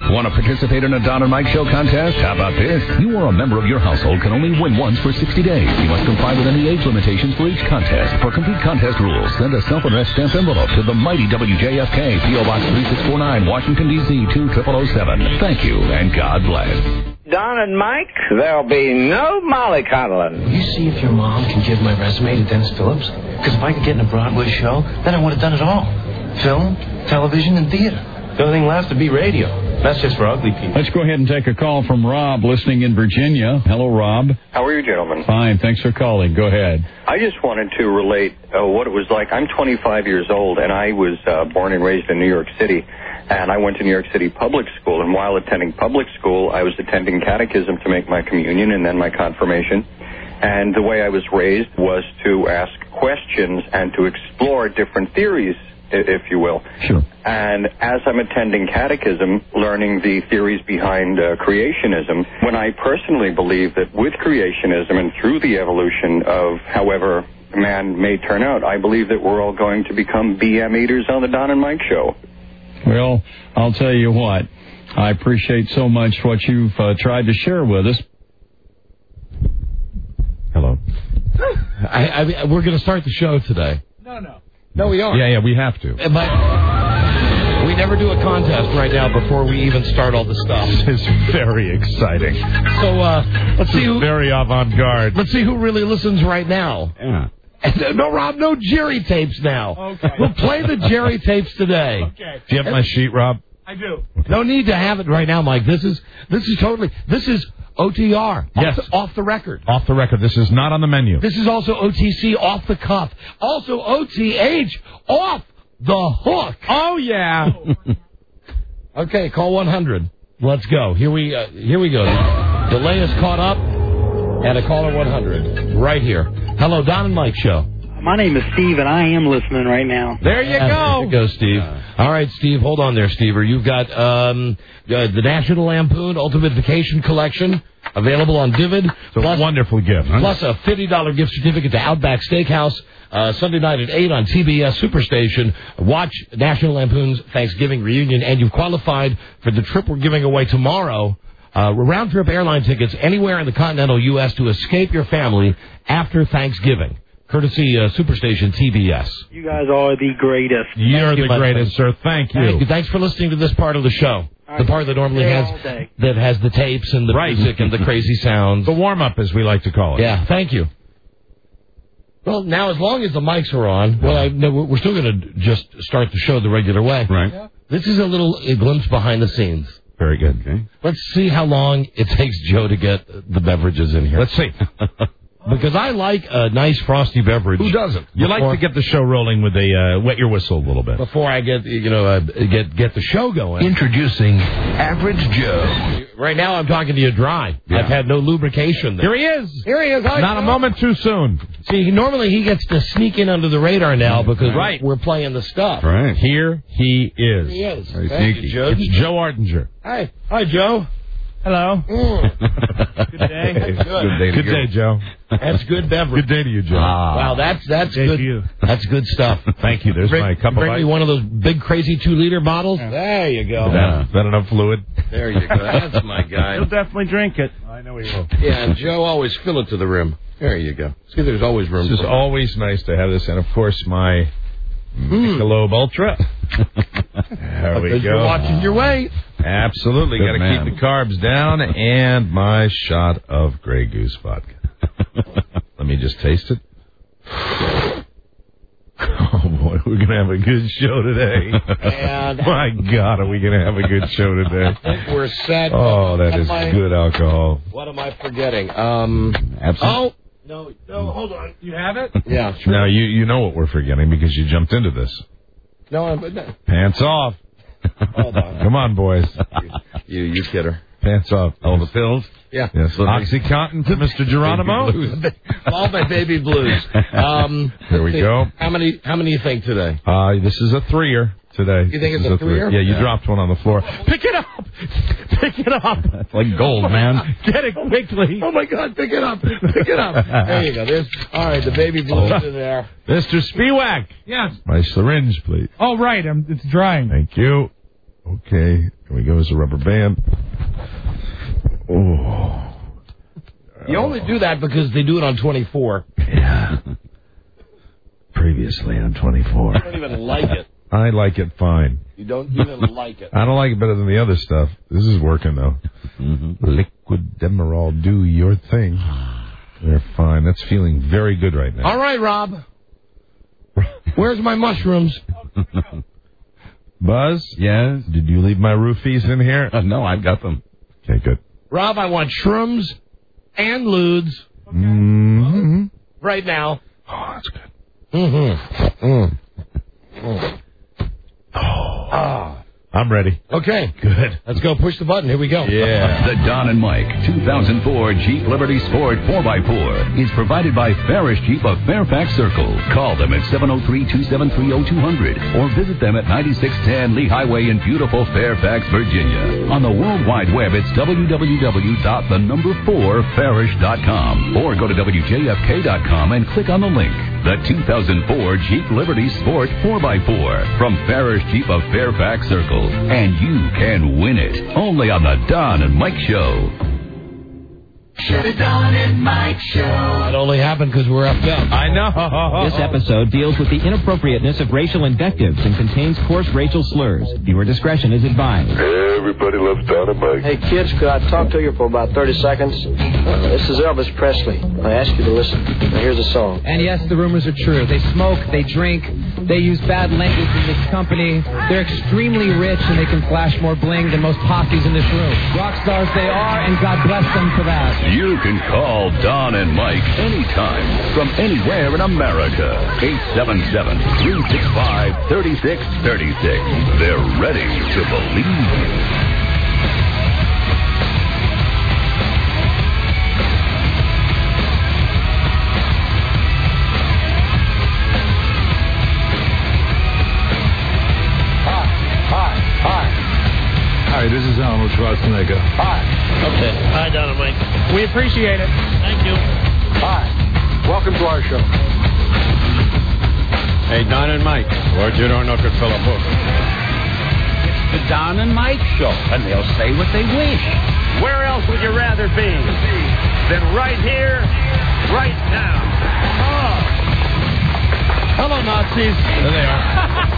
Want to participate in a Don and Mike Show contest? How about this? You or a member of your household can only win once for 60 days. You must comply with any age limitations for each contest. For complete contest rules, send a self-addressed stamped envelope to the mighty WJFK, P.O. Box 3649, Washington, D.C. 20007. Thank you, and God bless. Don and Mike, there'll be no mollycoddling. You see if your mom can give my resume to Dennis Phillips? Because if I could get in a Broadway show, then I would have done it all. Film, television, and theater. The only thing left to be radio. That's just for ugly people. Let's go ahead and take a call from Rob, listening in Virginia. Hello, Rob. How are you, gentlemen? Fine. Thanks for calling. Go ahead. I just wanted to relate what it was like. I'm 25 years old, and I was born and raised in New York City. And I went to New York City public school. And while attending public school, I was attending catechism to make my communion and then my confirmation. And the way I was raised was to ask questions and to explore different theories, if you will. Sure. And as I'm attending catechism, learning the theories behind creationism, when I personally believe that with creationism and through the evolution of however man may turn out, I believe that we're all going to become BM eaters on the Don and Mike Show. Well, I'll tell you what. I appreciate so much what you've tried to share with us. Hello. We're going to start the show today. No, we are. Yeah, we have to. But we never do a contest right now before we even start all the stuff. This is very exciting. So let's see who. Very avant-garde. Let's see who really listens right now. Yeah. No, Rob, no Jerry tapes now. Okay. We'll play the Jerry tapes today. Okay. Do you have my sheet, Rob? I do. Okay. No need to have it right now, Mike. This is OTR. Yes. Off the record. Off the record. This is not on the menu. This is also OTC, off the cuff. Also OTH, off the hook. Oh, yeah. Okay, call 100. Let's go. Here we go. Delay is caught up at a caller 100. Right here. Hello, Don and Mike Show. My name is Steve, and I am listening right now. There you go. There you go, Steve. All right, Steve, hold on there, Stever. You've got the National Lampoon Ultimate Vacation Collection available on Vivid. It's a wonderful gift. Huh? Plus a $50 gift certificate to Outback Steakhouse. Sunday night at 8 on TBS Superstation. Watch National Lampoon's Thanksgiving reunion, and you've qualified for the trip we're giving away tomorrow. Round-trip airline tickets anywhere in the continental U.S. to escape your family after Thanksgiving. Courtesy Superstation TBS. You guys are the greatest. You're the greatest, sir. Thank you. Thanks for listening to this part of the show. The part that normally has the tapes and the music and the crazy sounds. The warm-up, as we like to call it. Yeah, thank you. Well, now, as long as the mics are on, we're still going to just start the show the regular way. Right. Yeah. This is a glimpse behind the scenes. Very good. Okay. Let's see how long it takes Joe to get the beverages in here. Let's see. Because I like a nice frosty beverage. Who doesn't? You like to get the show rolling with a wet your whistle a little bit. Before I get the show going. Introducing Average Joe. Right now I'm talking to you dry. Yeah. I've had no lubrication there. Here he is. Hi, Not a moment too soon. See, normally he gets to sneak in under the radar now because we're playing the stuff. Right. Here he is. He is. Thank you, Joe. It's Joe Ardinger. Hi, Joe. Hello. Good day. Good day, Joe. That's good beverage. Good day to you, Joe. Wow, that's good. That's good stuff. Thank you. There's my cup of ice. Bring me one of those big, crazy 2-liter bottles. Yeah. There you go. Is that enough fluid? There you go. That's my guy. He'll definitely drink it. I know he will. Yeah, and Joe always fill it to the rim. There you go. See, there's always room. It's always nice to have this, and of course my Michelob Ultra. There we go. You're watching your weight. Absolutely. Got to keep the carbs down, and my shot of Grey Goose vodka. Let me just taste it. Oh, boy, we're going to have a good show today. My God, are we going to have a good show today? I think we're set. Oh, that is good alcohol. What am I forgetting? Absolutely. No, hold on. You have it? Yeah, sure. Now, you know what we're forgetting because you jumped into this. No. Pants off. Hold on. Come on, boys. You kidder. Pants off. All the pills? Yeah. Yes. Oxycontin for Mr. Geronimo. All my baby blues. There we go. How many you think today? This is a 3-er today. You think it's a 3-er? Yeah, you dropped one on the floor. Pick it up. Pick it up. It's like gold, man. Get it quickly. Oh, my God. Pick it up. Pick it up. There you go. All right, the baby blues in there. Mr. Spiewak. Yes. My syringe, please. Oh, right. It's drying. Thank you. Okay. Can we go as a rubber band? Oh. You only do that because they do it on 24. Yeah. Previously on 24. I don't even like it. I like it fine. You don't even like it. I don't like it better than the other stuff. This is working, though. Liquid Demerol, do your thing. They're fine. That's feeling very good right now. All right, Rob. Where's my mushrooms? Buzz? Yes? Did you leave my roofies in here? No, I've got them. Okay, good. Rob, I want shrooms and ludes Mm-hmm. right now. Oh, that's good. I'm ready. Okay. Good. Let's go push the button. Here we go. Yeah. The Don and Mike 2004 Jeep Liberty Sport 4x4 is provided by Farish Jeep of Fairfax Circle. Call them at 703-273-0200 or visit them at 9610 Lee Highway in beautiful Fairfax, Virginia. On the World Wide Web, it's www.4farish.com or go to WJFK.com and click on the link. The 2004 Jeep Liberty Sport 4x4 from Farish Jeep of Fairfax Circle. And you can win it. Only on the Don and Mike Show. The Don and Mike Show. It only happened because we're effed up. I know. This episode deals with the inappropriateness of racial invectives and contains coarse racial slurs. Viewer discretion is advised. Everybody loves Don and Mike. Hey, kids, could I talk to you for about 30 seconds? This is Elvis Presley. I ask you to listen. Now, here's a song. And yes, the rumors are true. They smoke, they drink, they use bad language in this company. They're extremely rich, and they can flash more bling than most posses in this room. Rock stars they are, and God bless them for that. You can call Don and Mike anytime from anywhere in America. 877-365-3636. They're ready to believe. Hi, this is Arnold Schwarzenegger. Hi. Okay. Hi, Don and Mike. We appreciate it. Thank you. Hi. Welcome to our show. Hey, Don and Mike. What you don't know could fill a book. It's the Don and Mike Show, and they'll say what they wish. Where else would you rather be than right here, right now? Oh. Hello, Nazis. There they are.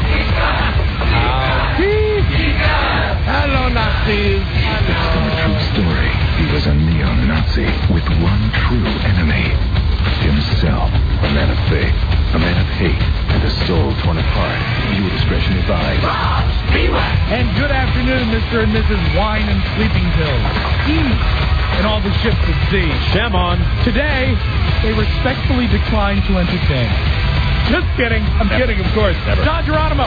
Hello, Nazis. True story. He was a neo-Nazi with one true enemy. Himself. A man of faith, a man of hate, and a soul torn apart. Viewer discretion advised. And good afternoon, Mr. and Mrs. Wine and Sleeping Pills. And all the ships at sea. Shemon. Today, they respectfully decline to entertain. Just kidding. I'm kidding, of course. Never. Don Geronimo.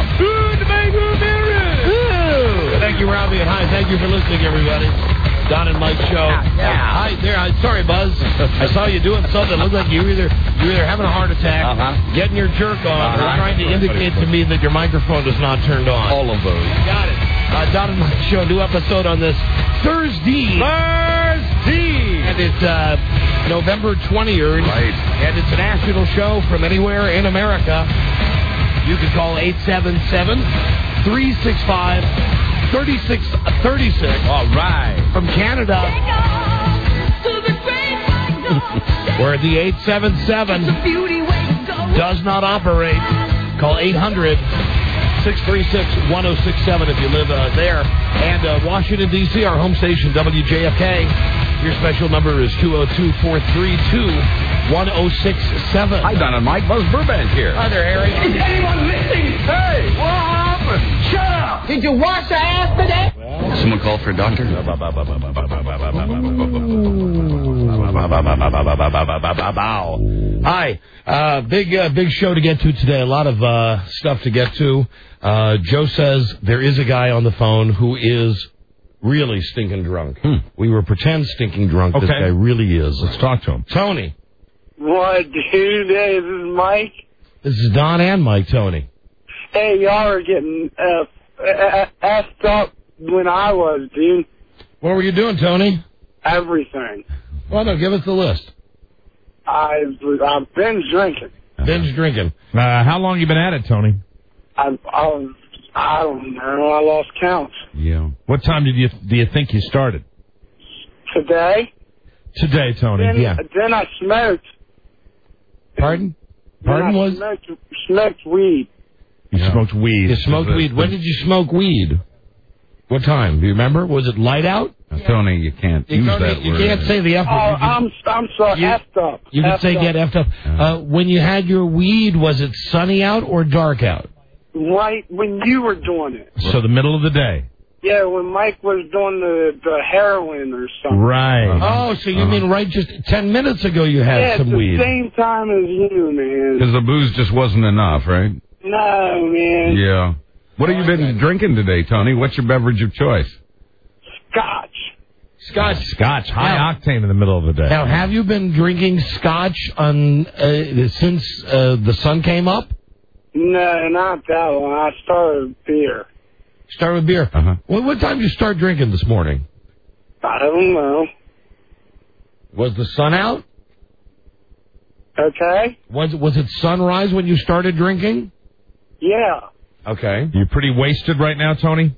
Thank you, Robbie, and hi. Thank you for listening, everybody. Don and Mike Show. Hi there. Sorry, Buzz. I saw you doing something. It looked like you were either having a heart attack, getting your jerk on, or trying to indicate to me that your microphone was not turned on. All of those. Got it. Don and Mike Show, new episode on this Thursday. And it's November 20th. Right. And it's a national show from anywhere in America. You can call 877-365-3636. All right. From Canada, where the 877 does not operate. Call 800-636-1067 if you live there. And Washington, D.C., our home station, WJFK. Your special number is 202-432-1067. Hi, Don and Mike. Buzz Burbank here. Hi there, Harry. Is anyone listening? Hey, what happened? Shut up! Did you wash your ass today? Someone call for a doctor? Hi. Big show to get to today. A lot of stuff to get to. Joe says there is a guy on the phone who is really stinking drunk. We were pretend stinking drunk. Okay. This guy really is. Let's talk to him. Tony. What, dude? This is Mike. This is Don and Mike, Tony. Hey, y'all are getting effed up when I was, dude. What were you doing, Tony? Everything. Well, no, give us the list. I've been drinking. Binge drinking. How long you been at it, Tony? I was I don't know. I lost count. Yeah. What time do you think you started? Today? Today, Tony. Then I smoked. Pardon? Smoked weed. You smoked weed. You smoked weed. When did you smoke weed? What time? Do you remember? Was it light out? Tony, you can't use that word. You can't say the F word. I'm sorry. Effed up. You can say get effed up. When you had your weed, was it sunny out or dark out? Right when you were doing it. So the middle of the day. Yeah, when Mike was doing the heroin or something. Right. Oh, so you mean right just 10 minutes ago you had some weed? Yeah, at the same time as you, man. Because the booze just wasn't enough, right? No, man. Yeah. What have you been drinking today, Tony? What's your beverage of choice? Scotch. High octane in the middle of the day. Now, have you been drinking scotch since the sun came up? No, not that one. I started with beer. Start with beer? Uh-huh. Well, what time did you start drinking this morning? I don't know. Was the sun out? Okay. Was it sunrise when you started drinking? Yeah. Okay. You pretty wasted right now, Tony?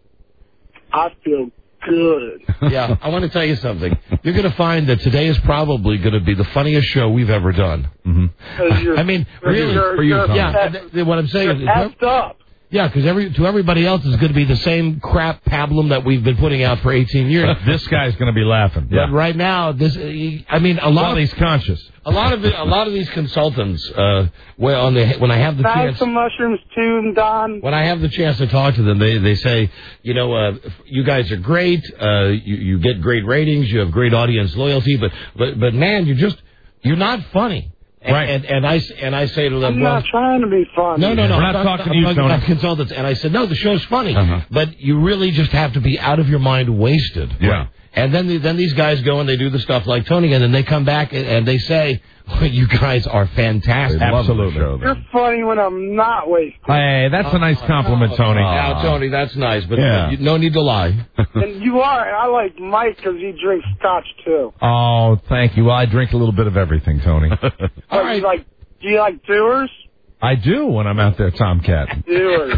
I feel good. Yeah, I want to tell you something. You're going to find that today is probably going to be the funniest show we've ever done. Mm-hmm. I mean, really, for you, what I'm saying is, effed up. Yeah, because to everybody else is going to be the same crap pablum that we've been putting out for 18 years. This guy's going to be laughing. But right now, he's conscious. A lot of these consultants, when I have the chance, some mushrooms too, Don. when I have the chance to talk to them, they say, you guys are great. You get great ratings. You have great audience loyalty. But man, you're not funny. Right. And I say to them, I'm not trying to be funny. No. We're not talking to you, Tony. About consultants. And I said, no, the show's funny, but you really just have to be out of your mind wasted. Yeah. And then these guys go and they do the stuff like Tony, and then they come back and they say, you guys are fantastic. Absolutely. You're funny when I'm not wasted. Hey, that's a nice compliment, Tony. Now, Tony, that's nice, but no need to lie. And you are. I like Mike because he drinks scotch, too. Oh, thank you. I drink a little bit of everything, Tony. All right. Do you like doers? I do when I'm out there, Tomcat. Doers.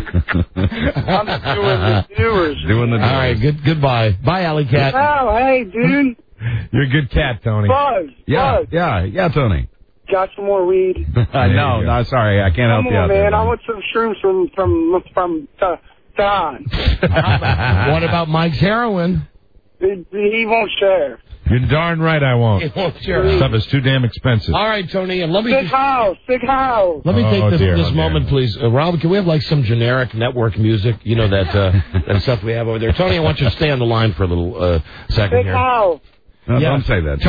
I'm doing the doers. Doing the doers. All right, goodbye. Bye, Alley Cat. Oh, hey, dude. You're a good cat, Tony. Buzz. Yeah, Tony. Got some more weed? No, sorry, I can't help you out man. there. I want some shrooms from Don. What about Mike's heroin? He won't share. You're darn right I won't. He won't share. Stuff is too damn expensive. All right, Tony, and let me Big house. Let me take this moment, please. Rob, can we have some generic network music? You know that stuff we have over there. Tony, I want you to stay on the line for a little second Big here. house. No, don't say that.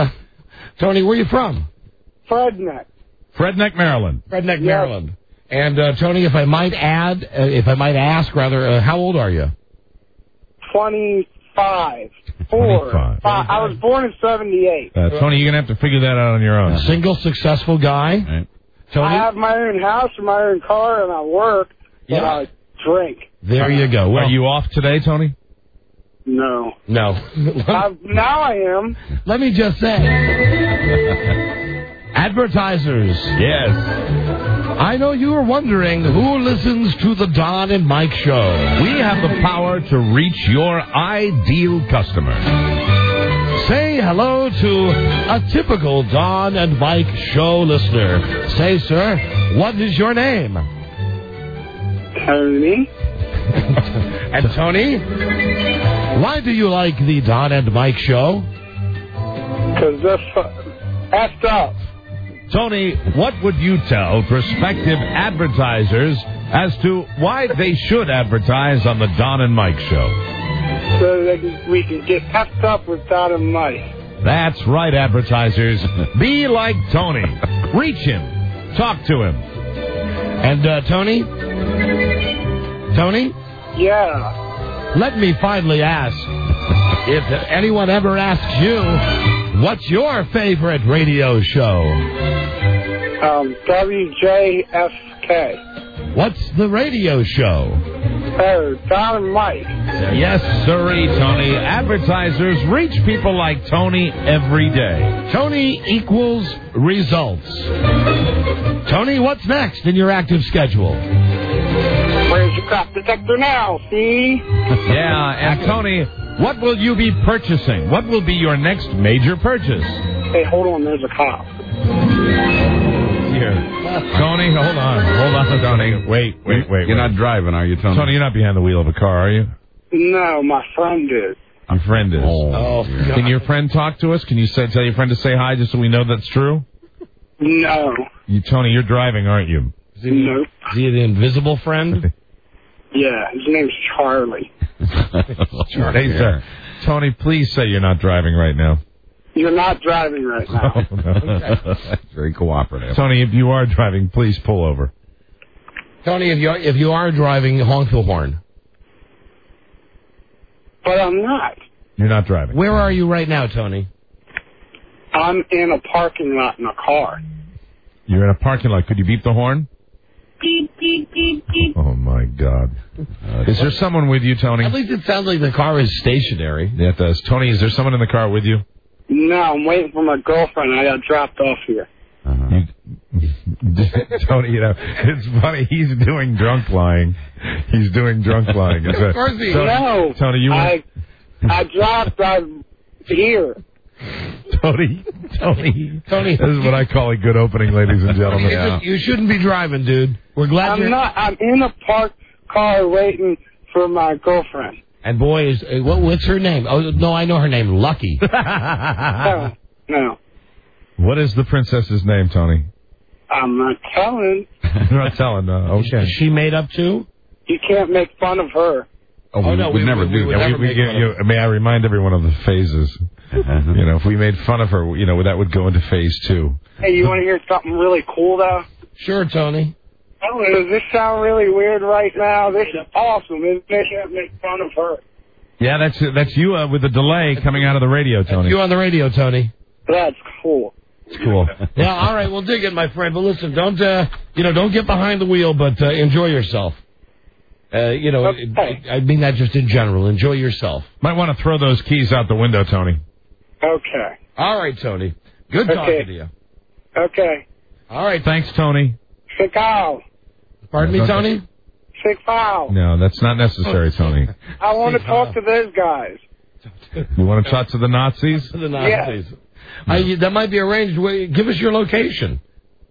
Tony, where are you from? Fredneck, Maryland. Maryland. And Tony, if I might ask, how old are you? 25. 25. I was born in 78. Tony, you're going to have to figure that out on your own. Single, successful guy. Right. Tony? I have my own house and my own car, and I work, and I drink. There you go. Well, are you off today, Tony? No. No. Now I am. Let me just say. Advertisers. Yes. I know you are wondering who listens to the Don and Mike Show. We have the power to reach your ideal customer. Say hello to a typical Don and Mike Show listener. Say, sir, what is your name? Tony. And Tony, why do you like the Don and Mike Show? Because they're effed up. Tony, what would you tell prospective advertisers as to why they should advertise on the Don and Mike Show? So that we can get effed up with Don and Mike. That's right, advertisers. Be like Tony. Reach him. Talk to him. And Tony? Yeah. Let me finally ask, if anyone ever asks you, what's your favorite radio show? WJFK. What's the radio show? Oh, Don and Mike. Yes, sirree, Tony. Advertisers reach people like Tony every day. Tony equals results. Tony, what's next in your active schedule? Radio. There's your crop detector now, see? Yeah, and Tony, what will you be purchasing? What will be your next major purchase? Hey, hold on, there's a cop. Here. Tony, hold on, Tony. Wait. You're not driving, are you, Tony? Tony, you're not behind the wheel of a car, are you? No, my friend is. Your friend is. Oh, Can your friend talk to us? Can you tell your friend to say hi just so we know that's true? No. Tony, you're driving, aren't you? Nope. Is he the invisible friend? Yeah, his name's Charlie. Hey, sir. Tony, please say you're not driving right now. You're not driving right now. No. That's very cooperative. Tony, if you are driving, please pull over. Tony, if you are driving, honk the horn. But I'm not. You're not driving. Where are you right now, Tony? I'm in a parking lot in a car. You're in a parking lot. Could you beep the horn? Beep, beep, beep, beep. Oh, my God. Is there someone with you, Tony? At least it sounds like the car is stationary. Yeah, it does. Tony, is there someone in the car with you? No, I'm waiting for my girlfriend. I got dropped off here. Tony, it's funny. He's doing drunk lying. Of course he is. No. Tony, you were... I dropped here. Tony. This is what I call a good opening, ladies and gentlemen. You shouldn't be driving, dude. We're glad I'm not. I'm in a parked car waiting for my girlfriend. And boy, what's her name? Oh, no, I know her name. Lucky. No. What is the princess's name, Tony? I'm not telling. You're not telling, no. Okay. Is she made up too? You can't make fun of her. Oh, no, we never do. May I remind everyone of the phases? If we made fun of her, that would go into phase 2. Hey, you want to hear something really cool, though? Sure, Tony. Oh, does this sound really weird right now? This is awesome. You can't make fun of her. Yeah, that's you with the delay coming out of the radio, Tony. That's you on the radio, Tony. That's cool. It's cool. Yeah, all right, we'll dig it, my friend. But listen, don't get behind the wheel, but enjoy yourself. Okay. I mean that just in general. Enjoy yourself. Might want to throw those keys out the window, Tony. Okay. All right, Tony. Good talking to you. Okay. All right. Thanks, Tony. Sick out. Pardon me, Tony? Sick foul. No, that's not necessary, Tony. I want to talk to those guys. You want to talk to the Nazis? The Nazis. Yes. That might be arranged. Give us your location.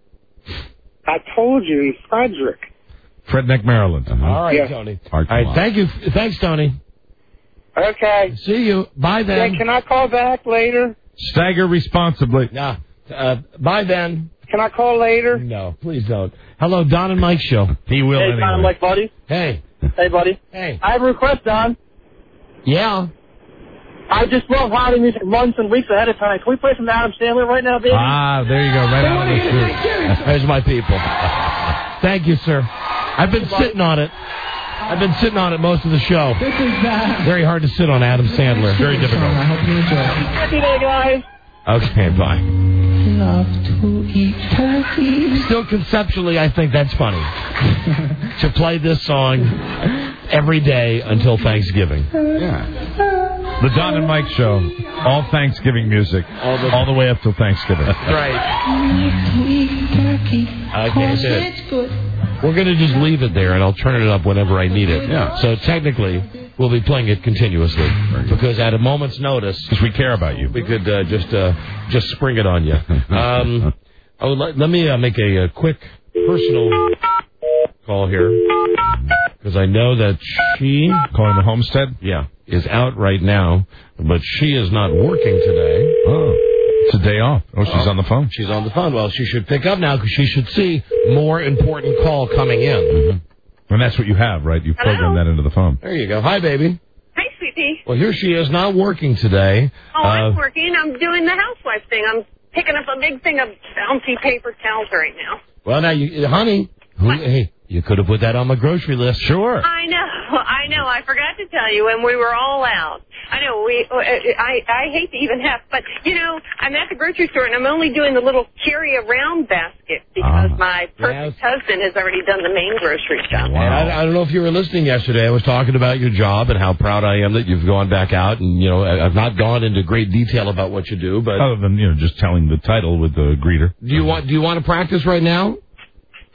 I told you, in Frederick. Fredneck, Maryland. All right, Tony. All right, thank you. Thanks, Tony. Okay. See you. Bye, then. Yeah, can I call back later? Stagger responsibly. Nah. Bye, then. Can I call later? No, please don't. Hello, Don and Mike Show. He will anyway. Don and Mike, buddy. Hey. Hey, buddy. Hey. I have a request, Don. Yeah. I just love holiday music months and weeks ahead of time. Can we play some Adam Sandler right now, baby? Ah, there you go. Right out of the chute. There's my people. Thank you, sir. I've been sitting on it. Most of the show. This is very hard to sit on Adam Sandler. Very difficult. I hope you enjoy it. Happy day, guys. Okay, bye. Love to eat turkey. Still conceptually, I think that's funny. To play this song every day until Thanksgiving. Yeah. The Don and Mike Show. All Thanksgiving music. All the way up till Thanksgiving. Right. To eat turkey. Okay, it's good. We're going to just leave it there, and I'll turn it up whenever I need it. Yeah. So technically, we'll be playing it continuously because at a moment's notice, because we care about you, we could just spring it on you. Let me make a quick personal call here because I know that she calling the Homestead. Yeah, is out right now, but she is not working today. Oh. It's a day off. Oh, she's on the phone. She's on the phone. Well, she should pick up now because she should see more important call coming in. Mm-hmm. And that's what you have, right? You program that into the phone. There you go. Hi, baby. Hi, sweetie. Well, here she is, not working today. Oh, I'm working. I'm doing the housewife thing. I'm picking up a big thing of bouncy paper towels right now. Well, now, honey, hey, you could have put that on my grocery list. Sure. I know. I forgot to tell you when we were all out. I know. I hate to even have, but, I'm at the grocery store, and I'm only doing the little carry-around basket because my perfect husband has already done the main grocery shop. Wow. And I don't know if you were listening yesterday. I was talking about your job and how proud I am that you've gone back out. And, I've not gone into great detail about what you do, but... Other than, just telling the title with the greeter. Do you want to practice right now?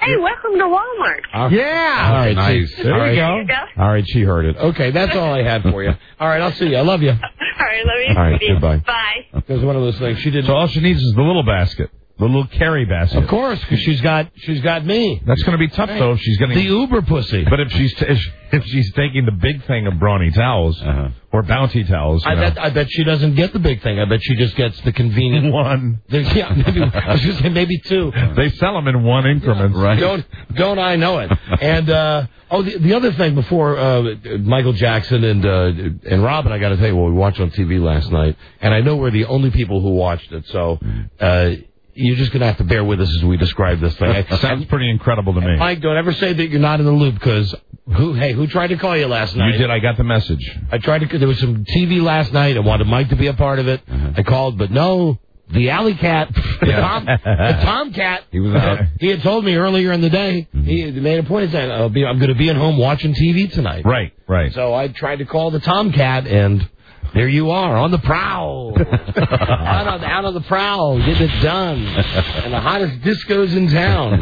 Hey, welcome to Walmart. Yeah. All right. Nice. There you go. All right, she heard it. Okay, that's all I had for you. All right, I'll see you. I love you. All right, love you. All right, goodbye. Bye. It was one of those things she did. So all she needs is the little basket. The little carry basket. Of course, because she's got me. That's going to be tough, though, if she's getting... The Uber pussy. But if she's taking the big thing of Brawny towels, or Bounty towels... I bet she doesn't get the big thing. I bet she just gets the convenient... one. Yeah, maybe, I was just saying maybe two. They sell them in one increment. Right. Don't I know it. And, the other thing before Michael Jackson and Robin, I got to tell you, we watched on TV last night, and I know we're the only people who watched it, so... you're just going to have to bear with us as we describe this thing. Sounds pretty incredible to me. Mike, don't ever say that you're not in the loop, because who tried to call you last night? You did. I got the message. I tried to. There was some TV last night. I wanted Mike to be a part of it. I called, but no. The alley cat, the tomcat. He was out. He had told me earlier in the day. He made a point of saying, "I'm going to be at home watching TV tonight." Right. So I tried to call the tomcat, and there you are, on the prowl. out on the prowl, getting it done. And the hottest discos in town.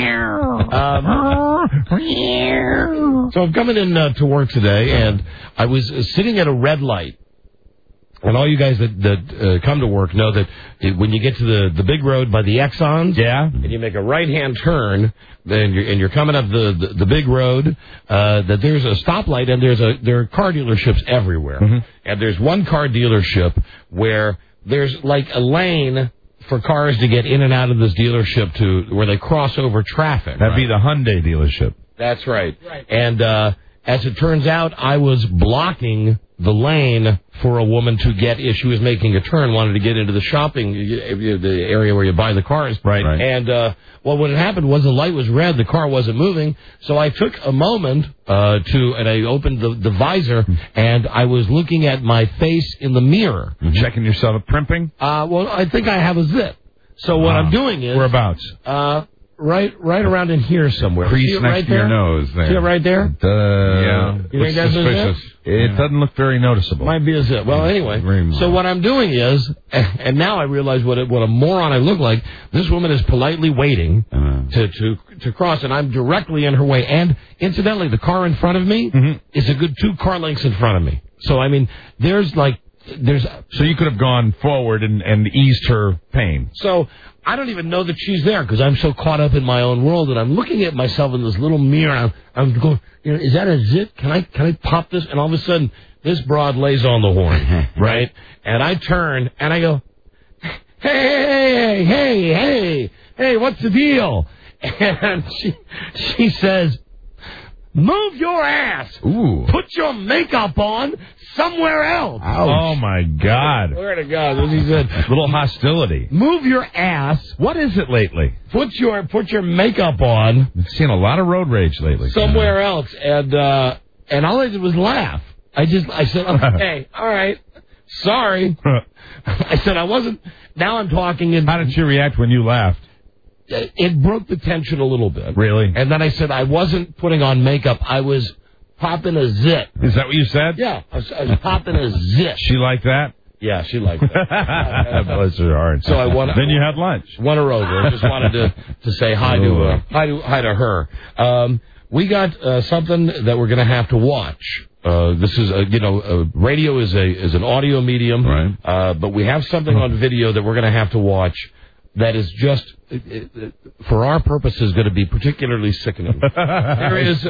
So I'm coming in to work today, and I was sitting at a red light. And all you guys that come to work know that when you get to the big road by the Exxons, and you make a right-hand turn, then you're coming up the big road, that there's a stoplight, and there are car dealerships everywhere. And there's one car dealership where there's like a lane for cars to get in and out of this dealership to where they cross over traffic. That'd be the Hyundai dealership. That's right. And as it turns out, I was blocking the lane for a woman to get if she was making a turn, wanted to get into the shopping, the area where you buy the cars. Right. And, what had happened was the light was red, the car wasn't moving, so I took a moment and I opened the visor, and I was looking at my face in the mirror. Checking yourself primping? Well, I think I have a zit. So what I'm doing is... Whereabouts? Right around in here somewhere. Crease next to your nose there. See it right there? Yeah. You think that's suspicious? It doesn't look very noticeable. Might be a zip. Well, anyway. So what I'm doing is, and now I realize what a moron I look like. This woman is politely waiting to cross, and I'm directly in her way. And incidentally, the car in front of me is a good 2 car lengths in front of me. So I mean, so you could have gone forward and eased her pain. So I don't even know that she's there because I'm so caught up in my own world, and I'm looking at myself in this little mirror. I'm going, is that a zit? Can I pop this? And all of a sudden, this broad lays on the horn, right? And I turn and I go, hey, what's the deal? And she says, move your ass. Ooh. Put your makeup on somewhere else. Ouch. Oh, my God. Swear to God, that's what he said. Little hostility. Move your ass. What is it lately? Put your makeup on. I've seen a lot of road rage lately. Somewhere else. And all I did was laugh. I said, okay, all right. Sorry. I said I wasn't. Now I'm talking. How did she react when you laughed? It broke the tension a little bit. Really? And then I said I wasn't putting on makeup. I was popping a zit. Is that what you said? Yeah, I was popping a zit. She liked that? Yeah, she liked that. Bless her heart. So then you had lunch. Won her over. I just wanted to say hi to her. We got something that we're going to have to watch. This is radio is an audio medium, right? But we have something on video that we're going to have to watch. That is just, for our purposes, going to be particularly sickening. There is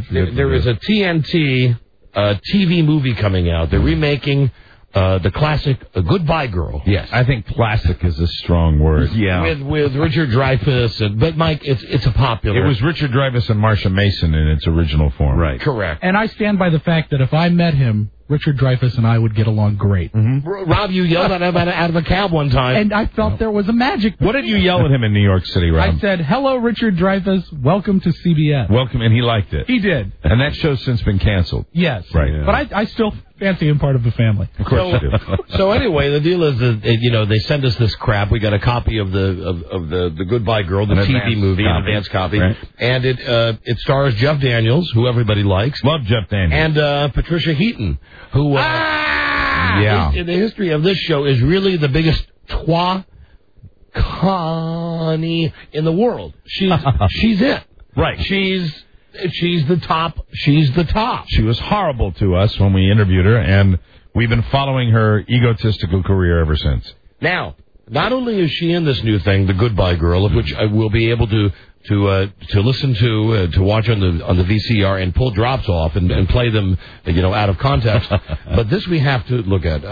a TNT TV movie coming out. They're remaking the classic Goodbye Girl. Yes, I think classic is a strong word. Yeah, with Richard Dreyfuss, but Mike, it's a popular. It was Richard Dreyfuss and Marsha Mason in its original form. Right, correct. And I stand by the fact that if I met him, Richard Dreyfuss and I would get along great. Rob, you yelled at him out of a cab one time. And I felt there was a magic. What did you yell at him in New York City, Rob? I said, hello, Richard Dreyfuss. Welcome to CBS. Welcome, and he liked it. He did. And that show's since been canceled. Yes. Right. Yeah. But I still fancy him part of the family. Of course you do. So anyway, the deal is that, they send us this crap. We got a copy of the Goodbye Girl, the TV movie, an advanced copy. Right. And it stars Jeff Daniels, who everybody likes. Love Jeff Daniels. And Patricia Heaton, who... in the history of this show is really the biggest twat Connie in the world. She's it. Right. She's the top. She's the top. She was horrible to us when we interviewed her, and we've been following her egotistical career ever since. Now, not only is she in this new thing, The Goodbye Girl, of which I will be able to listen to watch on the VCR and pull drops off and play them, out of context. But this we have to look at.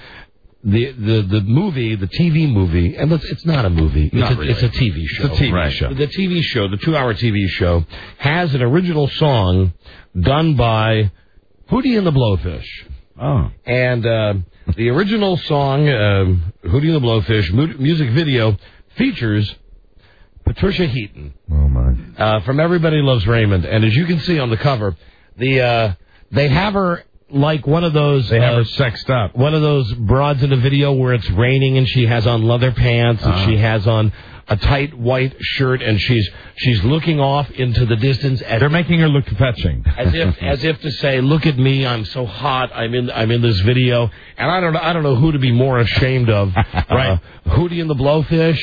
The movie, the TV movie, and it's not a movie. It's a TV show. It's a TV show. The TV show, the 2-hour TV show, has an original song done by Hootie and the Blowfish. Oh. And the original song, Hootie and the Blowfish, music video, features Patricia Heaton. Oh, my. From Everybody Loves Raymond. And as you can see on the cover, they have her like one of those... They have her sexed up. One of those broads in a video where it's raining and she has on leather pants and she has on a tight white shirt and she's looking off into the distance. They're making her look fetching. As if to say, look at me, I'm so hot, I'm in this video. And I don't know who to be more ashamed of. Right. Hootie and the Blowfish,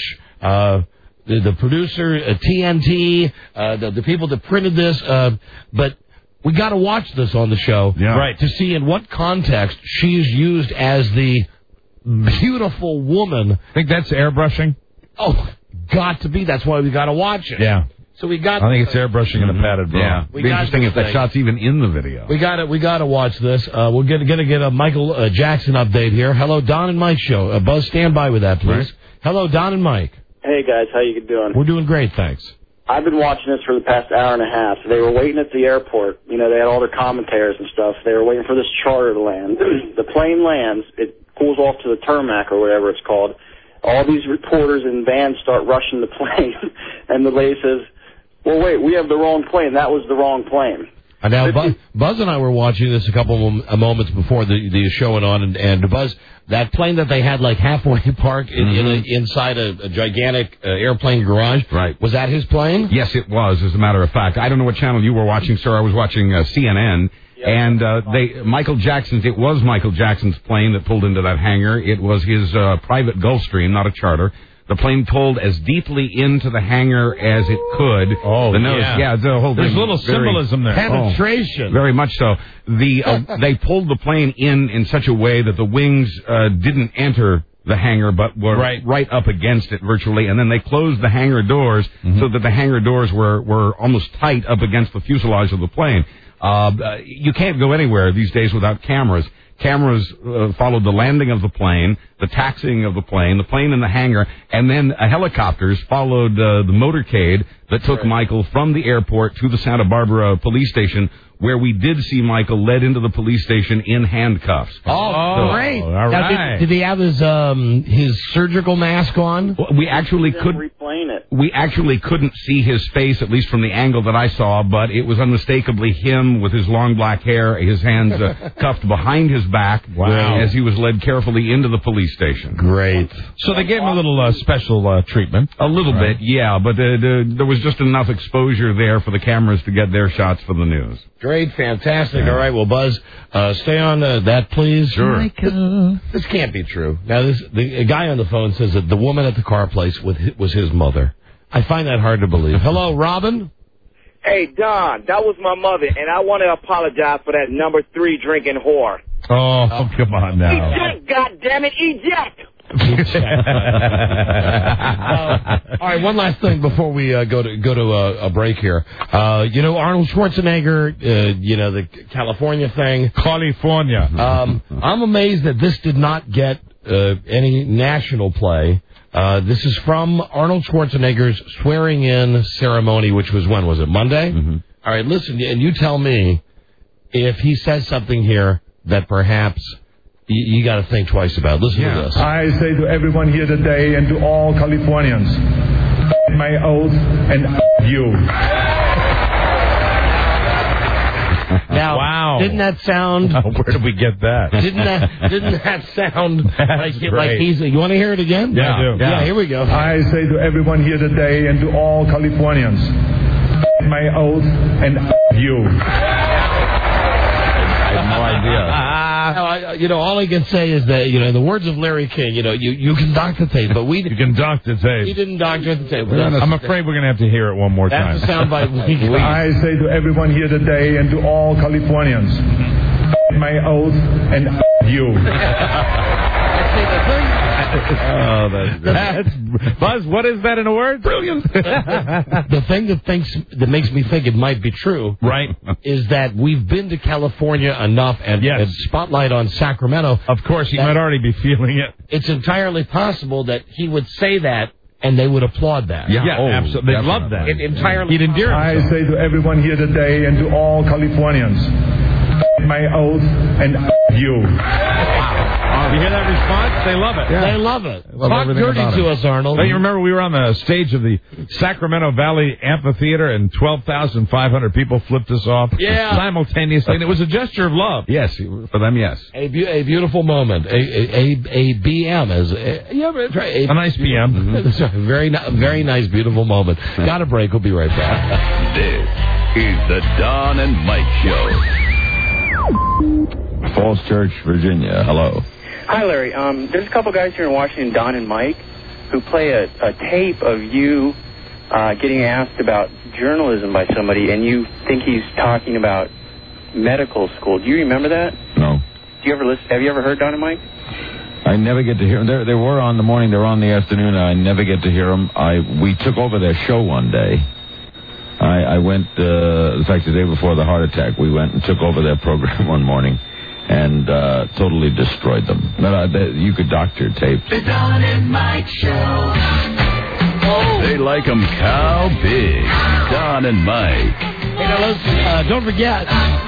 the producer, TNT, the people that printed this, but we got to watch this on the show, right, to see in what context she's used as the beautiful woman. Think that's airbrushing? Oh, got to be. That's why we got to watch it. Yeah. So we got. I think it's airbrushing in a padded bra. Yeah. It'd be interesting if that shot's even in the video. We got to watch this. We're gonna get a Michael Jackson update here. Hello, Don and Mike show. Buzz, stand by with that, please. Right. Hello, Don and Mike. Hey guys, how you doing? We're doing great, thanks. I've been watching this for the past hour and a half. They were waiting at the airport. They had all their commentators and stuff. They were waiting for this charter to land. The plane lands. It pulls off to the tarmac or whatever it's called. All these reporters and vans start rushing the plane. And the lady says, well, wait, we have the wrong plane. That was the wrong plane. Now, Buzz and I were watching this a couple of moments before the show went on, and Buzz, that plane that they had like halfway parked inside a gigantic airplane garage, right? Was that his plane? Yes, it was. As a matter of fact, I don't know what channel you were watching, sir. I was watching CNN, and it was Michael Jackson's plane that pulled into that hangar. It was his private Gulfstream, not a charter. The plane pulled as deeply into the hangar as it could. Oh, the nose, the whole thing. There's a little symbolism there. Penetration. Very much so. They pulled the plane in such a way that the wings didn't enter the hangar, but were right up against it virtually. And then they closed the hangar doors so that the hangar doors were almost tight up against the fuselage of the plane. You can't go anywhere these days without cameras. Cameras followed the landing of the plane, the taxiing of the plane in the hangar, and then helicopters followed the motorcade that took Michael from the airport to the Santa Barbara police station, where we did see Michael led into the police station in handcuffs. Oh, great! All right. Did he have his surgical mask on? We actually couldn't see his face, at least from the angle that I saw, but it was unmistakably him with his long black hair, his hands cuffed behind his back as he was led carefully into the police station. Great. So they gave him a little special treatment. A little bit, yeah, but there was just enough exposure there for the cameras to get their shots for the news. Great, fantastic. Yeah. All right, well, Buzz, stay on that, please. Sure. This can't be true. Now, the guy on the phone says that the woman at the car place was his mother. I find that hard to believe. Hello, Robin? Hey, Don, that was my mother, and I want to apologize for that number 3 drinking whore. Oh, come on now. Eject, goddammit, eject! All right, one last thing before we go to a break here. Arnold Schwarzenegger, the California thing. California. I'm amazed that this did not get any national play. This is from Arnold Schwarzenegger's swearing-in ceremony, which was, when was it, Monday? Mm-hmm. All right, listen, and you tell me if he says something here that perhaps you got to think twice about. Listen to this. I say to everyone here today and to all Californians, my oath and you. Now, didn't that sound... Where did we get that? Didn't that sound like he's... You want to hear it again? Yeah, I do. Yeah, here we go. I say to everyone here today and to all Californians, my oath and you. have no idea. All I can say is that, in the words of Larry King, you can doctor the tape, but we didn't. You can doctor the tape. We didn't doctor the tape. I'm afraid we're going to have to hear it one more time. That's the soundbite. I say to everyone here today and to all Californians, my oath and you. That's Buzz, what is that in a word? Brilliant. The thing that makes me think it might be true, right, is that we've been to California enough and spotlight on Sacramento. Of course, he might already be feeling it. It's entirely possible that he would say that and they would applaud that. Yeah, absolutely. They'd love that. Entirely. He'd endear himself. I say to everyone here today and to all Californians, my oath and you. You hear that response? They love it. Yeah. They love it. Talk dirty to us, Arnold. Don't you remember we were on the stage of the Sacramento Valley Amphitheater and 12,500 people flipped us off simultaneously, and it was a gesture of love. Yes, for them, yes. A beautiful moment. A BM as a nice BM. Mm-hmm. Very nice, beautiful moment. Got a break. We'll be right back. This is the Don and Mike Show. Falls Church, Virginia. Hello. Hi, Larry. There's a couple guys here in Washington, Don and Mike, who play a tape of you getting asked about journalism by somebody, and you think he's talking about medical school. Do you remember that? No. Do you ever listen? Have you ever heard Don and Mike? I never get to hear them. They were on the morning. They were on the afternoon. I never get to hear them. We took over their show one day. I went, in fact, the day before the heart attack, we went and took over their program one morning. And totally destroyed them. You could doctor tapes. The Don and Mike Show. They like 'em cow big. Don and Mike. Hey, now listen, don't forget,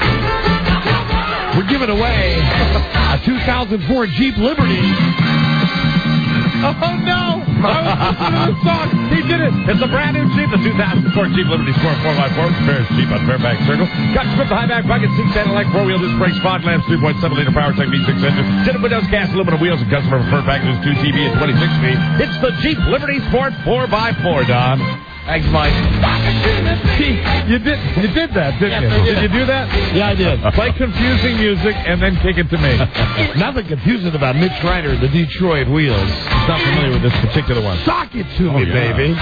we're giving away a 2004 Jeep Liberty. Oh, no! I was listening to the song. He did it. It's a brand new Jeep, the 2004 Jeep Liberty Sport 4x4. Ferris Jeep on Fairfax Circle. Got script, high back bucket, 610 elect, 4-wheel disc brakes, fog lamps, 3.7-liter power tech V6 engine, tinted windows, gas, aluminum wheels, and customer preferred packages, 2 TV and 26 speed. It's the Jeep Liberty Sport 4x4, Don. Thanks, Mike. You did that, didn't you? Did you do that? Yeah, I did. Play confusing music and then kick it to me. Nothing confusing about Mitch Ryder, the Detroit Wheels. I'm not familiar with this particular one. Sock it to me, baby.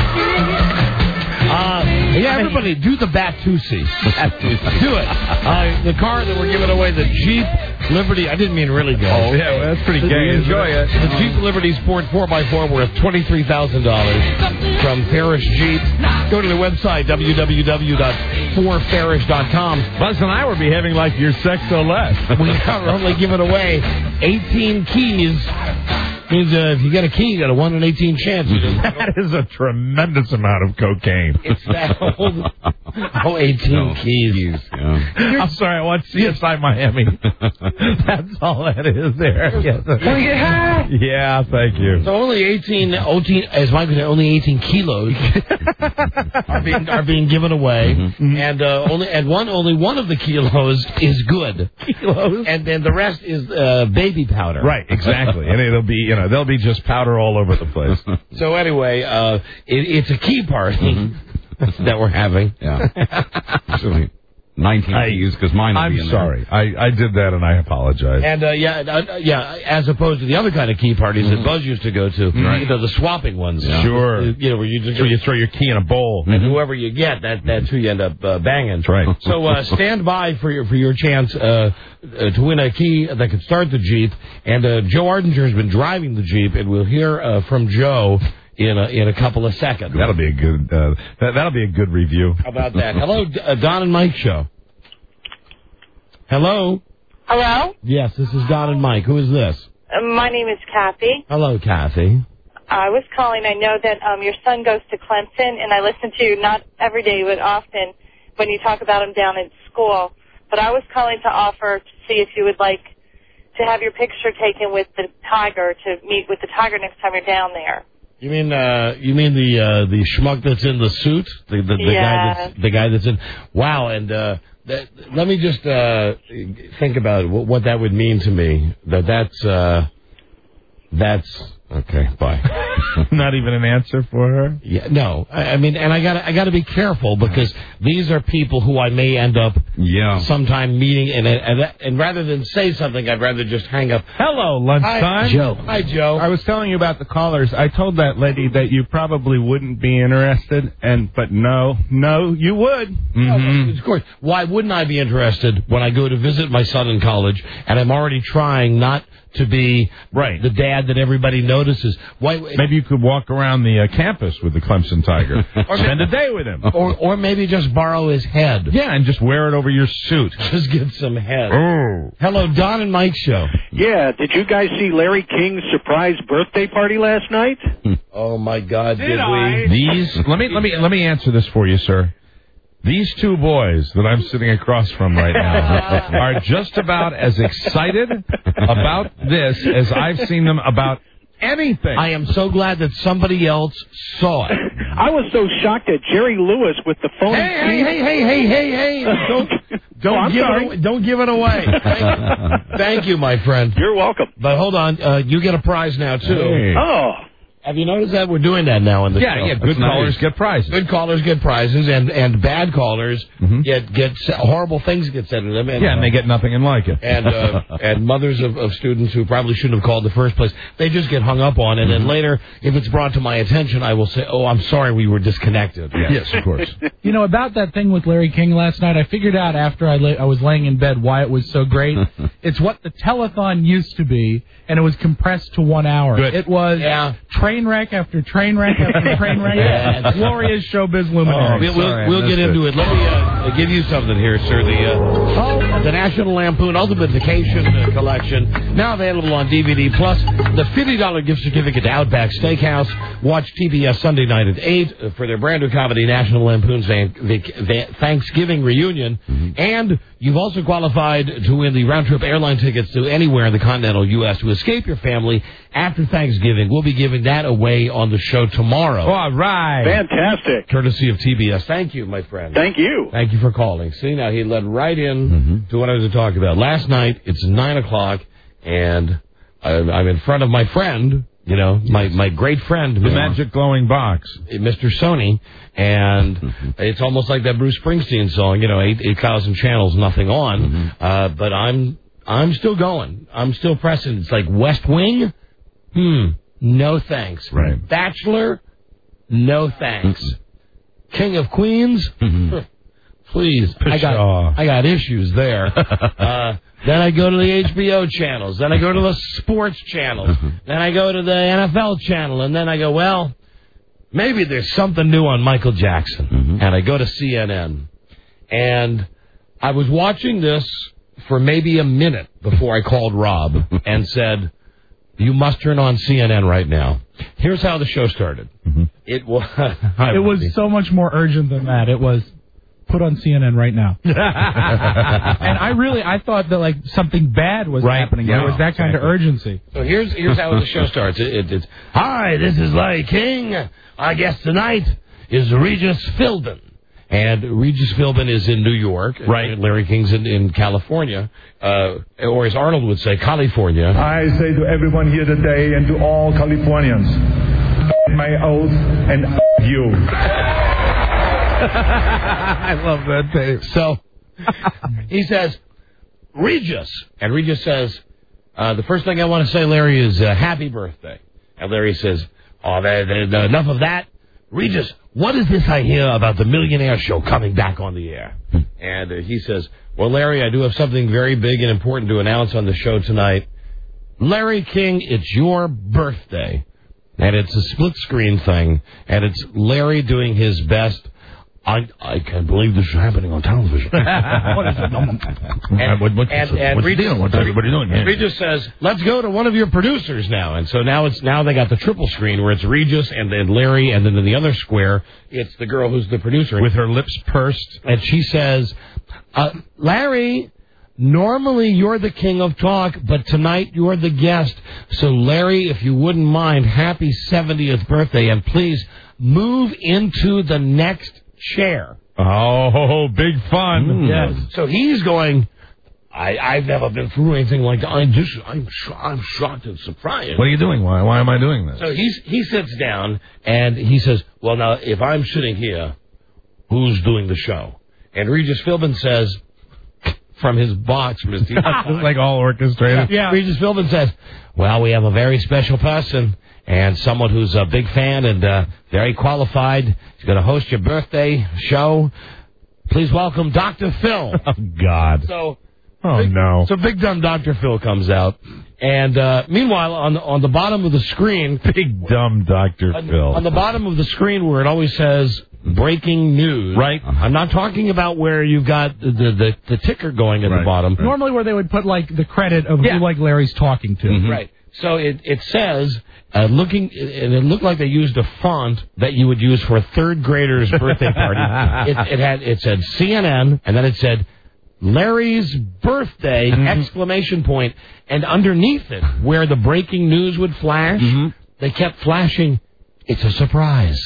Everybody, do the Batusi. Do it. The car that we're giving away, the Jeep Liberty. I didn't mean really good. Oh, yeah, well, that's pretty gay. Enjoy it. The Jeep Liberty Sport 4x4 worth $23,000 from Farish Jeep. Go to the website, www.forfarish.com. Buzz and I were behaving like your sex so less. We are only giving away 18 keys. Means if you get a key, you got a 1 in 18 chance. That is a tremendous amount of cocaine. It's that old. 18 keys. Yeah. I'm sorry, I want CSI Miami. That's all that is there. Can we get high? Yeah, thank you. So only 18 as Mike said, only 18 kilos are being given away, and only one of the kilos is good. And then the rest is baby powder. Right, exactly. And it'll be, there'll be just powder all over the place. So anyway, it's a key party that we're having. Yeah. Actually, 19 keys, because mine will be in there. I'm sorry. I did that, and I apologize. And, as opposed to the other kind of key parties that Buzz used to go to, the swapping ones. Yeah. Sure. Where you throw your key in a bowl. And whoever you get, that's who you end up banging. That's right. So stand by for your chance to win a key that could start the Jeep. And Joe Ardinger has been driving the Jeep, and we'll hear from Joe in a couple of seconds. That'll be a good review. How about that? Hello, Don and Mike Show. Hello? Hello? Yes, this is Don and Mike. Who is this? My name is Kathy. Hello, Kathy. I was calling. I know that your son goes to Clemson, and I listen to you not every day, but often when you talk about him down at school. But I was calling to offer to see if you would like to have your picture taken with the Tiger, to meet with the Tiger next time you're down there. You mean the schmuck that's in the suit? The guy that's in. Wow, and let me just think about what that would mean to me. That's okay. Bye. Not even an answer for her? Yeah, no. I mean, and I got to be careful because these are people who I may end up sometime meeting, and rather than say something, I'd rather just hang up. Hello, lunchtime. Hi, Joe. Hi, Joe. I was telling you about the callers. I told that lady that you probably wouldn't be interested, but no, you would. Of course. Why wouldn't I be interested when I go to visit my son in college, and I'm already trying not to be the dad that everybody notices? Maybe you could walk around the campus with the Clemson Tiger. Or spend a day with him. Or maybe just borrow his head. Yeah, and just wear it over your suit. Just get some head. Oh. Hello, Don and Mike Show. Yeah, did you guys see Larry King's surprise birthday party last night? Oh, my God, did we? Let me answer this for you, sir. These two boys that I'm sitting across from right now are just about as excited about this as I've seen them about anything. I am so glad that somebody else saw it. I was so shocked at Jerry Lewis with the phone. Hey! Don't give it away. Thank you, my friend. You're welcome. But hold on, you get a prize now too. Hey. Oh. Have you noticed that we're doing that now in the show? Yeah. Good callers get prizes. Good callers get prizes, and bad callers get horrible things get said to them. And they get nothing and like it. And mothers of students who probably shouldn't have called in the first place, they just get hung up on. And then later, if it's brought to my attention, I will say, "Oh, I'm sorry, we were disconnected." Yes, of course. You know, about that thing with Larry King last night, I figured out after I was laying in bed why it was so great. It's what the telethon used to be, and it was compressed to 1 hour. Good. It was train wreck after train wreck after train wreck. Glorious showbiz luminary. We'll get into it. Let me give you something here, sir. The National Lampoon Ultimate Vacation Collection, now available on DVD, plus the $50 gift certificate to Outback Steakhouse. Watch TBS Sunday night at 8 for their brand new comedy, National Lampoon's Thanksgiving Reunion. And you've also qualified to win the round-trip airline tickets to anywhere in the continental U.S. to escape your family after Thanksgiving. We'll be giving that away on the show tomorrow. All right. Fantastic. Courtesy of TBS. Thank you, my friend. Thank you. Thank you for calling. See, now he led right in to what I was to talk about. Last night, it's 9 o'clock, and I'm in front of my friend, my great friend. The magic glowing box. Mr. Sony, and it's almost like that Bruce Springsteen song, 8,000 channels, nothing on. But I'm still going. I'm still pressing. It's like West Wing. No thanks. Right. Bachelor. No thanks. King of Queens. Please. I got issues there. Then I go to the HBO channels. Then I go to the sports channels. Then I go to the NFL channel. And then I go, well, maybe there's something new on Michael Jackson. And I go to CNN. And I was watching this for maybe a minute before I called Rob and said, you must turn on CNN right now. Here's how the show started. It was so much more urgent than that. It was put on CNN right now. And I thought that something bad was happening. There was that kind of urgency. So here's how the show starts. It's hi, this is Larry King. Our guest tonight is Regis Philbin. And Regis Philbin is in New York. Right. Larry King's in California. Or as Arnold would say, California. I say to everyone here today and to all Californians, my oath and you. I love that tape. So he says, Regis. And Regis says, the first thing I want to say, Larry, is happy birthday. And Larry says, enough of that. Regis, what is this I hear about the Millionaire Show coming back on the air? And he says, well, Larry, I do have something very big and important to announce on the show tonight. Larry King, it's your birthday. And it's a split-screen thing. And it's Larry doing his best. I can't believe this is happening on television. What is it? What's the deal? What are you doing here? Regis says, let's go to one of your producers now. And so now they got the triple screen where it's Regis and then Larry, and then in the other square, it's the girl who's the producer. With her lips pursed. And she says, Larry, normally you're the king of talk, but tonight you're the guest. So, Larry, if you wouldn't mind, happy 70th birthday, and please move into the next chair. Oh, big fun. Yes. So he's going, I've never been through anything like that. I'm shocked and surprised. What are you doing? Why am I doing this? So he sits down and he says, well, now, if I'm sitting here, who's doing the show? And Regis Philbin says, from his box, from his TV box. It's like all orchestrated. Yeah. Regis Philbin says, well, we have a very special person and someone who's a big fan and very qualified. He's going to host your birthday show. Please welcome Dr. Phil. Oh, God. So, no. So Big Dumb Dr. Phil comes out. And meanwhile, on the bottom of the screen... Big Dumb Dr. Phil. On the bottom of the screen where it always says breaking news. Right. I'm not talking about where you've got the ticker going at the bottom. Normally where they would put, like, the credit of who, like, Larry's talking to. Mm-hmm. Right. So it says, and it looked like they used a font that you would use for a third grader's birthday party. It said CNN, and then it said Larry's birthday, exclamation point. And underneath it, where the breaking news would flash, they kept flashing, it's a surprise.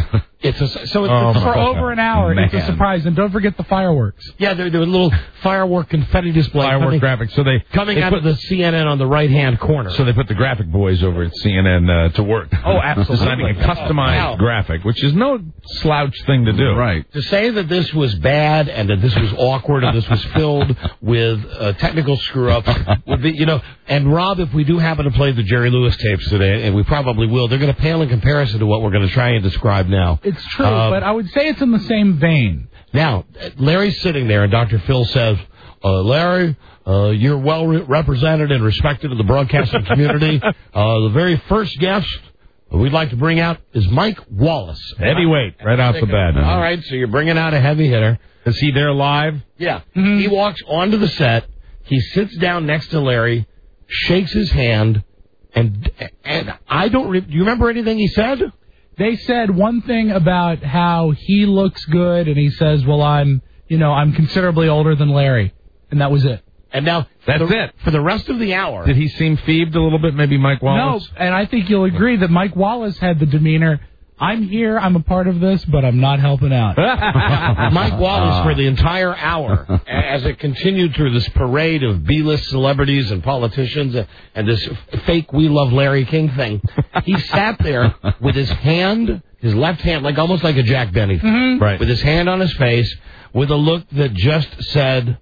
So for over an hour, it's a surprise. And don't forget the fireworks. Yeah, there were little firework confetti display. Graphics. So they out of the CNN on the right-hand corner. So they put the graphic boys over at CNN to work. Oh, absolutely. Designing a customized graphic, which is no slouch thing to do. Right. To say that this was bad and that this was awkward and this was filled with technical screw-ups would be, and Rob, if we do happen to play the Jerry Lewis tapes today, and we probably will, they're going to pale in comparison to what we're going to try and describe now. It's true, but I would say it's in the same vein. Now, Larry's sitting there, and Dr. Phil says, Larry, you're well represented and respected in the broadcasting community. The very first guest we'd like to bring out is Mike Wallace. Heavyweight, right off the bat. All right, so you're bringing out a heavy hitter. Is he there live? Yeah. Mm-hmm. He walks onto the set. He sits down next to Larry, shakes his hand, and I don't... do you remember anything he said? They said one thing about how he looks good, and he says, well, I'm considerably older than Larry. And that was it. And now... That's it. For the rest of the hour... Did he seem feebed a little bit, maybe Mike Wallace? No, and I think you'll agree that Mike Wallace had the demeanor... I'm here, I'm a part of this, but I'm not helping out. Mike Wallace, for the entire hour, as it continued through this parade of B-list celebrities and politicians and this fake We Love Larry King thing, he sat there with his left hand, like almost like a Jack Benny thing, right, with his hand on his face, with a look that just said,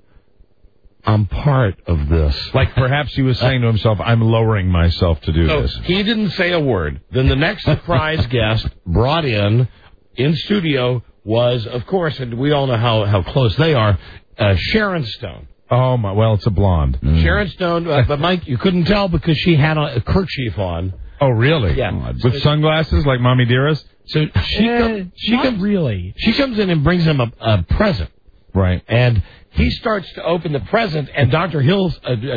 I'm part of this. Like perhaps he was saying to himself, I'm lowering myself to do this. He didn't say a word. Then the next surprise guest brought in studio was, of course, and we all know how close they are, Sharon Stone. Oh, my! Well, it's a blonde. Sharon Stone, but Mike, you couldn't tell because she had a kerchief on. Oh, really? Yeah. With sunglasses like Mommy Dearest? So she comes in and brings him a present. Right. And he starts to open the present, and Dr. Phil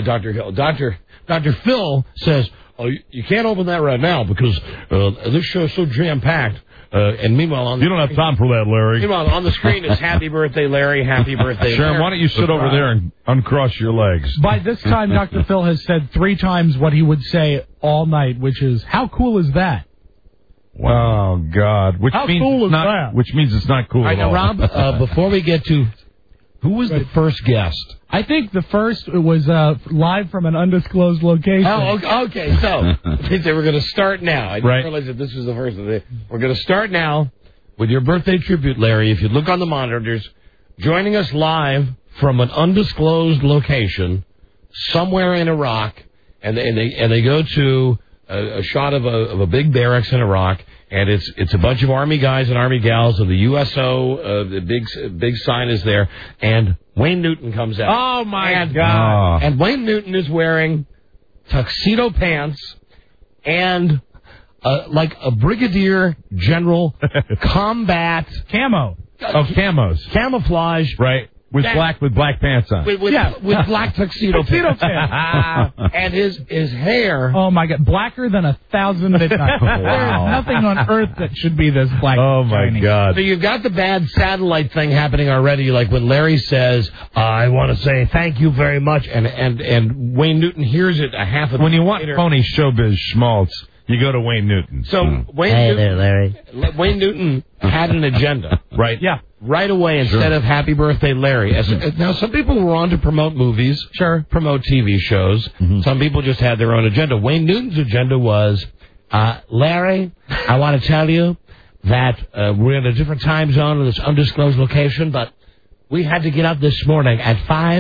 says, oh, you can't open that right now because this show is so jam-packed. And meanwhile, you don't have time for that, Larry. Meanwhile, on the screen is Happy Birthday, Larry, Happy Birthday, Sharon, Larry. why don't you sit over there and uncross your legs? By this time, Dr. Phil has said 3 times what he would say all night, which is, how cool is that? Wow. Oh, God. How cool is that? Which means it's not cool at all. Rob, before we get to... Who was the first guest? I think the first was live from an undisclosed location. Oh, okay. So they were going to start now. I didn't realize that this was the first. We're going to start now with your birthday tribute, Larry. If you look on the monitors, joining us live from an undisclosed location somewhere in Iraq, and they go to a shot of a big barracks in Iraq. And it's a bunch of Army guys and Army gals, and the USO, the big sign is there, and Wayne Newton comes out. Oh, my God. And Wayne Newton is wearing tuxedo pants and like a brigadier general combat... Camo. Camos. Camouflage. Right. With black pants on. With black tuxedo pants. And his hair. Oh, my God. Blacker than 1,000 midnights. Wow. There's nothing on earth that should be this black. Oh, my God. So you've got the bad satellite thing happening already, like when Larry says, I want to say thank you very much, and Wayne Newton hears it a half a minute When you want later. phony showbiz schmaltz, you go to Wayne Newton. So Wayne Newton had an agenda. Right. Yeah. Right away, instead of Happy Birthday, Larry. Now, some people were on to promote movies, promote TV shows. Mm-hmm. Some people just had their own agenda. Wayne Newton's agenda was, Larry, I want to tell you that we're in a different time zone in this undisclosed location, but we had to get up this morning at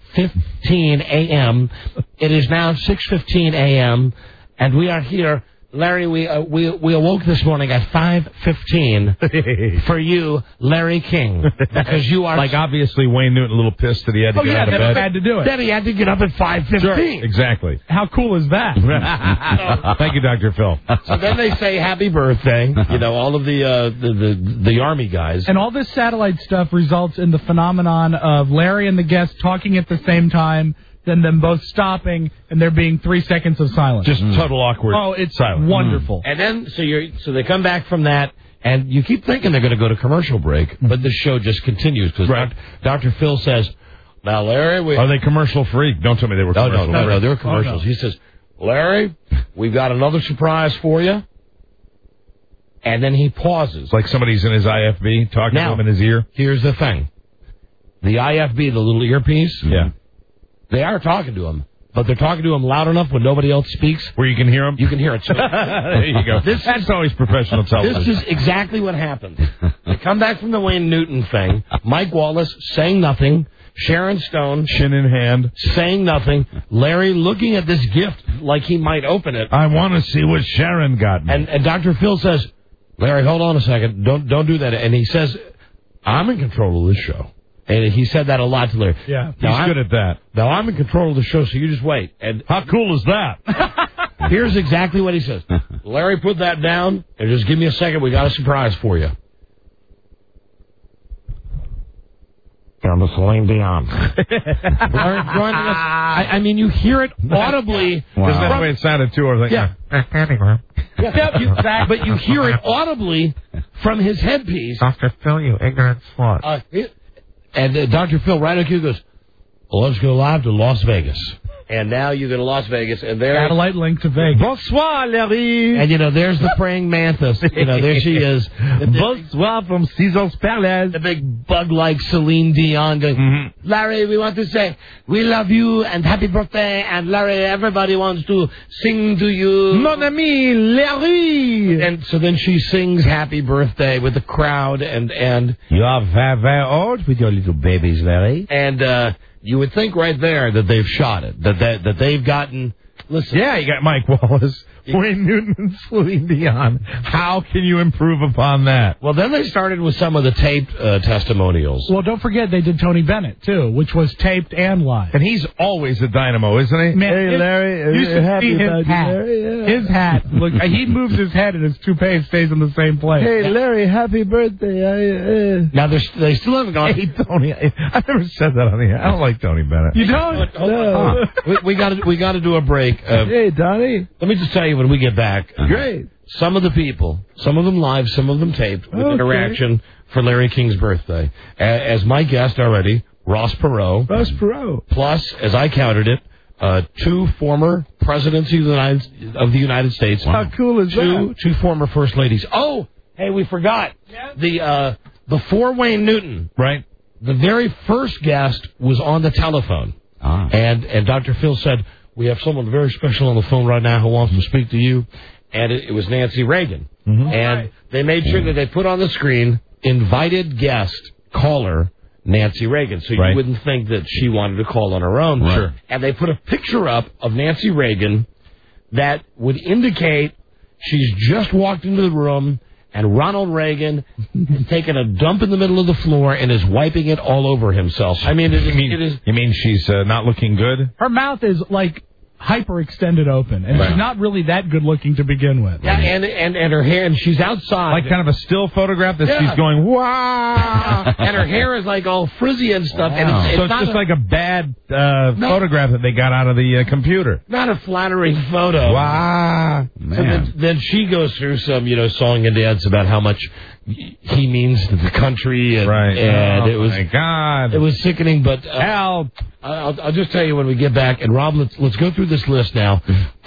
5:15 a.m. It is now 6:15 a.m., and we are here. Larry, we awoke this morning at 5:15 for you, Larry King, because you are like obviously Wayne Newton a little pissed that he had to get out of bed. Had to do it. Then he had to get up at 5:15. Sure, exactly. How cool is that? Thank you, Dr. Phil. So then they say happy birthday. You know, all of the Army guys. And all this satellite stuff results in the phenomenon of Larry and the guest talking at the same time, then them both stopping, and there being 3 seconds of silence. Just total awkward. Oh, it's silence. wonderful. And then so they come back from that, and you keep thinking they're going to go to commercial break, but the show just continues because Dr. Phil says, "Now, Larry, are they commercial free? Don't tell me they were commercial free. No, they're commercials." He says, "Larry, we've got another surprise for you." And then he pauses. Like somebody's in his IFB talking to him in his ear. Here's the thing. The IFB, the little earpiece. Yeah. They are talking to him, but they're talking to him loud enough when nobody else speaks. Where you can hear him? You can hear it. So there you go. That's always professional television. This is exactly what happened. They come back from the Wayne Newton thing. Mike Wallace saying nothing. Sharon Stone, chin in hand, saying nothing. Larry looking at this gift like he might open it. I want to see what Sharon got me. And Dr. Phil says, "Larry, hold on a second. Don't do that." And he says, "I'm in control of this show." And he said that a lot to Larry. Yeah, he's good at that. Now, I'm in control of the show, so you just wait. And how cool is that? Here's exactly what he says. "Larry, put that down, and just give me a second. We got a surprise for you." Down to Celine Dion. Larry joining us. I mean, you hear it audibly. Wow. Isn't that the way it sounded, too? I was like, but you hear it audibly from his headpiece. Dr. Phil, you ignorant slut. And Dr. Phil right on cue goes, "Well, let's go live to Las Vegas." And now you go to Las Vegas, and there... Satellite link to Vegas. Bonsoir, Larry. And, there's the praying mantis. There she is. Bonsoir from Caesar's Palace. The big bug-like Celine Dion going, "Larry, we want to say we love you and happy birthday. And, Larry, everybody wants to sing to you. Mon ami, Larry." And so then she sings happy birthday with the crowd. And you are very, very old with your little babies, Larry. And... you would think right there that they've shot it, that they've gotten... Listen. Yeah, you got Mike Wallace, Wayne Newton, and Celine Dion. How can you improve upon that? Well, then they started with some of the taped testimonials. Well, don't forget they did Tony Bennett, too, which was taped and live. And he's always a dynamo, isn't he? Man, hey, Larry, you should happy see his hat. Yeah. His hat. Look, he moves his head and his toupee stays in the same place. Hey, Larry, happy birthday. Now, they still haven't gone... Hey, Tony. I never said that on the air. I don't like Tony Bennett. You don't? No. We got to do a break. Hey, Donnie. Let me just tell you when we get back. Great. Some of the people, some of them live, some of them taped, with interaction for Larry King's birthday. As my guest already, Ross Perot. Ross Perot. Plus, as I counted it, 2 former presidents of the United States. Wow. How cool is that? 2 former first ladies. Oh, hey, we forgot. Yeah. Before Wayne Newton. Right. The very first guest was on the telephone. And Dr. Phil said, "We have someone very special on the phone right now who wants to speak to you." And it was Nancy Reagan. And they made sure that they put on the screen, invited guest, caller, Nancy Reagan. So you wouldn't think that she wanted to call on her own. Right. Sure. And they put a picture up of Nancy Reagan that would indicate she's just walked into the room and Ronald Reagan has taken a dump in the middle of the floor and is wiping it all over himself. I mean, You mean she's not looking good? Her mouth is like hyper-extended open, and she's not really that good-looking to begin with. Yeah, and her hair, and she's outside. Like kind of a still photograph that she's going, wow! And her hair is like all frizzy and stuff. And it's just like a bad photograph that they got out of the computer. Not a flattering photo. Wow. So then she goes through some, song and dance about how much he means to the country. And, and it was, my God. It was sickening, but... help! I'll just tell you when we get back. And Rob, let's go through this list now.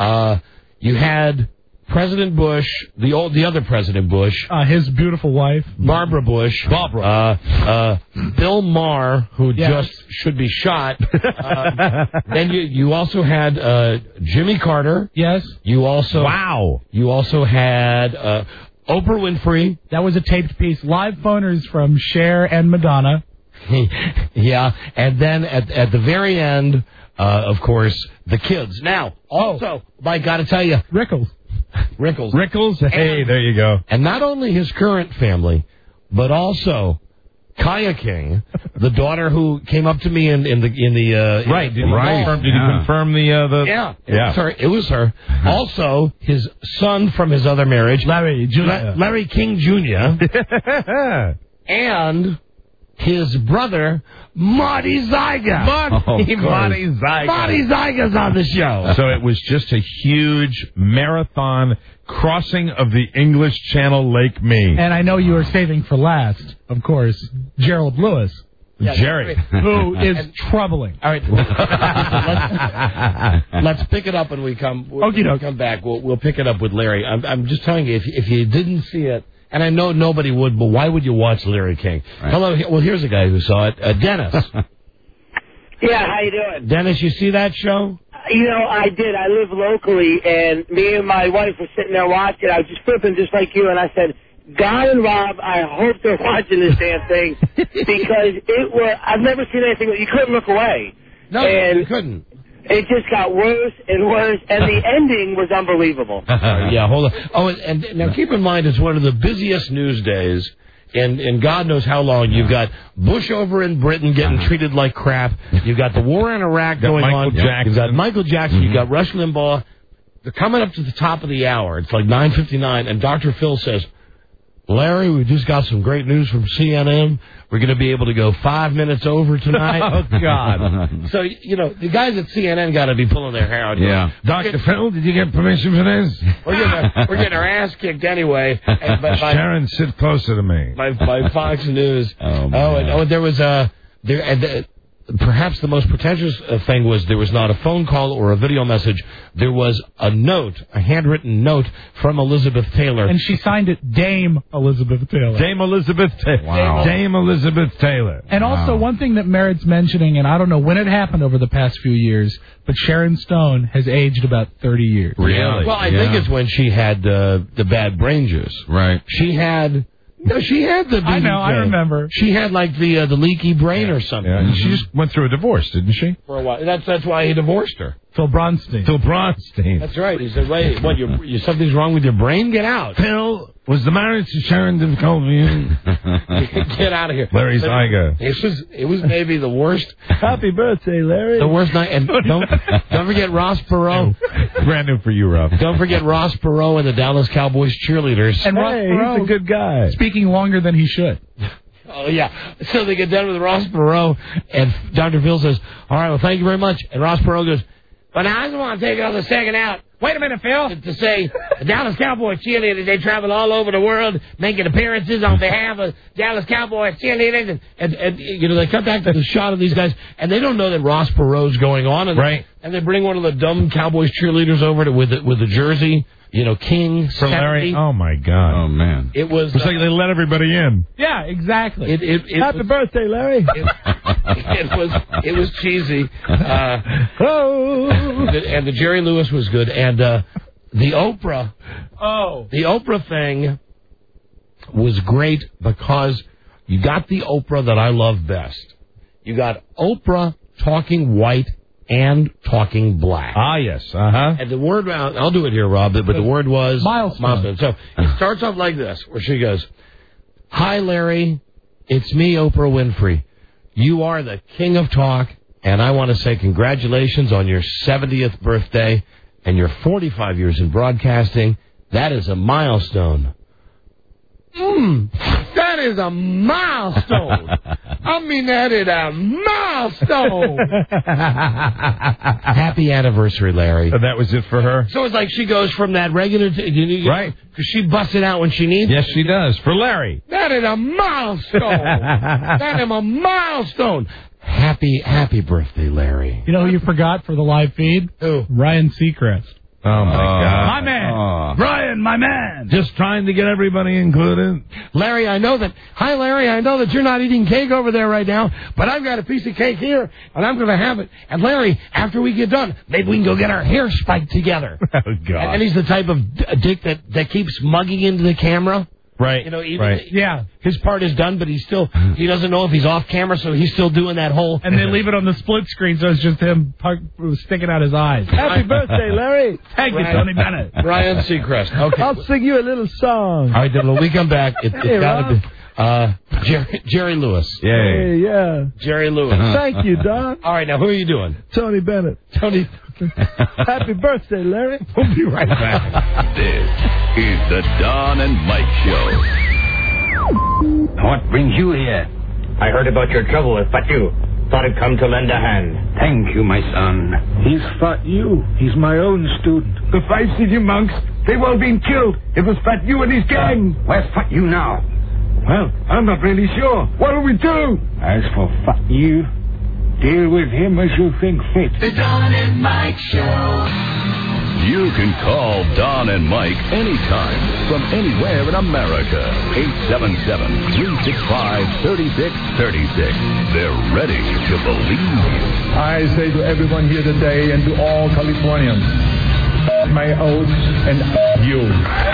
You had President Bush, the other President Bush, his beautiful wife, Barbara Bush, Bill Maher, who just should be shot. Then you also had Jimmy Carter. Yes. You also You also had Oprah Winfrey. That was a taped piece. Live phoners from Cher and Madonna. Yeah, and then at the very end, of course, the kids. Now, also, I got to tell you, Rickles. Hey, there you go. And not only his current family, but also Kaya King, the daughter who came up to me in the right. Did he confirm the? Yeah. Sorry, it was her. Also, his son from his other marriage, Larry King Jr. and his brother, Marty Zyga. Marty Zyga's on the show. So it was just a huge marathon crossing of the English Channel Lake Mead. And I know you were saving for last, of course, Gerald Lewis. Jerry. Who is troubling. All right. Let's pick it up when we come back. We'll pick it up with Larry. I'm just telling you, if you didn't see it, and I know nobody would, but why would you watch Larry King? Right. Hello. Well, here's a guy who saw it. Dennis. Yeah, how you doing? Dennis, you see that show? You know, I did. I live locally, and me and my wife were sitting there watching. I was just flipping just like you, and I said, God and Rob, I hope they're watching this damn thing, because I've never seen anything, you couldn't look away. No, you couldn't. It just got worse and worse, and the ending was unbelievable. Yeah, hold on. Oh, and now keep in mind, it's one of the busiest news days, and God knows how long. You've got Bush over in Britain getting treated like crap. You've got the war in Iraq going on. You've got Michael Jackson. You've got Rush Limbaugh. They're coming up to the top of the hour. It's like 9:59, and Dr. Phil says, Larry, we just got some great news from CNN. We're going to be able to go 5 minutes over tonight. Oh, God. So, you know, the guys at CNN got to be pulling their hair out. Yeah. Dr. Phil, did you get permission for this? We're getting our ass kicked anyway. Sharon, sit closer to me. By Fox News. And there was perhaps the most pretentious thing was there was not a phone call or a video message. There was a note, a handwritten note from Elizabeth Taylor. And she signed it Dame Elizabeth Taylor. Dame Elizabeth Taylor. Wow. Dame Elizabeth Taylor. And also one thing that merits mentioning, and I don't know when it happened over the past few years, but Sharon Stone has aged about 30 years. Really? Well, I think it's when she had the bad brain juice. Right. She had the. I know. I remember. She had like the leaky brain or something. Yeah, and she just went through a divorce, didn't she? For a while. That's why he divorced her. Phil Bronstein. That's right. He said, "Wait, what? Something's wrong with your brain? Get out." Phil, was the marriage to Sharon difficult for you? Get out of here, Larry Zyga. It was maybe the worst. Happy birthday, Larry. The worst night, and don't forget Ross Perot. Brand new for you, Rob. Don't forget Ross Perot and the Dallas Cowboys cheerleaders. And Ross Perot, he's a good guy. Speaking longer than he should. Oh, yeah. So they get done with Ross Perot, and Dr. Phil says, all right, well, thank you very much. And Ross Perot goes, but now I just want to take another second out. Wait a minute, Phil. To say the Dallas Cowboys cheerleaders, they travel all over the world making appearances on behalf of Dallas Cowboys cheerleaders. And you know, they cut back to the shot of these guys, and they don't know that Ross Perot's going on. And, right. And they bring one of the dumb Cowboys cheerleaders over with the jersey. You know, King for Larry. Oh my God! Oh man! It was like they let everybody in. Yeah, exactly. Happy birthday, Larry! It was cheesy. And the Jerry Lewis was good, and the Oprah. Oh, the Oprah thing was great because you got the Oprah that I love best. You got Oprah talking white and talking black. Ah, yes. Uh-huh. And the word, I'll do it here, Rob, but the word was milestone. So it starts off like this, where she goes, hi, Larry, it's me, Oprah Winfrey. You are the king of talk, and I want to say congratulations on your 70th birthday and your 45 years in broadcasting. That is a milestone. That is a milestone. I mean, that is a milestone. Happy anniversary, Larry. And that was it for her? So it's like she goes from that regular... right. Because she busts it out when she needs Yes, she does. For Larry. That is a milestone. That is a milestone. Happy birthday, Larry. You know who you forgot for the live feed? Who? Ryan Seacrest. Oh, my God. My man. Brian, my man. Just trying to get everybody included. Larry, I know that you're not eating cake over there right now, but I've got a piece of cake here, and I'm going to have it. And Larry, after we get done, maybe we can go get our hair spiked together. Oh, God. And he's the type of dick that keeps mugging into the camera. Right. You know, even his part is done, but he doesn't know if he's off camera, so he's still doing that whole. And they leave it on the split screen, so it's just him sticking out his eyes. Happy birthday, Larry. Thank you, Tony Bennett. Ryan Seacrest. Okay. I'll sing you a little song. All right, then when we come back, it's got to be Jerry Lewis. Hey, yeah. Jerry Lewis. Thank you, Don. All right, now who are you doing? Tony Bennett. Tony. Happy birthday, Larry. We'll be right back. This is the Don and Mike Show. What brings you here? I heard about your trouble with Fat You. Thought I'd come to lend a hand. Thank you, my son. He's Fat You. He's my own student. The 5 city monks, they've all been killed. It was Fat You and his gang. Where's Fat You now? Well, I'm not really sure. What'll we do? As for Fat You, deal with him as you think fit. The Don and Mike Show. You can call Don and Mike anytime from anywhere in America. 877-365-3636. They're ready to believe you. I say to everyone here today and to all Californians, my oath and you.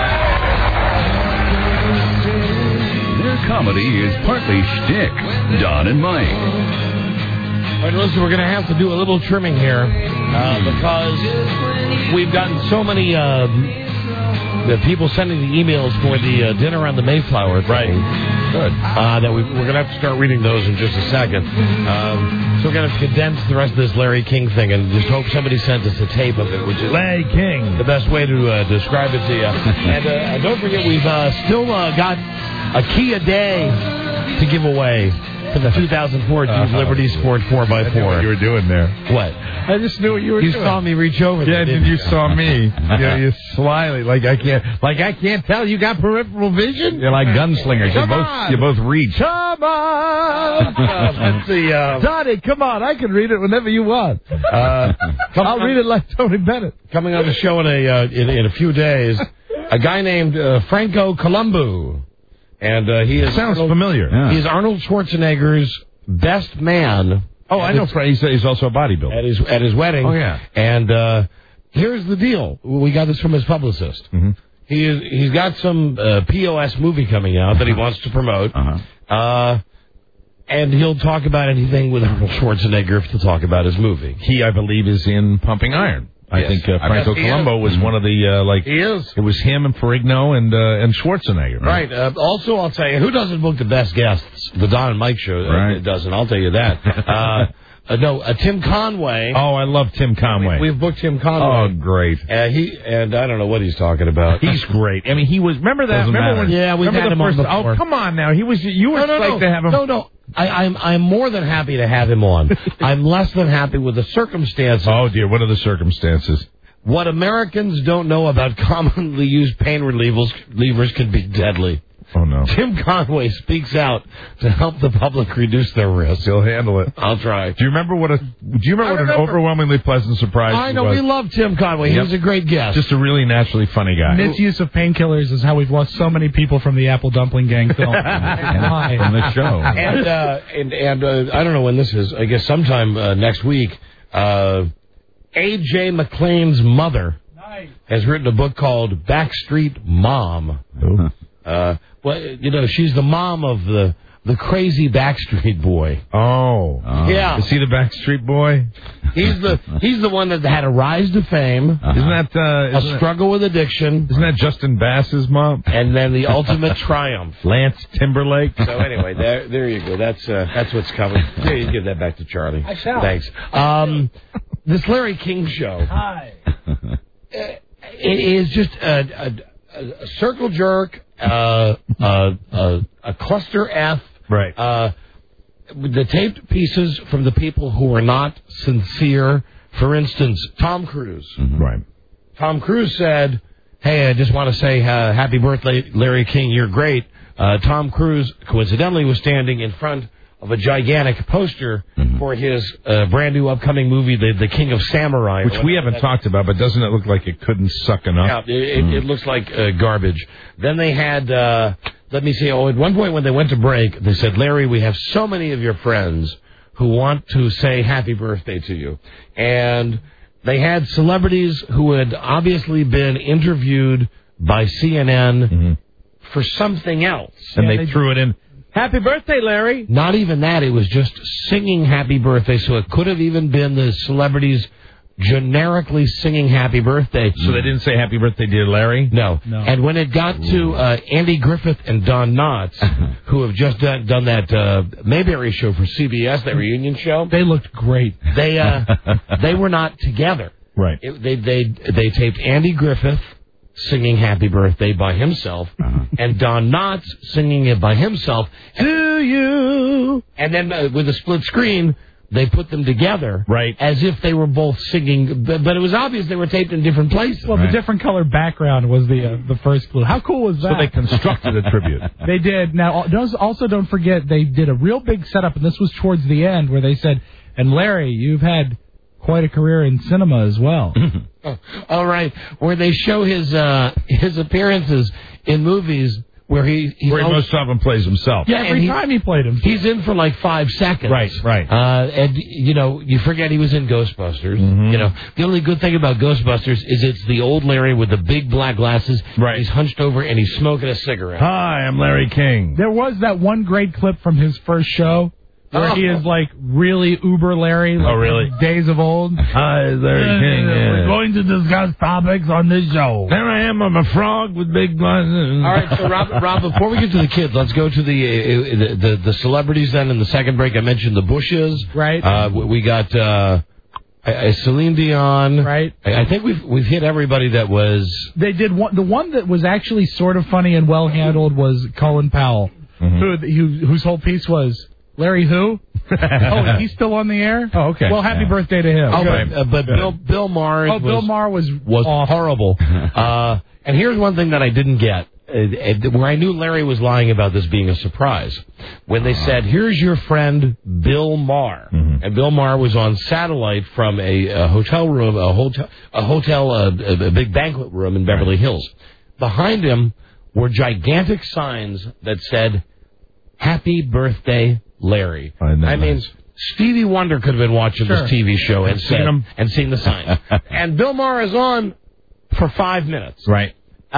Their comedy is partly shtick. Don and Mike. All right, listen, we're going to have to do a little trimming here because we've gotten so many the people sending the emails for the dinner on the Mayflower thing. Right. Good. That we're going to have to start reading those in just a second. So we're going to condense the rest of this Larry King thing and just hope somebody sends us a tape of it, which is Larry King, the best way to describe it to you. And don't forget, we've still got a key a day to give away for the 2004 Jeep Liberty Sport 4x4. I knew what you were doing there. What? I just knew what you were doing. You saw me reach over there. Yeah, and you saw me. You slyly, like I can't tell you got peripheral vision. You're like gunslingers. You both reach. Come on. Let's see. Donnie, come on. I can read it whenever you want. I'll read it like Tony Bennett. Coming on the show in a few days, a guy named Franco Columbu. And he is sounds familiar. Yeah. He's Arnold Schwarzenegger's best man. Oh, I know. He's also a bodybuilder. At his wedding. Oh, yeah. And here's the deal. We got this from his publicist. Mm-hmm. He's got some POS movie coming out that he wants to promote. And he'll talk about anything with Arnold Schwarzenegger if to talk about his movie. He, I believe, is in Pumping Iron. I think Franco Columbu was one of the, He is. It was him and Ferrigno and Schwarzenegger. Right. Also, I'll tell you, who doesn't book the best guests? The Don and Mike Show doesn't. I'll tell you that. Tim Conway. Oh, I love Tim Conway. We've booked Tim Conway. Oh, great. And I don't know what he's talking about. He's great. I mean, he was, remember that? Remember when, we've had him on before. Oh, come on now. You were psyched to have him. No. I'm more than happy to have him on. I'm less than happy with the circumstances. Oh, dear. What are the circumstances? What Americans don't know about commonly used pain relievers can be deadly. Oh, no. Tim Conway speaks out to help the public reduce their risk. He'll handle it. I'll try. Do you remember what an overwhelmingly pleasant surprise I know. We love Tim Conway. He was a great guest. Just a really naturally funny guy. His use of painkillers is how we've lost so many people from the Apple Dumpling Gang film. On this show. And I don't know when this is. I guess sometime next week. A.J. McClain's mother has written a book called Backstreet Mom. Well, she's the mom of the crazy Backstreet Boy. Oh. Yeah. Is he the Backstreet Boy? He's the one that had a rise to fame. Isn't that a struggle with addiction? Isn't that Justin Bass's mom? And then the ultimate triumph. Lance Timberlake. So anyway, there you go. That's what's coming. Here, you give that back to Charlie. I shall. Thanks. This Larry King show. Hi. It is just a circle jerk, a cluster F. Right. The taped pieces from the people who are not sincere. For instance, Tom Cruise. Mm-hmm. Right. Tom Cruise said, "Hey, I just want to say happy birthday, Larry King. You're great." Tom Cruise, coincidentally, was standing in front of a gigantic poster for his brand new upcoming movie, The King of Samurai. Which we haven't talked about, but doesn't it look like it couldn't suck enough? Yeah, it looks like garbage. Then they had, let me see, at one point when they went to break, they said, "Larry, we have so many of your friends who want to say happy birthday to you." And they had celebrities who had obviously been interviewed by CNN for something else. And they threw it in. Happy birthday, Larry. Not even that. It was just singing happy birthday, so it could have even been the celebrities generically singing happy birthday. So they didn't say happy birthday, dear Larry? No. And when it got to Andy Griffith and Don Knotts, who have just done that Mayberry show for CBS, that reunion show. They looked great. They were not together. Right. They taped Andy Griffith singing happy birthday by himself, and Don Knotts singing it by himself. To you. And then with a split screen, they put them together, right, as if they were both singing, but it was obvious they were taped in different places. Well, the different color background was the first clue. How cool was that? So they constructed a tribute. They did. Now, also don't forget, they did a real big setup, and this was towards the end, where they said, and Larry, you've had quite a career in cinema as well. All right, where they show his appearances in movies where he most often plays himself. Yeah, every time he played him. He's in for like 5 seconds. Right. And, you forget he was in Ghostbusters. Mm-hmm. The only good thing about Ghostbusters is it's the old Larry with the big black glasses. Right. He's hunched over and he's smoking a cigarette. Hi, I'm Larry King. There was that one great clip from his first show where he is like really uber Larry. Like really? Days of old. Hi, Larry King. We're going to discuss topics on this show. There I am. I'm a frog with big glasses. All right, so Rob, before we get to the kids, let's go to the celebrities then in the second break. I mentioned the Bushes. Right. We got Celine Dion. Right. I think we've hit everybody that was. They did the one that was actually sort of funny and well handled was Colin Powell, whose whole piece was, Larry who? Oh, he's still on the air? Oh, okay. Well, happy birthday to him. Oh, but Bill Maher. Bill Maher was horrible. And here's one thing that I didn't get, where I knew Larry was lying about this being a surprise. When they said, "Here's your friend Bill Maher," and Bill Maher was on satellite from a hotel room, a big banquet room in Beverly Hills. Behind him were gigantic signs that said, "Happy birthday, Larry." I mean, Stevie Wonder could have been watching this TV show and seen the sign. And Bill Maher is on for 5 minutes. Right.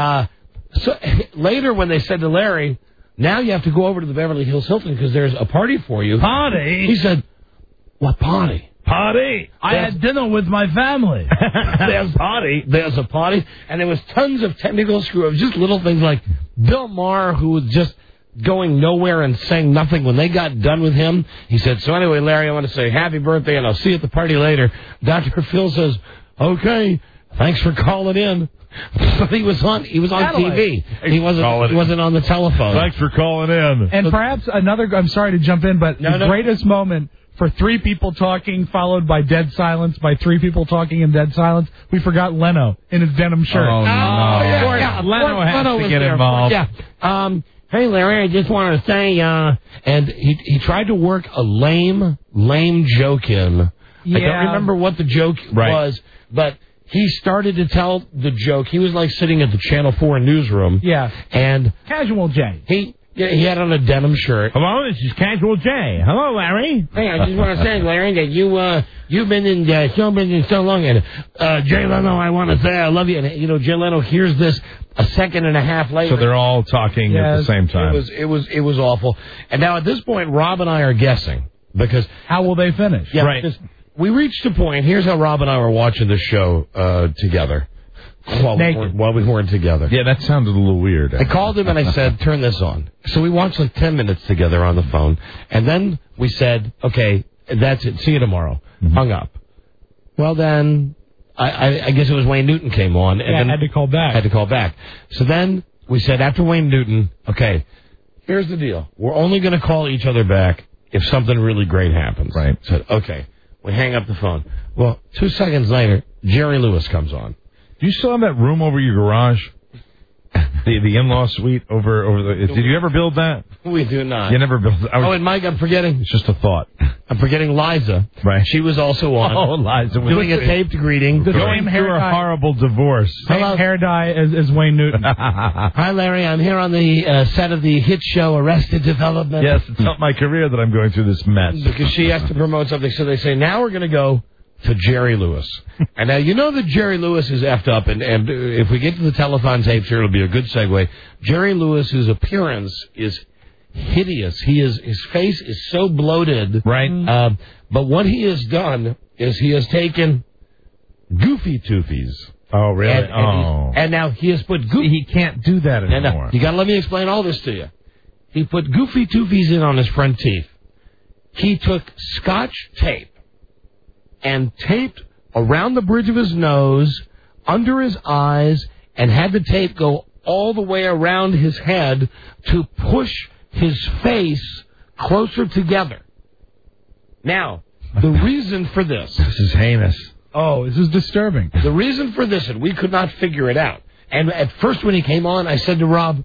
So later, when they said to Larry, "Now you have to go over to the Beverly Hills Hilton because there's a party for you." Party? He said, "What party?" Party. I had dinner with my family. There's a party, and there was tons of technical screw-ups, just little things like Bill Maher, who was just going nowhere and saying nothing. When they got done with him, he said, "So anyway, Larry, I want to say happy birthday, and I'll see you at the party later." Dr. Phil says, "Okay, thanks for calling in." But he was on TV. He wasn't on the telephone. Thanks for calling in. And perhaps I'm sorry to jump in, but the greatest moment for 3 people talking followed by dead silence, by 3 people talking and dead silence, we forgot Leno in his denim shirt. Oh, no. Yeah. Leno has to get involved. Yeah. Hey, Larry, I just wanted to say, and he tried to work a lame joke in. Yeah. I don't remember what the joke was, but he started to tell the joke. He was like sitting at the Channel 4 newsroom. Yeah. And Casual Jay. He had on a denim shirt. Hello, this is Casual Jay. Hello, Larry. Hey, I just want to say, Larry, that you've been in show business so long, and Jay Leno, I want to say I love you. And Jay Leno hears this a second and a half later. So they're all talking at the same time. It was awful. And now at this point, Rob and I are guessing because how will they finish? Yeah, right. We reached a point. Here's how Rob and I were watching this show together. While we weren't together. Yeah, that sounded a little weird. I called him and I said, "Turn this on." So we watched like 10 minutes together on the phone. And then we said, "Okay, that's it. See you tomorrow." Mm-hmm. Hung up. Well, then, I guess it was Wayne Newton came on. And then I had to call back. So then we said, after Wayne Newton, okay, here's the deal. We're only going to call each other back if something really great happens. Right. Said, okay. We hang up the phone. Well, 2 seconds later, Jerry Lewis comes on. Do you still have that room over your garage? The in-law suite over the... Did you ever build that? We do not. You never built... and Mike, I'm forgetting... It's just a thought. I'm forgetting Liza. Right. She was also on. Oh, Liza. Doing a taped greeting. Going through a horrible divorce. Same hair dye as Wayne Newton. Hi, Larry. I'm here on the set of the hit show Arrested Development. Yes, it's not my career that I'm going through this mess. Because she has to promote something. So they say, now we're going to go to Jerry Lewis. And now you know that Jerry Lewis is effed up, and if we get to the telethon tapes here, it'll be a good segue. Jerry Lewis's appearance is hideous. His face is so bloated. Right. But what he has done is he has taken Goofy Toofies. Oh, really? And now he has put Goofy. He can't do that anymore. You got to let me explain all this to you. He put Goofy Toofies in on his front teeth. He took Scotch tape and taped around the bridge of his nose, under his eyes, and had the tape go all the way around his head to push his face closer together. Now, the reason for this... This is heinous. Oh, this is disturbing. The reason for this, and we could not figure it out. And at first when he came on, I said to Rob,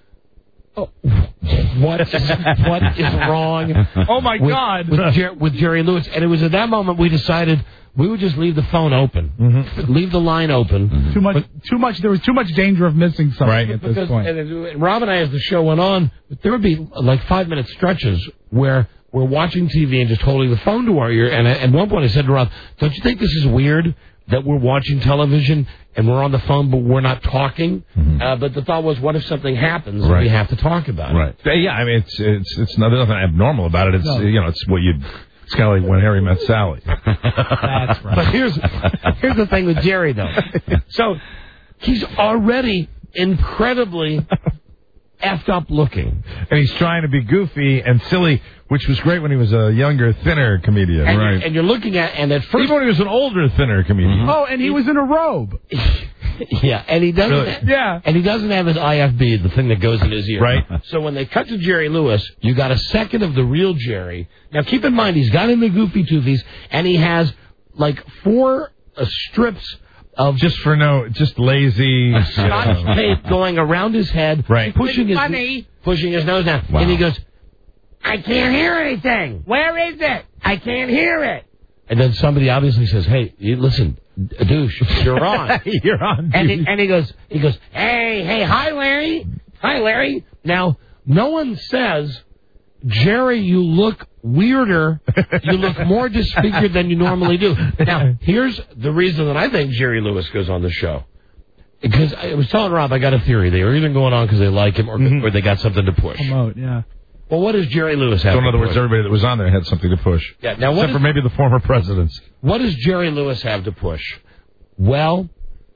what is wrong? Oh, my God. With Jerry Lewis. And it was at that moment we decided we would just leave the phone open. Mm-hmm. Leave the line open. Mm-hmm. Too much. There was too much danger of missing something at this point. And Rob and I, as the show went on, there would be like 5-minute stretches where we're watching TV and just holding the phone to our ear. And at one point I said to Rob, don't you think this is weird that we're watching television and we're on the phone but we're not talking? Mm-hmm. But the thought was, what if something happens and we have to talk about it? Right. Yeah, I mean, it's nothing abnormal about it. It's it's what you'd... It's kind of like When Harry Met Sally. That's right. But here's the thing with Jerry, though. So he's already incredibly effed up looking. And he's trying to be goofy and silly, which was great when he was a younger, thinner comedian. And, and you're looking at... And at first, even when he was an older, thinner comedian. Mm-hmm. Oh, and he was in a robe. Yeah, and he doesn't. And he doesn't have his IFB, the thing that goes in his ear. Right. So when they cut to Jerry Lewis, you got a second of the real Jerry. Now keep in mind, he's got in the Goofy Toofies, and he has like 4 strips of just lazy Scotch tape going around his head, pushing his nose down, and he goes, "I can't hear anything. Where is it? I can't hear it." And then somebody obviously says, "Hey, listen, douche, you're on. You're on." And he goes, "Hey, hi, Larry." Now, no one says, "Jerry, you look weirder. You look more disfigured than you normally do." Now, here's the reason that I think Jerry Lewis goes on the show. Because I was telling Rob, I got a theory. They were either going on because they like him or they got something to push. Promote, yeah. Well, what does Jerry Lewis have? So in other words, everybody that was on there had something to push. Yeah. Now, except for maybe the former presidents. What does Jerry Lewis have to push? Well,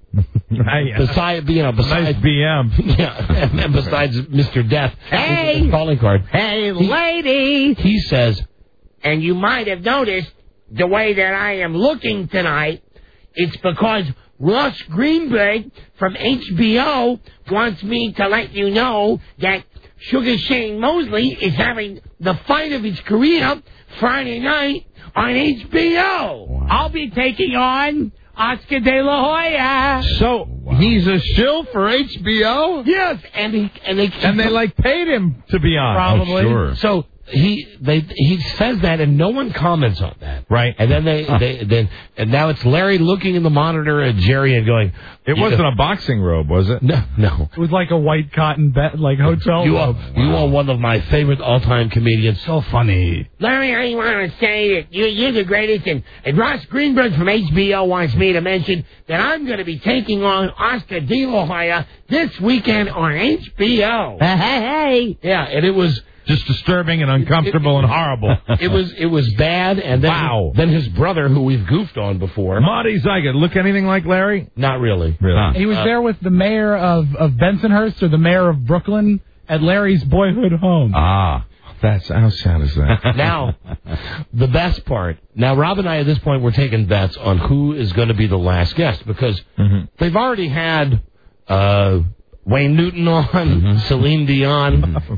besides nice BM. Yeah, and besides Mr. Death, hey, calling card. Hey, lady. He says, and you might have noticed the way that I am looking tonight. It's because Ross Greenberg from HBO wants me to let you know that Sugar Shane Mosley is having the fight of his career Friday night on HBO. Wow. I'll be taking on Oscar De La Hoya. So he's a shill for HBO? Yes, and they paid him to be on. Probably. Oh, sure. So he says that and no one comments on that. Right. And then and now it's Larry looking in the monitor at Jerry and going, it wasn't a boxing robe, was it? No. It was like a white cotton hotel robe. You are one of my favorite all-time comedians. So funny. Larry, I want to say that you're the greatest, and Ross Greenberg from HBO wants me to mention that I'm going to be taking on Oscar De La Hoya this weekend on HBO. Hey. Yeah, and it was just disturbing and uncomfortable and horrible. It was bad, and then then his brother, who we've goofed on before, Marty Zygot, look anything like Larry? Not really. He was there with the mayor of Bensonhurst or the mayor of Brooklyn at Larry's boyhood home. Ah, how sad is that? Now, the best part. Now, Rob and I at this point we're taking bets on who is going to be the last guest because they've already had Wayne Newton on, Celine Dion.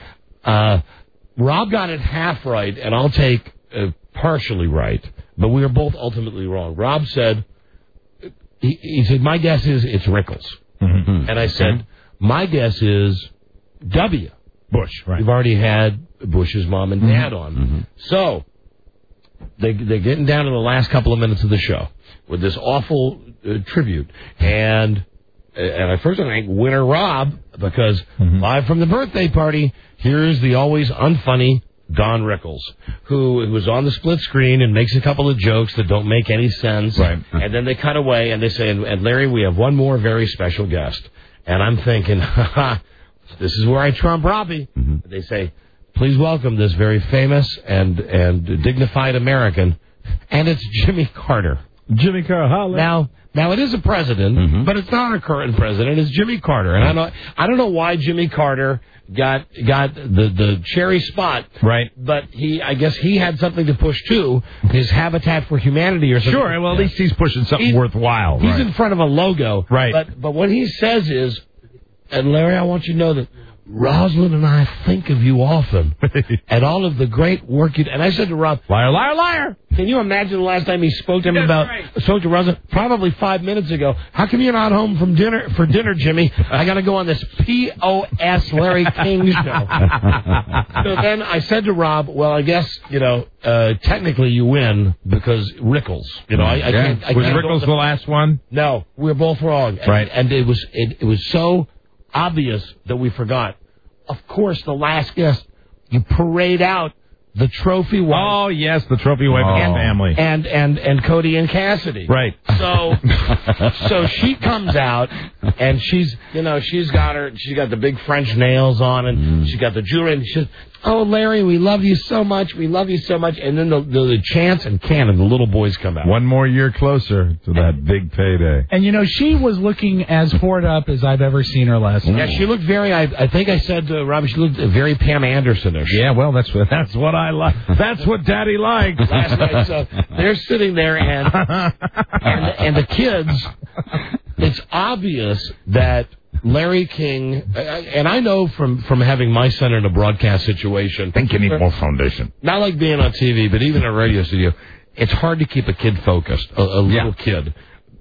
Rob got it half right, and I'll take partially right, but we were both ultimately wrong. Rob said, he said, my guess is it's Rickles. Mm-hmm. And I said, my guess is W. Bush, right. We've already had Bush's mom and dad on. Mm-hmm. So, they're getting down to the last couple of minutes of the show with this awful tribute. And I first think winner Rob, because live from the birthday party, here's the always unfunny Don Rickles, who was on the split screen and makes a couple of jokes that don't make any sense. Right. And then they cut away and they say, and Larry, we have one more very special guest. And I'm thinking, this is where I trump Robbie. Mm-hmm. They say, please welcome this very famous and dignified American, and it's Jimmy Carter. Jimmy Carter, holla. Now it is a president, but it's not a current president. It's Jimmy Carter, and I don't know why Jimmy Carter got the cherry spot. Right. But I guess he had something to push too. His Habitat for Humanity or something. Sure. Well, at least he's pushing something worthwhile. He's in front of a logo. Right. But what he says is, and Larry, I want you to know that Rosalind and I think of you often, and all of the great work you. And I said to Rob, liar, liar, liar. Can you imagine the last time he spoke to him spoke to Rosalind? Probably 5 minutes ago. How come you're not home from dinner Jimmy? I got to go on this POS Larry King show. So then I said to Rob, well, I guess technically you win because Rickles. I can't. Was Rickles the last one? No, we were both wrong. Right. And it was so obvious that we forgot. Of course, the last guest, you parade out the trophy wife. Oh, yes, the trophy wife and family. And Cody and Cassidy. Right. So she comes out, and she's got the big French nails on, and she's got the jewelry, and she's, oh, Larry, we love you so much. We love you so much. And then the Chance and Cannon, the little boys come out. One more year closer to that big payday. And, she was looking as poured up as I've ever seen her last night. Yeah, she looked very, I think I said to Robbie, she looked very Pam Anderson-ish. Yeah, well, that's what I like. That's what Daddy likes. Last night, so they're sitting there, and the kids, it's obvious that Larry King, and I know from having my son in a broadcast situation. I think you need more foundation. Not like being on TV, but even in a radio studio, it's hard to keep a kid focused, a little kid.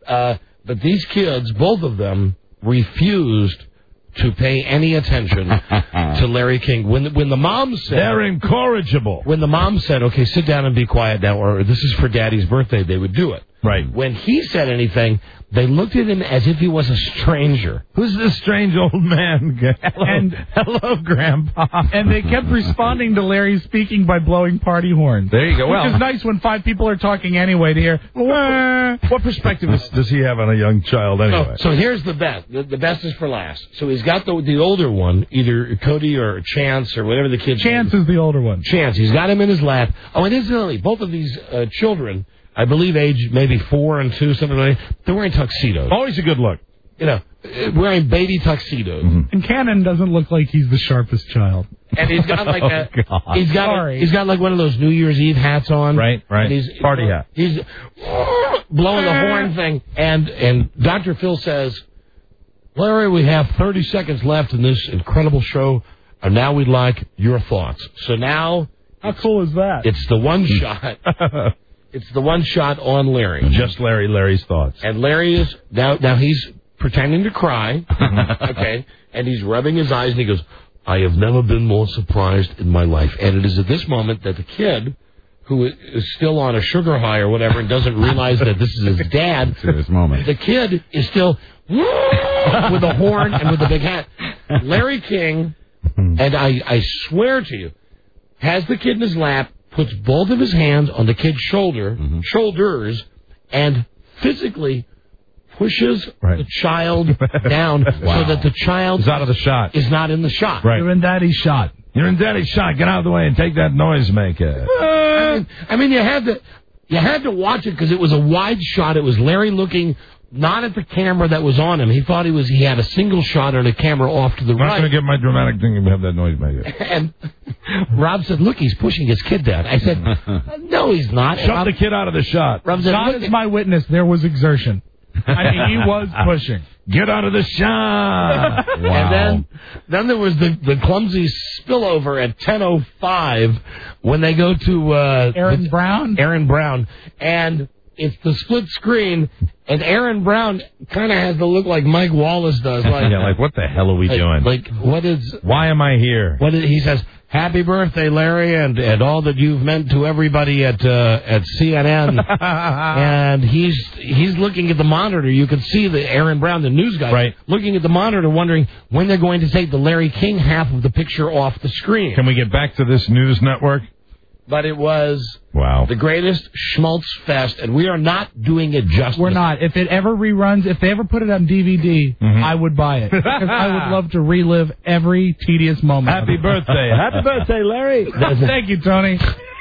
But these kids, both of them, refused to pay any attention to Larry King. When the mom said... They're incorrigible. When the mom said, okay, sit down and be quiet now, or this is for Daddy's birthday, they would do it. Right. When he said anything, they looked at him as if he was a stranger. Who's this strange old man? Hello, Grandpa. And they kept responding to Larry speaking by blowing party horns. There you go. Which is nice when 5 people are talking anyway to hear, what perspective does he have on a young child anyway? So here's the best. The best is for last. So he's got the older one, either Cody or Chance or whatever the kid's Chance is the older one. Chance. He's got him in his lap. Oh, and incidentally, both of these children, I believe age maybe 4 and 2, something like that, they're wearing tuxedos. Always a good look. Wearing baby tuxedos. Mm-hmm. And Cannon doesn't look like he's the sharpest child. And he's got like he's got like one of those New Year's Eve hats on. Right. And he's party hat. He's blowing the horn thing. And Dr. Phil says, Larry, we have 30 seconds left in this incredible show, and now we'd like your thoughts. So now... How cool is that? It's the one shot... It's the one shot on Larry. Just Larry's thoughts. And Larry is, now he's pretending to cry, okay, and he's rubbing his eyes, and he goes, I have never been more surprised in my life. And it is at this moment that the kid, who is still on a sugar high or whatever and doesn't realize that this is his dad, to this moment. The kid is still with the horn and with the big hat. Larry King, and I swear to you, has the kid in his lap, puts both of his hands on the kid's shoulders, and physically pushes the child down so that the child is out of the shot. Is not in the shot. Right. You're in Daddy's shot. You're in Daddy's shot. Get out of the way and take that noisemaker. I mean, you had to watch it because it was a wide shot. It was Larry looking not at the camera that was on him. He thought he had a single shot on a camera off to the right. I'm not going to get my dramatic thing and have that noisemaker. And Rob said, look, he's pushing his kid down. I said, no, he's not. Shut the kid out of the shot. Rob said, God is my witness. There was exertion. I mean, he was pushing. Get out of the shot. Wow. And then there was the clumsy spillover at 10:05 when they go to Aaron Brown. And it's the split screen, and Aaron Brown kind of has the look like Mike Wallace does. Like, like what the hell are we doing? Like, what is... Why am I here? He says, Happy birthday, Larry, and all that you've meant to everybody at CNN. And he's looking at the monitor. You can see Aaron Brown, the news guy, looking at the monitor, wondering when they're going to take the Larry King half of the picture off the screen. Can we get back to this news network? But it was the greatest schmaltz fest, and we are not doing it justice. We're not. If it ever reruns, if they ever put it on DVD, I would buy it. Because I would love to relive every tedious moment. Happy birthday. Happy birthday, Larry. Thank you, Tony.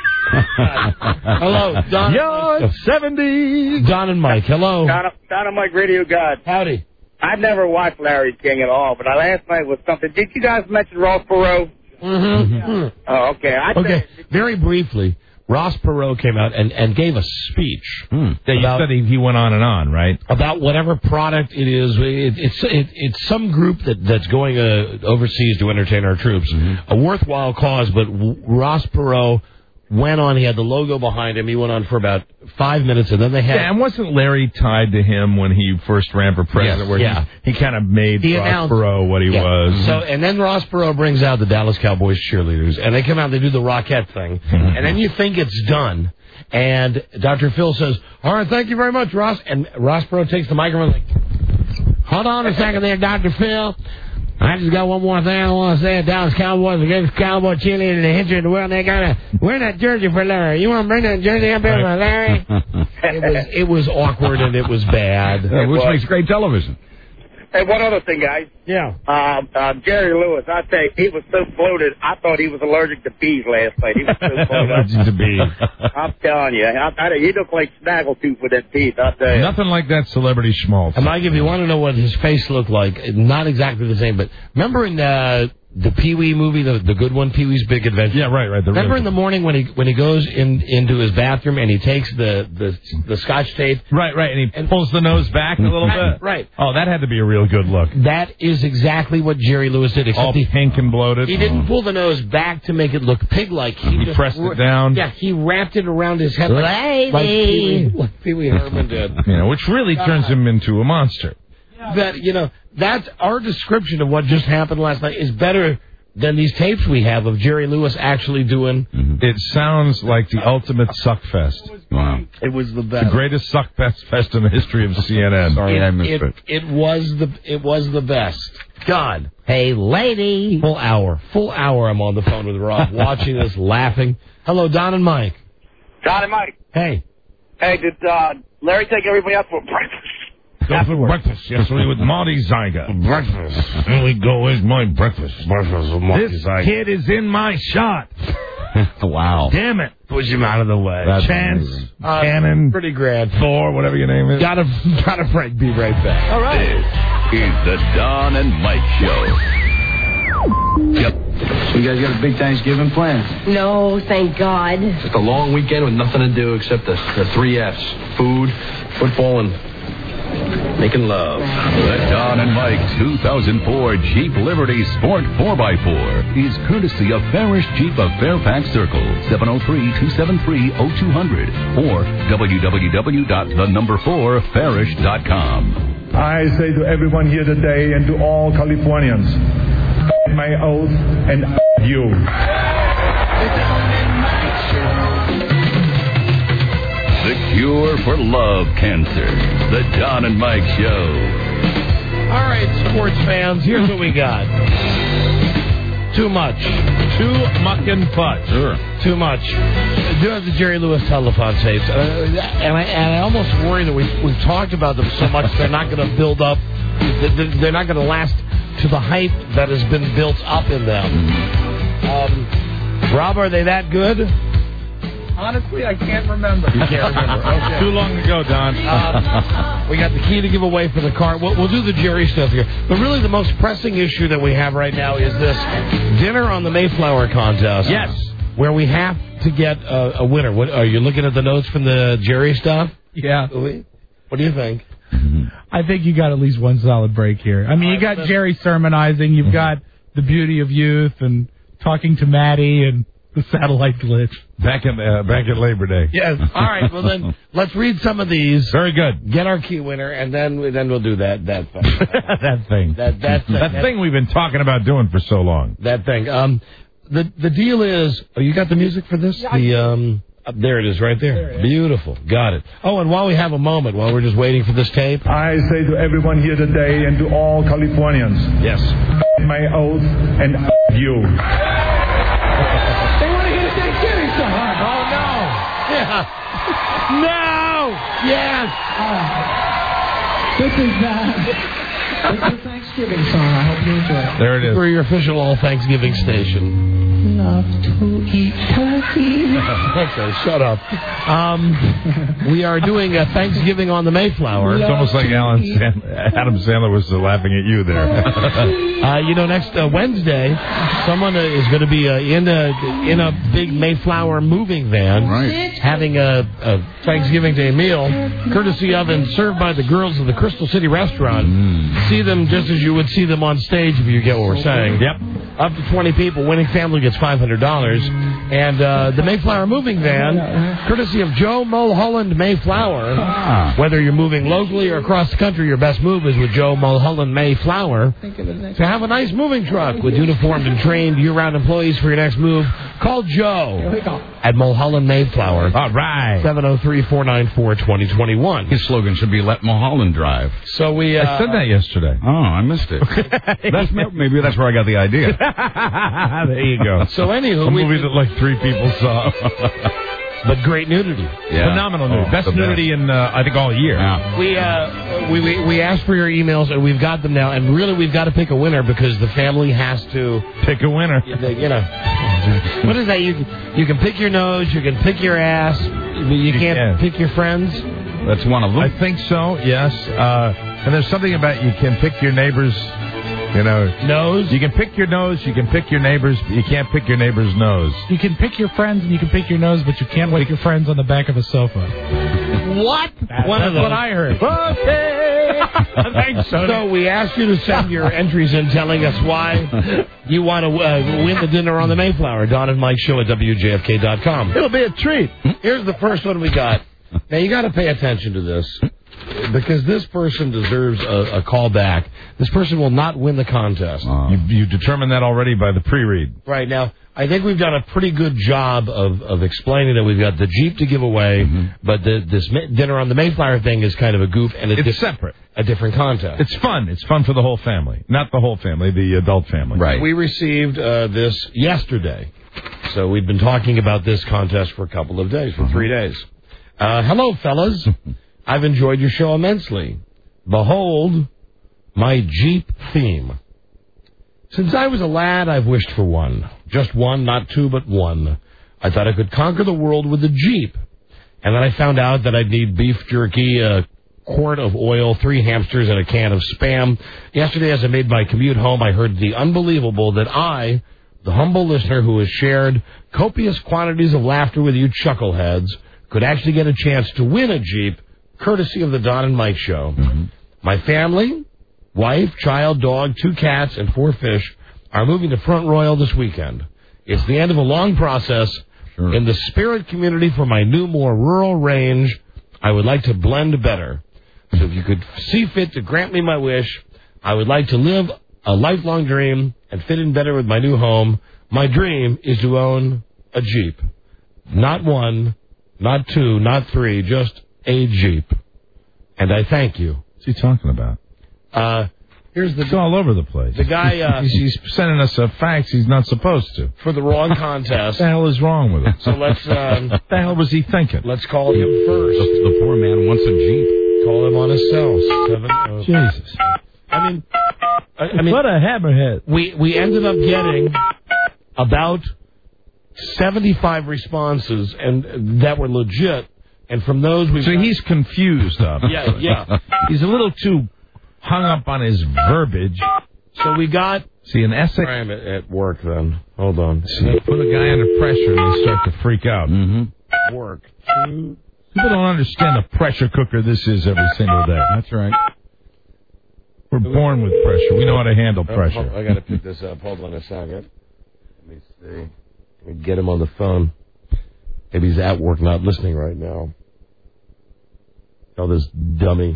Hello, Don. You're 70. Don and Mike, hello. Don and Mike, radio God. Howdy. I've never watched Larry King at all, but last night was something. Did you guys mention Ross Perot? Mm-hmm. Oh, okay. Very briefly, Ross Perot came out and gave a speech. You said he went on and on, right? About whatever product it is. It's some group that's going overseas to entertain our troops. A worthwhile cause, but Ross Perot went on. He had the logo behind him. He went on for about 5 minutes, and then they had... Yeah, and wasn't Larry tied to him when he first ran for president? He kind of made Ross Perot what he was. So, and then Ross Perot brings out the Dallas Cowboys cheerleaders, and they come out, they do the Rockette thing, and then you think it's done, and Dr. Phil says, all right, thank you very much, Ross, and Ross Perot takes the microphone like, hold on a second there, Dr. Phil. I just got one more thing I want to say. Dallas Cowboys, the greatest cowboy cheerleader in the history of the world. They got to wear that jersey for Larry. You want to bring that jersey up here for Larry? It was awkward and it was bad. Which makes great television. Hey, one other thing, guys. Yeah. Jerry Lewis, I tell you, he was so bloated, I thought he was allergic to bees last night. He was so bloated. Allergic to bees. I'm telling you. He looked like Snaggletooth with that teeth, I tell you. Nothing like that celebrity schmaltz. And Mike, if you want to know what his face looked like, not exactly the same, but remember in the Pee-wee movie, the good one, Pee-wee's Big Adventure? Yeah, right. Remember in the morning when he goes into his bathroom and he takes the Scotch tape? Right, and he pulls the nose back a little bit? Right. Oh, that had to be a real good look. That is exactly what Jerry Lewis did, except all pink and bloated. He didn't pull the nose back to make it look pig-like. He just pressed it down. Yeah, he wrapped it around his head like Pee-wee Herman did. Which really turns him into a monster. That's our description of what just happened last night is better than these tapes we have of Jerry Lewis actually doing. It sounds like the ultimate suckfest. Wow. It was the best. The greatest suckfest in the history of CNN. Sorry, I missed it. It was the best. God. Hey, lady. Full hour I'm on the phone with Rob, watching this, laughing. Hello, Don and Mike. Don and Mike. Hey. Hey, did Larry take everybody out for breakfast? After breakfast, yesterday with Marty Zyga. Breakfast. Here we go, where's my breakfast? Breakfast with Marty This Zyga. kid is in my shot. Wow. Damn it. Push him out of the way. That's Chance, Cannon, pretty grand. Thor, whatever your name is. Gotta break. Be right back. All right. This is the Don and Mike Show. Yep. So you guys got a big Thanksgiving plan? No, thank God. Just a long weekend with nothing to do except the 3 Fs. Food, football, and making love. The Don and Mike 2004 Jeep Liberty Sport 4x4 is courtesy of Farish Jeep of Fairfax Circle, 703-273-0200 or www.the4farish.com. I say to everyone here today and to all Californians, my oath and you. The cure for love cancer. The Don and Mike Show. All right, sports fans, here's what we got. Too much. Too muckin' fudge. Sure. Too much. Do have the Jerry Lewis telephone tapes. And I almost worry that we've talked about them so much they're not going to build up. They're not going to last to the hype that has been built up in them. Rob, are they that good? Honestly, I can't remember. You can't remember. Okay. Too long ago, Don. We got the key to give away for the car. We'll do the Jerry stuff here. But really, the most pressing issue that we have right now is this dinner on the Mayflower contest. Yes. Where we have to get a winner. What, are you looking at the notes from the Jerry stuff? Yeah. What do you think? I think you got at least one solid break here. I mean, you got Jerry sermonizing. You've got the beauty of youth and talking to Maddie and the satellite glitch. Back at Labor Day. Yes. All right. Well, then let's read some of these. Very good. Get our key winner, and then we'll do that thing. That thing. That thing we've been talking about doing for so long. That thing. the deal is, you got the music for this? There it is, right there. Beautiful. Got it. Oh, and while we have a moment, while we're just waiting for this tape, I say to everyone here today and to all Californians, yes, my oath and you. They want to hear the Thanksgiving song. Oh, no. Yeah. No. Yes. This is the Thanksgiving song. I hope you enjoy it. There it is. For your official all Thanksgiving station. Love to eat turkey. Okay, shut up. We are doing a Thanksgiving on the Mayflower. It's almost like Adam Sandler was laughing at you there. Next Wednesday, someone is going to be in a big Mayflower moving van, having a Thanksgiving Day meal, courtesy of and served by the girls of the Crystal City Restaurant. See them just as you would see them on stage, if you get what we're saying. Yep. Up to 20 people. Winning family gets $500. And the Mayflower moving van, courtesy of Joe Mulholland Mayflower. Whether you're moving locally or across the country, your best move is with Joe Mulholland Mayflower. To have a nice moving truck with uniformed and trained year-round employees for your next move, call Joe at Mulholland Mayflower. All right. 703-494-2021. His slogan should be "Let Mulholland Drive." So we I said that yesterday. Oh, I missed it. Maybe that's where I got the idea. There you go. So anywho, a movie that like 3 people saw. But great nudity. Yeah. Phenomenal nudity. Best nudity in, I think, all year. Yeah. We asked for your emails, and we've got them now. And really, we've got to pick a winner because the family has to... Pick a winner. What is that? You can pick your nose, you can pick your ass, but you can't pick your friends? That's one of them. I think so, yes. And there's something about you can pick your neighbor's... nose? You can pick your nose, you can pick your neighbor's, but you can't pick your neighbor's nose. You can pick your friends and you can pick your nose, but you can't pick your friends on the back of a sofa. What? That's what I heard. Okay. Thanks, so we asked you to send your entries in telling us why you want to win the dinner on the Mayflower. Don and Mike Show at WJFK.com. It'll be a treat. Here's the first one we got. Now, you got to pay attention to this. Because this person deserves a call back. This person will not win the contest. You determined that already by the pre-read. Right. Now, I think we've done a pretty good job of explaining that we've got the Jeep to give away, but this dinner on the Mayflower thing is kind of a goof, and it's separate. A different contest. It's fun. It's fun for the whole family. Not the whole family, the adult family. Right. We received this yesterday. So we've been talking about this contest for a couple of days, for 3 days. Hello, fellas. I've enjoyed your show immensely. Behold, my Jeep theme. Since I was a lad, I've wished for one. Just one, not 2, but 1. I thought I could conquer the world with a Jeep. And then I found out that I'd need beef jerky, a quart of oil, 3 hamsters, and a can of Spam. Yesterday, as I made my commute home, I heard the unbelievable that I, the humble listener who has shared copious quantities of laughter with you chuckleheads, could actually get a chance to win a Jeep, courtesy of the Don and Mike Show. My family, wife, child, dog, 2 cats, and 4 fish are moving to Front Royal this weekend. It's the end of a long process. Sure. In the spirit community for my new, more rural range, I would like to blend better. So if you could see fit to grant me my wish, I would like to live a lifelong dream and fit in better with my new home. My dream is to own a Jeep. Not 1, not 2, not 3, just a Jeep. And I thank you. What's he talking about? It's all over the place. The guy... he's sending us a fax he's not supposed to. For the wrong contest. What the hell is wrong with him? So let's... what the hell was he thinking? Let's call him first. The poor man wants a Jeep. Call him on his cell. Jesus. I mean, what a hammerhead. We ended up getting about 75 responses and that were legit. And from those he's confused up. Yeah. He's a little too hung up on his verbiage. So we got... See, an Essex... I'm at work then. Hold on. See, put a guy under pressure and they start to freak out. Work. People don't understand the pressure cooker this is every single day. That's right. We're born with pressure. We know how to handle pressure. I got to pick this up. Hold on a second. Let me see. Let me get him on the phone. Maybe he's at work, not listening right now. Oh, this dummy.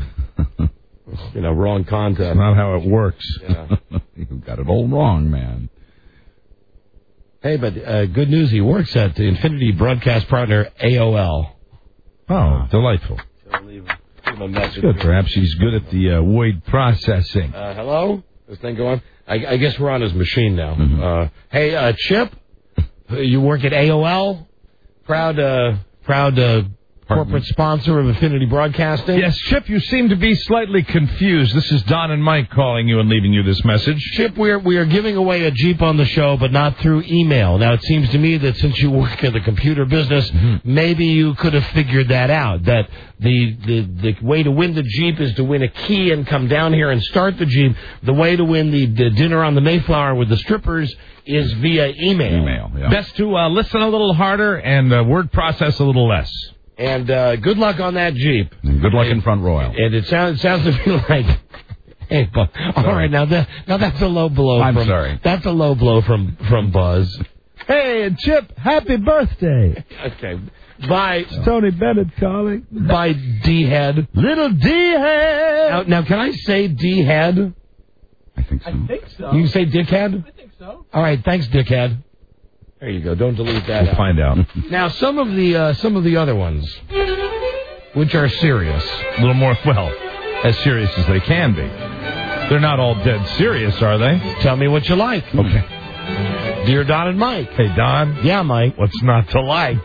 Wrong contest. That's not how it works. Yeah. You've got it all wrong, man. Hey, but good news. He works at the Infinity broadcast partner AOL. Oh, delightful. Give him a message. Good. Perhaps he's good at the word processing. Hello? This thing going? I guess we're on his machine now. Mm-hmm. Hey, Chip, you work at AOL? Proud corporate sponsor of Infinity Broadcasting. Yes, Chip, you seem to be slightly confused. This is Don and Mike calling you and leaving you this message. Chip, we are giving away a Jeep on the show, but not through email. Now, it seems to me that since you work in the computer business, maybe you could have figured that out, that the way to win the Jeep is to win a key and come down here and start the Jeep. The way to win the dinner on the Mayflower with the strippers is via email. Yeah. Best to listen a little harder and word process a little less. And good luck on that Jeep. And good luck in Front Royal. And it sounds to me like, hey, Buzz. All right, now that's a low blow. I'm sorry. That's a low blow from Buzz. Hey, and Chip, happy birthday. Okay. Bye. It's Tony Bennett calling. Bye, D-head. Little D-head. Now, can I say D-head? I think so. You can say dickhead? I think so. All right, thanks, dickhead. There you go. Don't delete that. We'll find out. Now, some of the other ones, which are serious. A little more, well, as serious as they can be. They're not all dead serious, are they? Tell me what you like. Okay. Dear Don and Mike. Hey, Don. Yeah, Mike. What's not to like?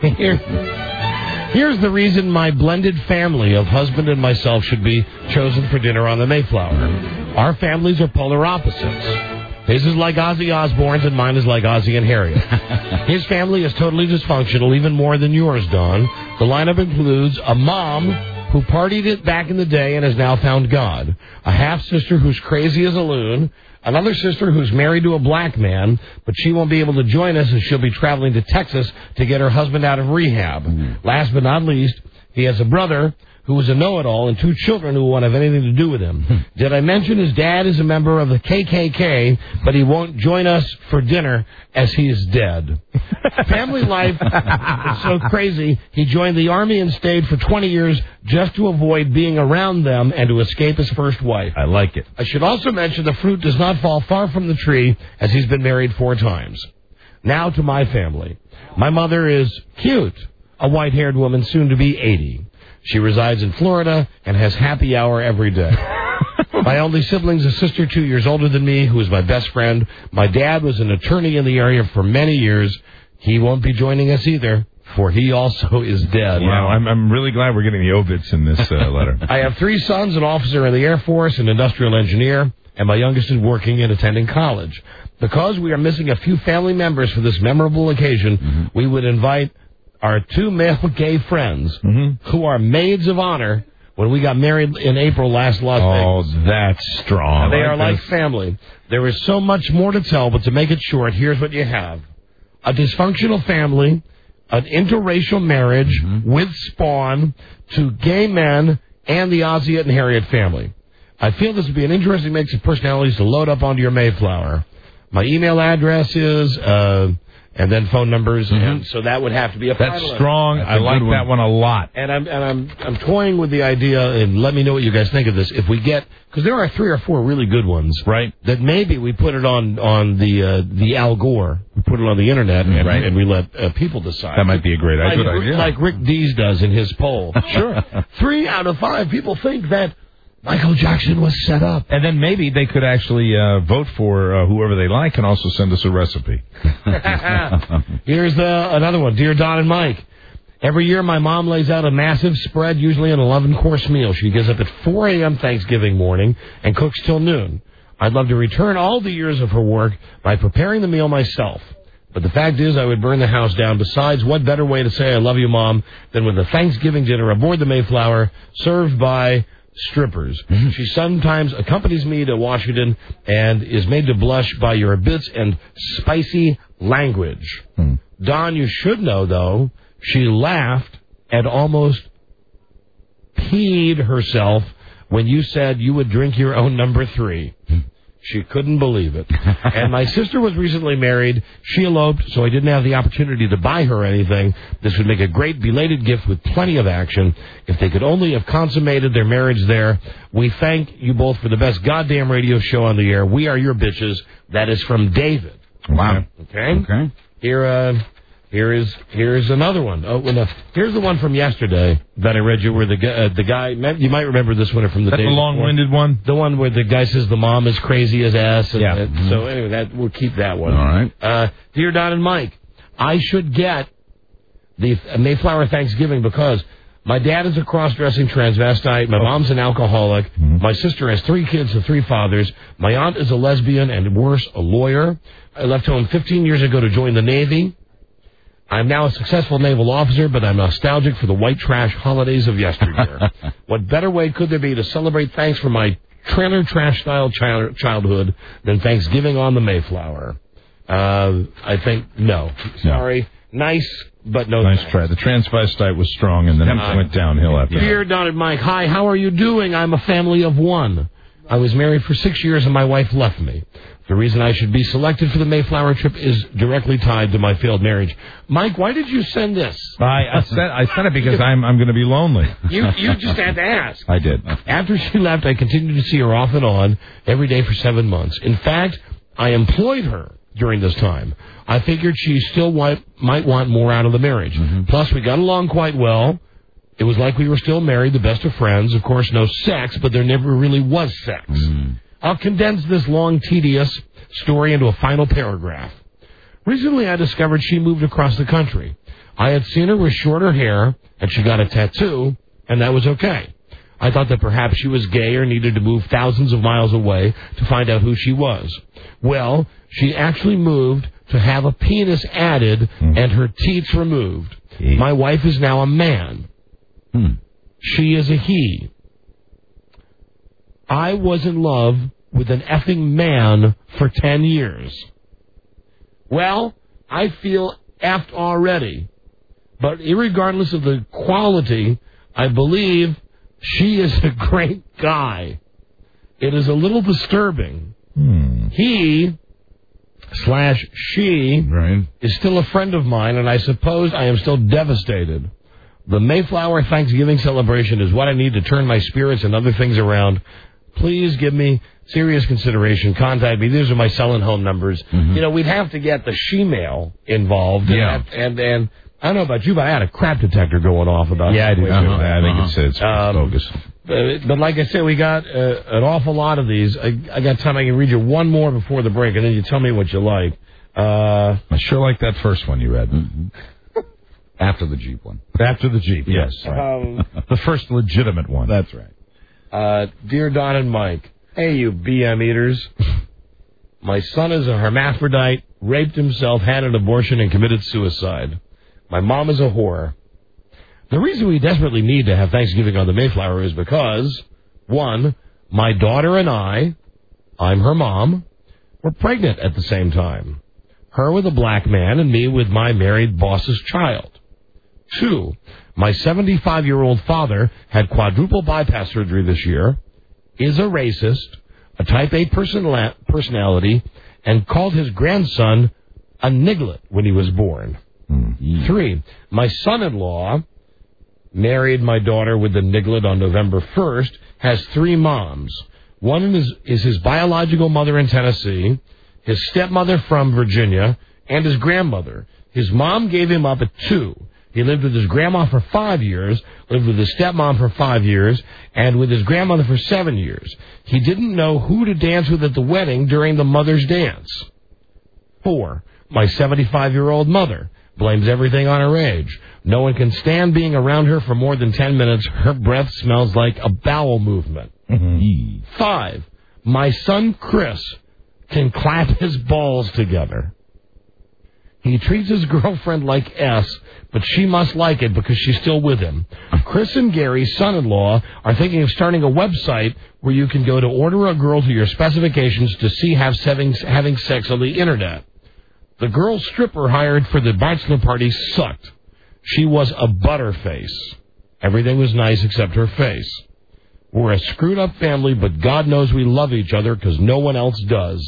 Here's the reason my blended family of husband and myself should be chosen for dinner on the Mayflower. Our families are polar opposites. His is like Ozzy Osbourne's and mine is like Ozzy and Harriet. His family is totally dysfunctional, even more than yours, Don. The lineup includes a mom who partied it back in the day and has now found God, a half-sister who's crazy as a loon, another sister who's married to a black man, but she won't be able to join us as she'll be traveling to Texas to get her husband out of rehab. Last but not least, he has a brother who is a know-it-all, and 2 children who won't have anything to do with him. Did I mention his dad is a member of the KKK, but he won't join us for dinner as he is dead? Family life is so crazy, he joined the Army and stayed for 20 years just to avoid being around them and to escape his first wife. I like it. I should also mention the fruit does not fall far from the tree, as he's been married 4 times. Now to my family. My mother is cute, a white-haired woman, soon to be 80. She resides in Florida and has happy hour every day. My only sibling is a sister 2 years older than me, who is my best friend. My dad was an attorney in the area for many years. He won't be joining us either, for he also is dead. Wow, I'm really glad we're getting the obits in this letter. I have 3 sons, an officer in the Air Force, an industrial engineer, and my youngest is working and attending college. Because we are missing a few family members for this memorable occasion, we would invite our 2 male gay friends who are maids of honor when we got married in April last Las Vegas. Oh, that's strong. They are like family. There is so much more to tell, but to make it short, here's what you have. A dysfunctional family, an interracial marriage with spawn, 2 gay men, and the Ozzy and Harriet family. I feel this would be an interesting mix of personalities to load up onto your Mayflower. My email address is... and then phone numbers, and so that would have to be a That's finalist. strong. I like that one a lot. And I'm toying with the idea, and let me know what you guys think of this. If we get, because there are 3 or 4 really good ones, right? That maybe we put it on the Al Gore, we put it on the internet, and we let people decide. That might be a great idea. Like Rick Dees does in his poll. Sure. 3 out of 5 people think that Michael Jackson was set up. And then maybe they could actually vote for whoever they like and also send us a recipe. Here's another one. Dear Don and Mike, every year my mom lays out a massive spread, usually an 11-course meal. She gets up at 4 a.m. Thanksgiving morning and cooks till noon. I'd love to return all the years of her work by preparing the meal myself. But the fact is I would burn the house down. Besides, what better way to say I love you, Mom, than with a Thanksgiving dinner aboard the Mayflower served by... strippers. She sometimes accompanies me to Washington and is made to blush by your bits and spicy language. Don, you should know, though, she laughed and almost peed herself when you said you would drink your own number 3. She couldn't believe it. And my sister was recently married. She eloped, so I didn't have the opportunity to buy her anything. This would make a great belated gift with plenty of action. If they could only have consummated their marriage there. We thank you both for the best goddamn radio show on the air. We are your bitches. That is from David. Wow. Okay? Here's another one. Oh, no, here's the one from yesterday that I read you, where the guy. You might remember this one from the day. The long-winded one. The one where the guy says the mom is crazy as ass. And, Yeah. So anyway, we'll keep that one. All right. Dear Don and Mike, I should get the Mayflower Thanksgiving because my dad is a cross-dressing transvestite. My mom's an alcoholic. My sister has 3 kids and 3 fathers. My aunt is a lesbian and, worse, a lawyer. I left home 15 years ago to join the Navy. I'm now a successful naval officer, but I'm nostalgic for the white trash holidays of yesteryear. What better way could there be to celebrate thanks for my trailer trash-style childhood than Thanksgiving on the Mayflower? I think no. Sorry. Nice, but no. Nice thanks. try. The transvestite was strong, and then it went downhill after that. Dear Don and Mike, hi, how are you doing? I'm a family of 1. I was married for 6 years, and my wife left me. The reason I should be selected for the Mayflower trip is directly tied to my failed marriage. Mike, why did you send this? I sent it because I'm going to be lonely. You just had to ask. I did. After she left, I continued to see her off and on every day for 7 months. In fact, I employed her during this time. I figured she still might want more out of the marriage. Plus, we got along quite well. It was like we were still married, the best of friends. Of course, no sex, but there never really was sex. I'll condense this long, tedious story into a final paragraph. Recently, I discovered she moved across the country. I had seen her with shorter hair, and she got a tattoo, and that was okay. I thought that perhaps she was gay or needed to move thousands of miles away to find out who she was. Well, she actually moved to have a penis added and her teats removed. My wife is now a man. She is a he. I was in love with an effing man for 10 years. Well, I feel effed already. But irregardless of the quality, I believe she is a great guy. It is a little disturbing. He / she is still a friend of mine, and I suppose I am still devastated. The Mayflower Thanksgiving celebration is what I need to turn my spirits and other things around. Please give me serious consideration. Contact me. These are my selling home numbers. You know, we'd have to get the she-mail involved. Yeah. And I don't know about you, but I had a crap detector going off about I do too. I think it's bogus. But like I said, we got an awful lot of these. I got time. I can read you one more before the break, and then you tell me what you like. I sure like that first one you read. After the Jeep one. After the Jeep, yes. The first legitimate one. That's right. Dear Don and Mike, hey, you BM eaters. My son is a hermaphrodite, raped himself, had an abortion, and committed suicide. My mom is a whore. The reason we desperately need to have Thanksgiving on the Mayflower is because, 1, my daughter and I'm her mom, were pregnant at the same time. Her with a black man and me with my married boss's child. 2, my 75-year-old father had quadruple bypass surgery this year, is a racist, a type A personality, and called his grandson a niglet when he was born. 3, my son-in-law married my daughter with the niglet on November 1st, has 3 moms. One is his biological mother in Tennessee, his stepmother from Virginia, and his grandmother. His mom gave him up at 2. He lived with his grandma for 5 years, lived with his stepmom for 5 years, and with his grandmother for 7 years. He didn't know who to dance with at the wedding during the mother's dance. 4, my 75-year-old mother blames everything on her age. No one can stand being around her for more than 10 minutes. Her breath smells like a bowel movement. 5, my son Chris can clap his balls together. He treats his girlfriend like S, but she must like it because she's still with him. Chris and Gary's son-in-law are thinking of starting a website where you can go to order a girl to your specifications to see having sex on the internet. The girl stripper hired for the bachelor party sucked. She was a butterface. Everything was nice except her face. We're a screwed-up family, but God knows we love each other because no one else does.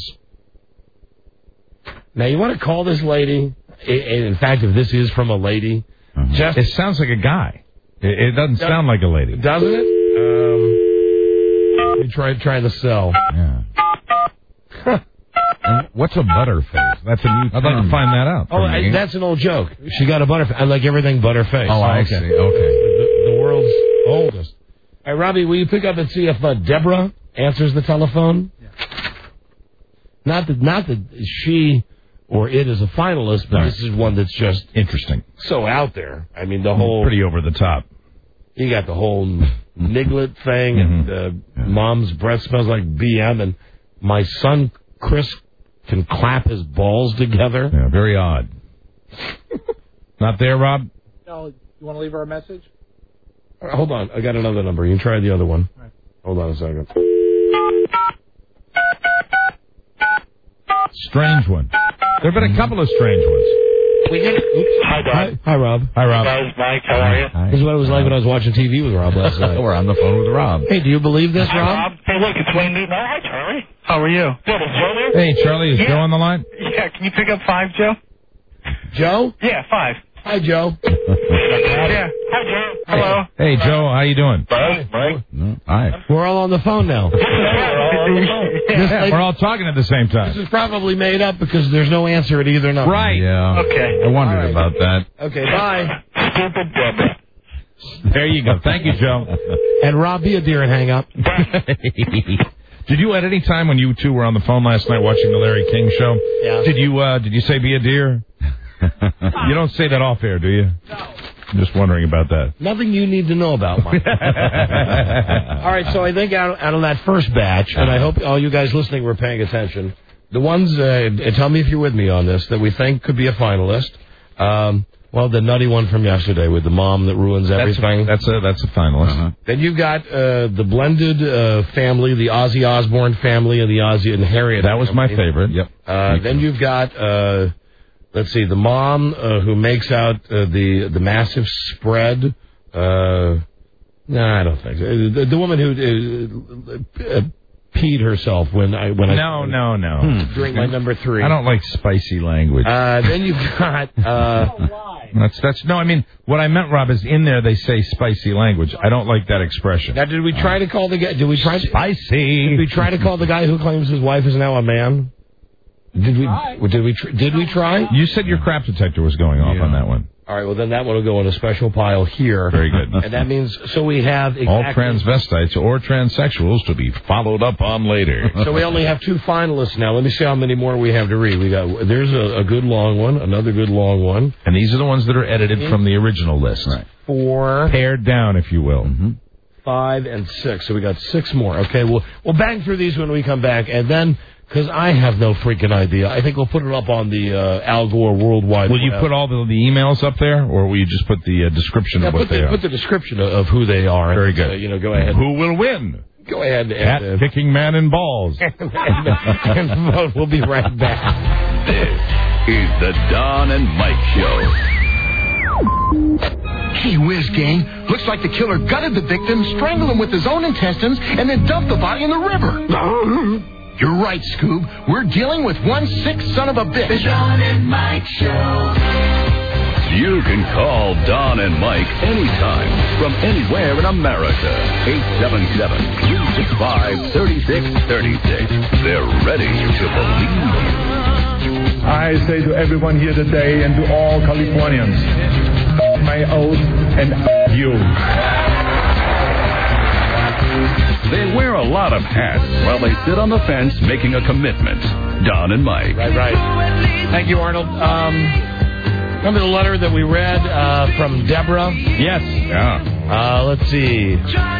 Now, you want to call this lady? In fact, if this is from a lady, Jeff, it sounds like a guy. It doesn't sound like a lady, doesn't it? Let me try the cell. Yeah. What's a butterface? That's a new I'd like to find that out. Oh, that's an old joke. She got a butterface. I like everything butterface. Oh, I see. Okay. The world's oldest. All right, Robbie, will you pick up and see if Deborah answers the telephone? Yeah. Not that she or it is a finalist, but this is one that's just interesting. So out there. I mean, the whole... Pretty over the top. You got the whole niglet thing, and mom's breath smells like BM, and my son, Chris, can clap his balls together. Yeah, very odd. Not there, Rob? No, you want to leave her a message? Hold on, I got another number. You can try the other one. Right. Hold on a second. Strange one. There have been a couple of strange ones. Hi, Don. Hi, Rob. Hi, Rob. Guys, Mike, how are you? This is what it was like when I was watching TV with Rob last night. We're on the phone with Rob. Hey, do you believe this, Hi, Rob? Hey, look, it's Wayne Newton. Hi, Charlie. How are you? Good, is Joe there? Hey, Charlie, is Joe on the line? Yeah, can you pick up 5, Joe? Joe? Yeah, 5. Hi, Joe. Yeah. Hi, Joe. Hello. Hey, Joe, how you doing? Buzz, Mike. Hi. We're all on the phone now. We're all talking at the same time. This is probably made up because there's no answer at either number. Right. Yeah. Okay. I wondered about that. Okay, bye. Stupid Deborah. There you go. Thank you, Joe. And Rob, be a dear and hang up. Did you at any time when you two were on the phone last night watching the Larry King show? Yeah. Did you say be a dear? You don't say that off air, do you? No. I'm just wondering about that. Nothing you need to know about, Mike. All right, so I think out of that first batch, and I hope all you guys listening were paying attention, the ones, tell me if you're with me on this, that we think could be a finalist. Well, the nutty one from yesterday with the mom that ruins everything. That's a finalist. Uh-huh. Then you've got the blended family, the Ozzy Osbourne family, and the Ozzy and Harriet. That was my favorite. Yep. Then you've got... let's see, the mom who makes out the massive spread. No, I don't think so. The woman who peed herself when I No. During my number 3. I don't like spicy language. Then you've got. That's no. I mean, what I meant, Rob, is in there they say spicy language. I don't like that expression. Now, did we try to call the guy? Did we try spicy? Did we try to call the guy who claims his wife is now a man? Did we try? You said your crap detector was going off on that one. All right, well, then that one will go in a special pile here. Very good. And that means, so we have exactly... all transvestites or transsexuals to be followed up on later. So we only have 2 finalists now. Let me see how many more we have to read. There's a good long one, another good long one. And these are the ones that are edited from the original list. Right. 4. Pared down, if you will. Mm-hmm. 5 and 6. So we got 6 more. Okay, we'll bang through these when we come back. And then... because I have no freaking idea. I think we'll put it up on the Al Gore Worldwide. Will you put all the emails up there, or will you just put the description of what they are? Put the description of who they are. Very good. Go ahead. Who will win? Go ahead. Cat kicking man in balls. and vote. We'll be right back. This is the Don and Mike Show. Gee whiz, gang. Looks like the killer gutted the victim, strangled him with his own intestines, and then dumped the body in the river. You're right, Scoob. We're dealing with one sick son of a bitch. The Don and Mike Show. You can call Don and Mike anytime from anywhere in America. 877-365-3636. They're ready to believe you. I say to everyone here today and to all Californians, my oath and you. They wear a lot of hats while they sit on the fence making a commitment. Don and Mike. Right. Thank you, Arnold. Remember the letter that we read from Deborah? Yes. Yeah. Let's see.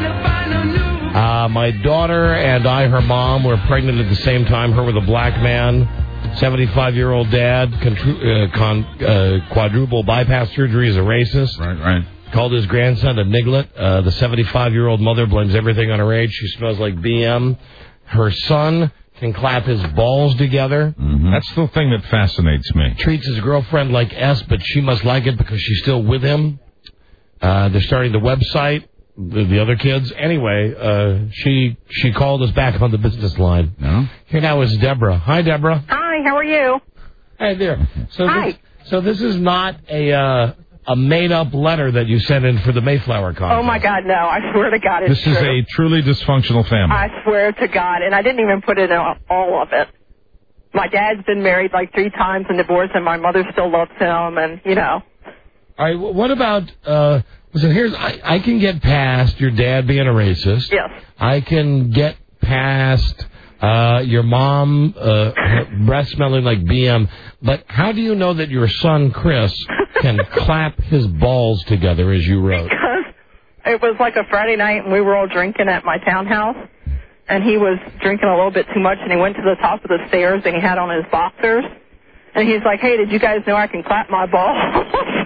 My daughter and I, her mom, were pregnant at the same time. Her with a black man. 75-year-old dad. Quadruple bypass surgery is a racist. Right. Called his grandson a niglet. The 75-year-old mother blames everything on her age. She smells like BM. Her son can clap his balls together. Mm-hmm. That's the thing that fascinates me. Treats his girlfriend like S, but she must like it because she's still with him. They're starting the website, the other kids. Anyway, she called us back on the business line. No? Here now is Deborah. Hi, Deborah. Hi, how are you? Hi there. Hi. This is not a made-up letter that you sent in for the Mayflower contest. Oh, my God, no. I swear to God it's true. This is a truly dysfunctional family. I swear to God. And I didn't even put in all of it. my dad's been married like 3 times and divorced, and my mother still loves him, and, you know. All right, what about, listen, I can get past your dad being a racist. Yes. I can get past your mom breath smelling like BM, but how do you know that your son, Chris, can clap his balls together as you wrote? Because it was like a Friday night, and we were all drinking at my townhouse, and he was drinking a little bit too much, and he went to the top of the stairs, and he had on his boxers, and he's like, hey, did you guys know I can clap my balls?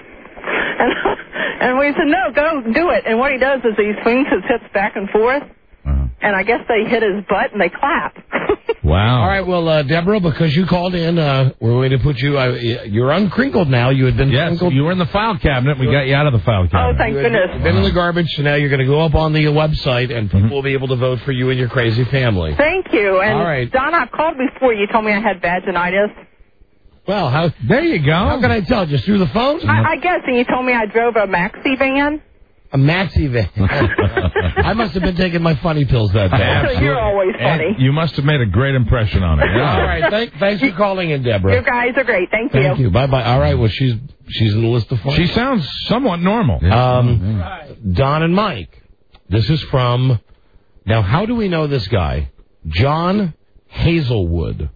and we said, no, go do it. And what he does is he swings his hips back and forth, and I guess they hit his butt, and they clap. Wow. All right, well, Deborah, because you called in, we're going to put you, you're uncrinkled now. You had been crinkled. You were in the file cabinet. We got you out of the file cabinet. Oh, thank goodness. You've been in the garbage, so now you're going to go up on the website, and people will be able to vote for you and your crazy family. Thank you. And, all right. Don, I've called before. You told me I had vaginitis. Well, there you go. How can I tell? Just through the phone? I guess, and you told me I drove a maxi van. A maxi van. I must have been taking my funny pills that day. Absolutely. You're always funny. And you must have made a great impression on it. Yeah. All right, thanks for calling in, Deborah. You guys are great. Thank you. Thank you. Bye-bye. All right, well, she's in the list of fun. She sounds somewhat normal. Don and Mike. This is from, now how do we know this guy? John Hazelwood.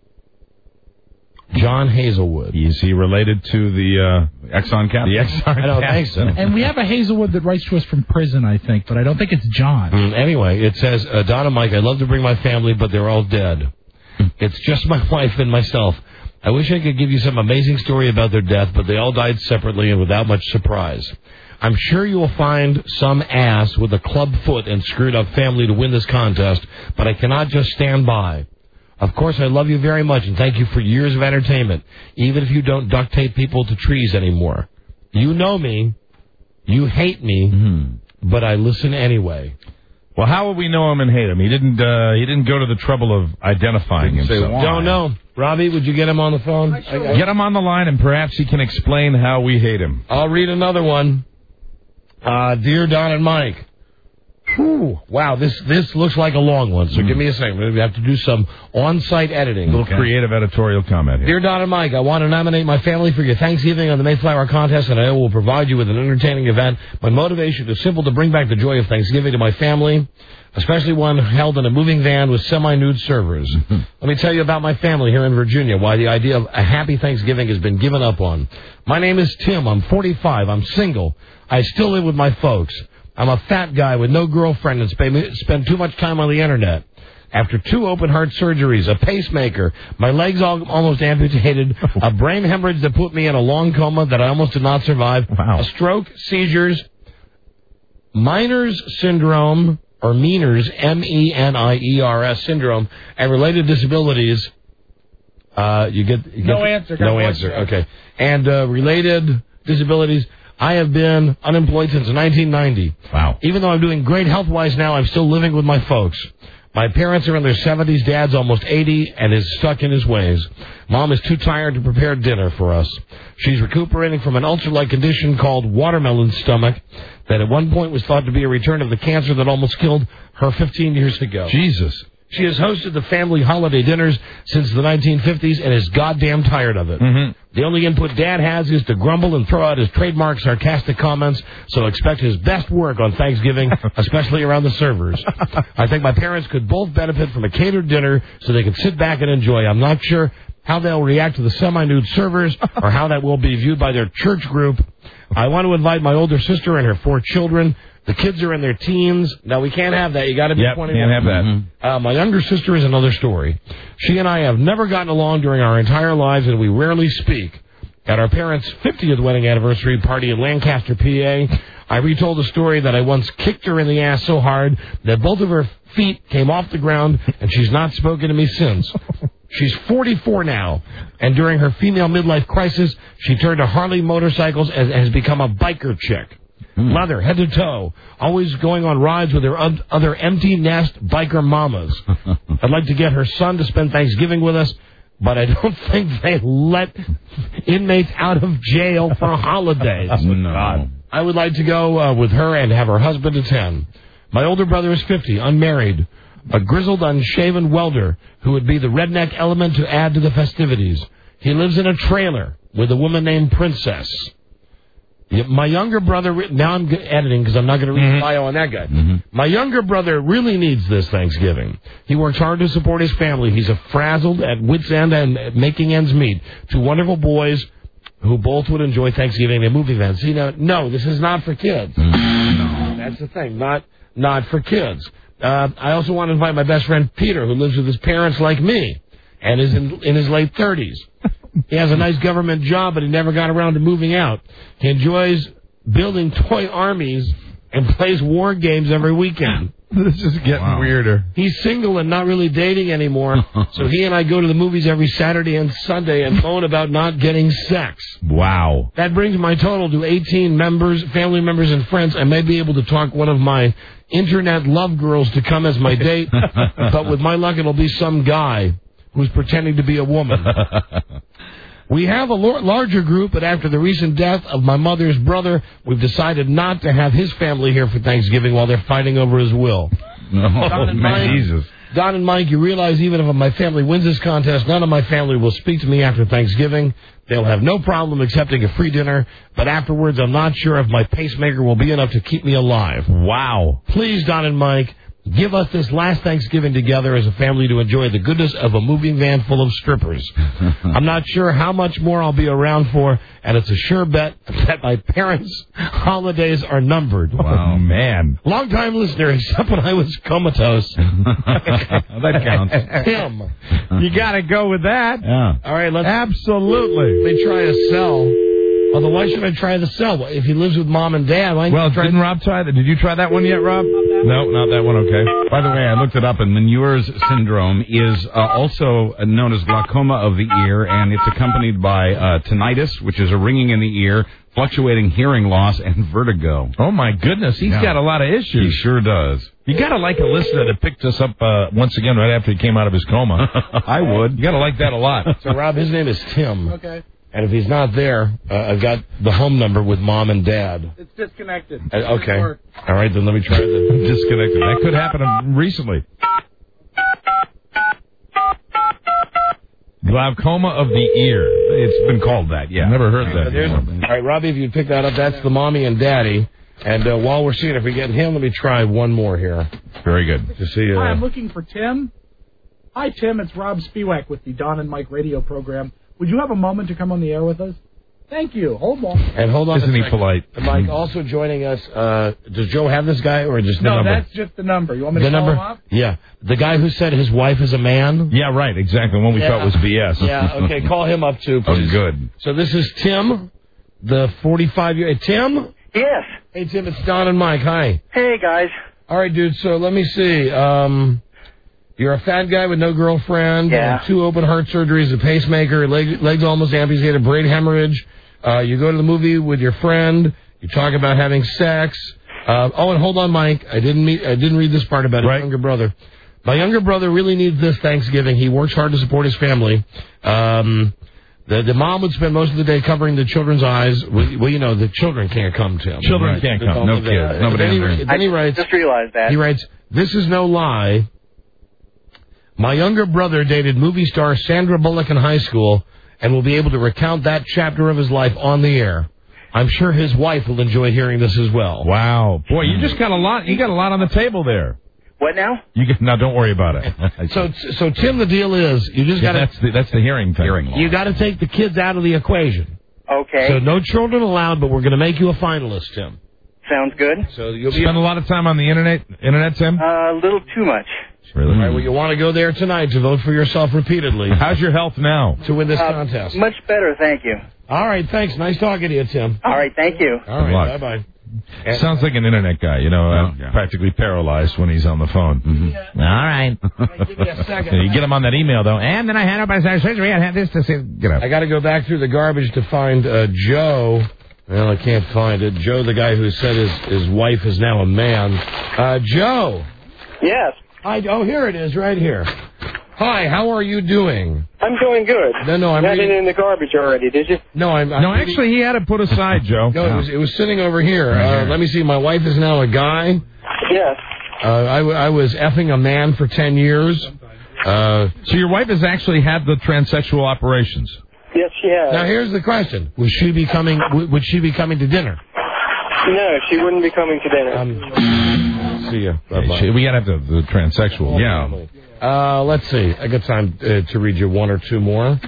John Hazelwood. Is he related to the Exxon captain? The Exxon I don't think so. And we have a Hazelwood that writes to us from prison, I think, but I don't think it's John. Anyway, it says, Don and Mike, I'd love to bring my family, but they're all dead. It's just my wife and myself. I wish I could give you some amazing story about their death, but they all died separately and without much surprise. I'm sure you will find some ass with a club foot and screwed up family to win this contest, but I cannot just stand by. Of course, I love you very much and thank you for years of entertainment, even if you don't duct tape people to trees anymore. You know me. You hate me, but I listen anyway. Well, how would we know him and hate him? He didn't go to the trouble of identifying himself. Don't know. Robbie, would you get him on the phone? Get him on the line, and perhaps he can explain how we hate him. I'll read another one. Dear Don and Mike. Whew, wow, this looks like a long one, so give me a second. We have to do some on-site editing. A little creative editorial comment here. Dear Don and Mike, I want to nominate my family for your Thanksgiving on the Mayflower contest, and I will provide you with an entertaining event. My motivation is simple: to bring back the joy of Thanksgiving to my family, especially one held in a moving van with semi-nude servers. Let me tell you about my family here in Virginia, why the idea of a happy Thanksgiving has been given up on. My name is Tim. I'm 45. I'm single. I still live with my folks. I'm a fat guy with no girlfriend and spend too much time on the Internet. After 2 open-heart surgeries, a pacemaker, my legs almost amputated, a brain hemorrhage that put me in a long coma that I almost did not survive, a stroke, seizures, Meniere's syndrome, or Meniere's, M-E-N-I-E-R-S syndrome, and related disabilities. You get no answer. No answer. Okay. And related disabilities. I have been unemployed since 1990. Wow. Even though I'm doing great health-wise now, I'm still living with my folks. My parents are in their 70s. Dad's almost 80 and is stuck in his ways. Mom is too tired to prepare dinner for us. She's recuperating from an ulcer-like condition called watermelon stomach that at one point was thought to be a return of the cancer that almost killed her 15 years ago. Jesus. She has hosted the family holiday dinners since the 1950s and is goddamn tired of it. The only input Dad has is to grumble and throw out his trademark sarcastic comments, so expect his best work on Thanksgiving, especially around the servers. I think my parents could both benefit from a catered dinner so they can sit back and enjoy. I'm not sure how they'll react to the semi-nude servers or how that will be viewed by their church group. I want to invite my older sister and her 4 children. The kids are in their teens. Now, we can't have that. You got to be 21. Can't have that. My younger sister is another story. She and I have never gotten along during our entire lives, and we rarely speak. At our parents' 50th wedding anniversary party in Lancaster, PA, I retold a story that I once kicked her in the ass so hard that both of her feet came off the ground, and she's not spoken to me since. She's 44 now, and during her female midlife crisis, she turned to Harley motorcycles and has become a biker chick. Leather, head to toe, always going on rides with her other empty nest biker mamas. I'd like to get her son to spend Thanksgiving with us, but I don't think they let inmates out of jail for holidays. No. I would like to go with her and have her husband attend. My older brother is 50, unmarried. a grizzled, unshaven welder who would be the redneck element to add to the festivities. He lives in a trailer with a woman named Princess. My younger brother, now I'm editing because I'm not going to read the bio on that guy. My younger brother really needs this Thanksgiving. He works hard to support his family. He's frazzled at wit's end and making ends meet. Two wonderful boys who both would enjoy Thanksgiving at movie events. See, now, no, this is not for kids. No. That's the thing, not for kids. I also want to invite my best friend Peter, who lives with his parents like me and is in his late 30s. He has a nice government job, but he never got around to moving out. He enjoys building toy armies and plays war games every weekend. This is getting weirder. He's single and not really dating anymore, so he and I go to the movies every Saturday and Sunday and moan about not getting sex. Wow. That brings my total to 18 members, family members, and friends. I may be able to talk one of my internet love girls to come as my date, but with my luck it'll be some guy who's pretending to be a woman. We have a larger group, but after the recent death of my mother's brother, we've decided not to have his family here for Thanksgiving while they're fighting over his will. Jesus. Don and Mike, you realize even if my family wins this contest, none of my family will speak to me after Thanksgiving. They'll have no problem accepting a free dinner, but afterwards I'm not sure if my pacemaker will be enough to keep me alive. Wow. Please, Don and Mike, give us this last Thanksgiving together as a family to enjoy the goodness of a moving van full of strippers. I'm not sure how much more I'll be around for, and it's a sure bet that my parents' holidays are numbered. Wow, man. Long-time listener, except when I was comatose. That counts. Tim. You got to go with that. Yeah. All right, let's... Absolutely. Let me try a cell. Although, why should I try the cell? If he lives with mom and dad, why well, didn't Rob try that? Did you try that one yet, Rob? No, not that one. Okay. By the way, I looked it up, and Meniere's syndrome is also known as glaucoma of the ear, and it's accompanied by tinnitus, which is a ringing in the ear, fluctuating hearing loss, and vertigo. Oh, my goodness. He's got a lot of issues. He sure does. You got to like a listener that picked us up once again right after he came out of his coma. I would. You got to like that a lot. So, Rob, his name is Tim. Okay. And if he's not there, I've got the home number with mom and dad. It's disconnected. Okay. All right, then let me try the disconnected. That could happen recently. Glaucoma of the ear. It's been called that, yeah. Never heard that before. All right, Robbie, if you'd pick that up, that's the mommy and daddy. And while we're seeing if we get him, let me try one more here. Very good. To see. Hi, I'm looking for Tim. Hi, Tim. It's Rob Spiewak with the Don and Mike radio program. Would you have a moment to come on the air with us? Thank you. Hold on. And hold on. Isn't he polite? Mike, also joining us, does Joe have this guy or just the number? No, that's just the number. You want me to call him up? Yeah. The guy who said his wife is a man? Yeah, right. Exactly. One we thought was BS. Yeah, okay. Call him up, too, please. Oh, good. So this is Tim, the 45-year... Tim? Yes. Hey, Tim, it's Don and Mike. Hi. Hey, guys. All right, dude, so let me see. You're a fat guy with no girlfriend, 2 open heart surgeries, a pacemaker, legs almost amputated, brain hemorrhage. You go to the movie with your friend. You talk about having sex. And hold on, Mike. I didn't read this part about his younger brother. My younger brother really needs this Thanksgiving. He works hard to support his family. The mom would spend most of the day covering the children's eyes. Well, you know, the children can't come to him. Children can't come. No kids. Nobody. Then he writes. Just realized that. He writes, "This is no lie. My younger brother dated movie star Sandra Bullock in high school and will be able to recount that chapter of his life on the air. I'm sure his wife will enjoy hearing this as well." Wow. Boy, you just got a lot. You got a lot on the table there. What now? Now, don't worry about it. So Tim, the deal is you just got to. That's the hearing thing. You got to take the kids out of the equation. Okay. So no children allowed, but we're going to make you a finalist, Tim. Sounds good. So you'll spend a lot of time on the internet, Tim? A little too much. Really? All right, well, you want to go there tonight to vote for yourself repeatedly. How's your health now? To win this contest. Much better, thank you. All right, thanks. Nice talking to you, Tim. All right, thank you. All right, bye-bye. Sounds like an internet guy, practically paralyzed when he's on the phone. Mm-hmm. All right. Give me a second. You get him on that email, though. And then I had open surgery. I had this to say, I got to go back through the garbage to find Joe. Well, I can't find it. Joe, the guy who said his wife is now a man. Joe. Yes. Hi. Oh, here it is, right here. Hi, how are you doing? I'm doing good. No, I'm not in the garbage already, did you? No, actually, he had it put aside, Joe. No, it was sitting over here. Let me see. My wife is now a guy. Yes. I was effing a man for 10 years. So your wife has actually had the transsexual operations? Yes, she has. Now here's the question: Would she be coming to dinner? No, she wouldn't be coming to dinner. See ya. Bye-bye. We gotta have the transsexual. Yeah. Let's see. I got time to read you one or two more.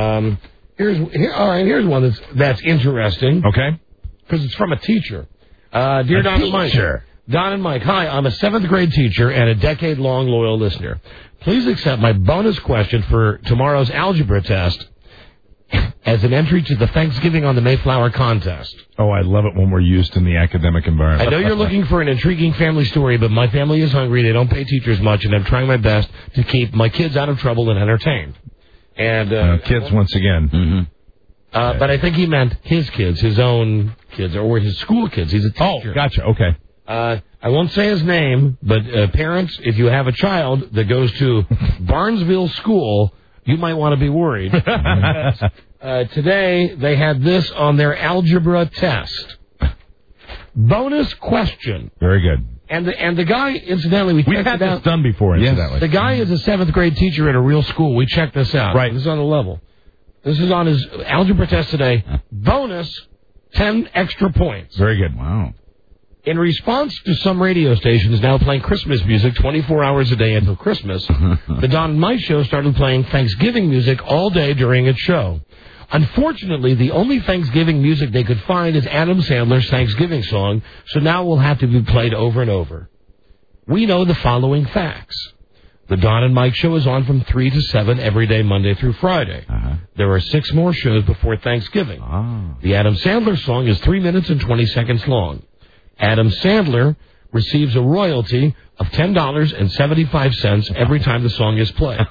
Here's one that's interesting. Okay. Because it's from a teacher. Dear Don and Mike. Don and Mike, hi. I'm a 7th grade teacher and a decade-long loyal listener. Please accept my bonus question for tomorrow's algebra test as an entry to the Thanksgiving on the Mayflower contest. Oh, I love it when we're used in the academic environment. I know you're looking for an intriguing family story, but my family is hungry. They don't pay teachers much, and I'm trying my best to keep my kids out of trouble and entertained. And kids, once again. Mm-hmm. But I think he meant his kids, his own kids, or his school kids. He's a teacher. Oh, gotcha. Okay. I won't say his name, but parents, if you have a child that goes to Barnesville School, you might want to be worried. Today, they had this on their algebra test. Bonus question. Very good. And the guy, incidentally, we've had this done before, incidentally. Yes. The guy is a 7th grade teacher at a real school. We checked this out. Right. This is on the level. This is on his algebra test today. Bonus, 10 extra points. Very good. Wow. In response to some radio stations now playing Christmas music 24 hours a day until Christmas, the Don and Mike Show started playing Thanksgiving music all day during its show. Unfortunately, the only Thanksgiving music they could find is Adam Sandler's Thanksgiving song, so now it will have to be played over and over. We know the following facts. The Don and Mike Show is on from 3 to 7 every day, Monday through Friday. There are 6 more shows before Thanksgiving. The Adam Sandler song is 3 minutes and 20 seconds long. Adam Sandler receives a royalty of $10.75 every time the song is played.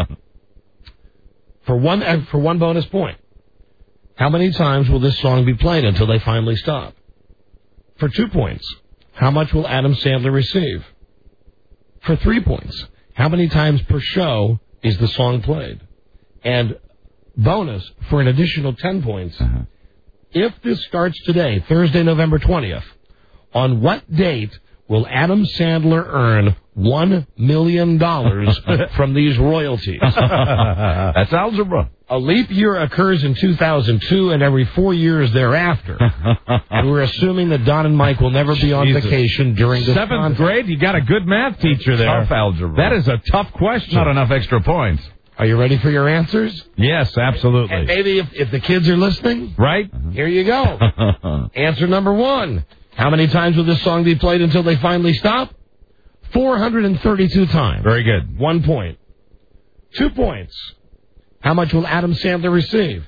For one bonus point, how many times will this song be played until they finally stop? For 2 points, how much will Adam Sandler receive? For 3 points, how many times per show is the song played? And bonus, for an additional 10 points, if this starts today, Thursday, November 20th, on what date will Adam Sandler earn $1 million from these royalties? That's algebra. A leap year occurs in 2002 and every 4 years thereafter. And we're assuming that Don and Mike will never be on vacation during this 7th grade? You got a good math teacher there. Tough algebra. That is a tough question. Not enough extra points. Are you ready for your answers? Yes, absolutely. And maybe if the kids are listening, right? Here you go. Answer number 1. How many times will this song be played until they finally stop? 432 times. Very good. 1 point. 2 points. How much will Adam Sandler receive?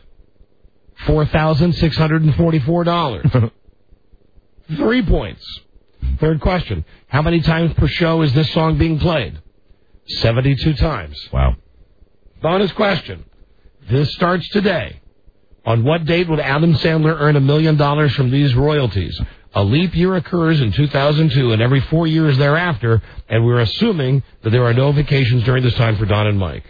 $4,644. 3 points. Third question. How many times per show is this song being played? 72 times. Wow. Bonus question. This starts today. On what date will Adam Sandler earn $1 million from these royalties? A leap year occurs in 2002 and every 4 years thereafter, and we're assuming that there are no vacations during this time for Don and Mike.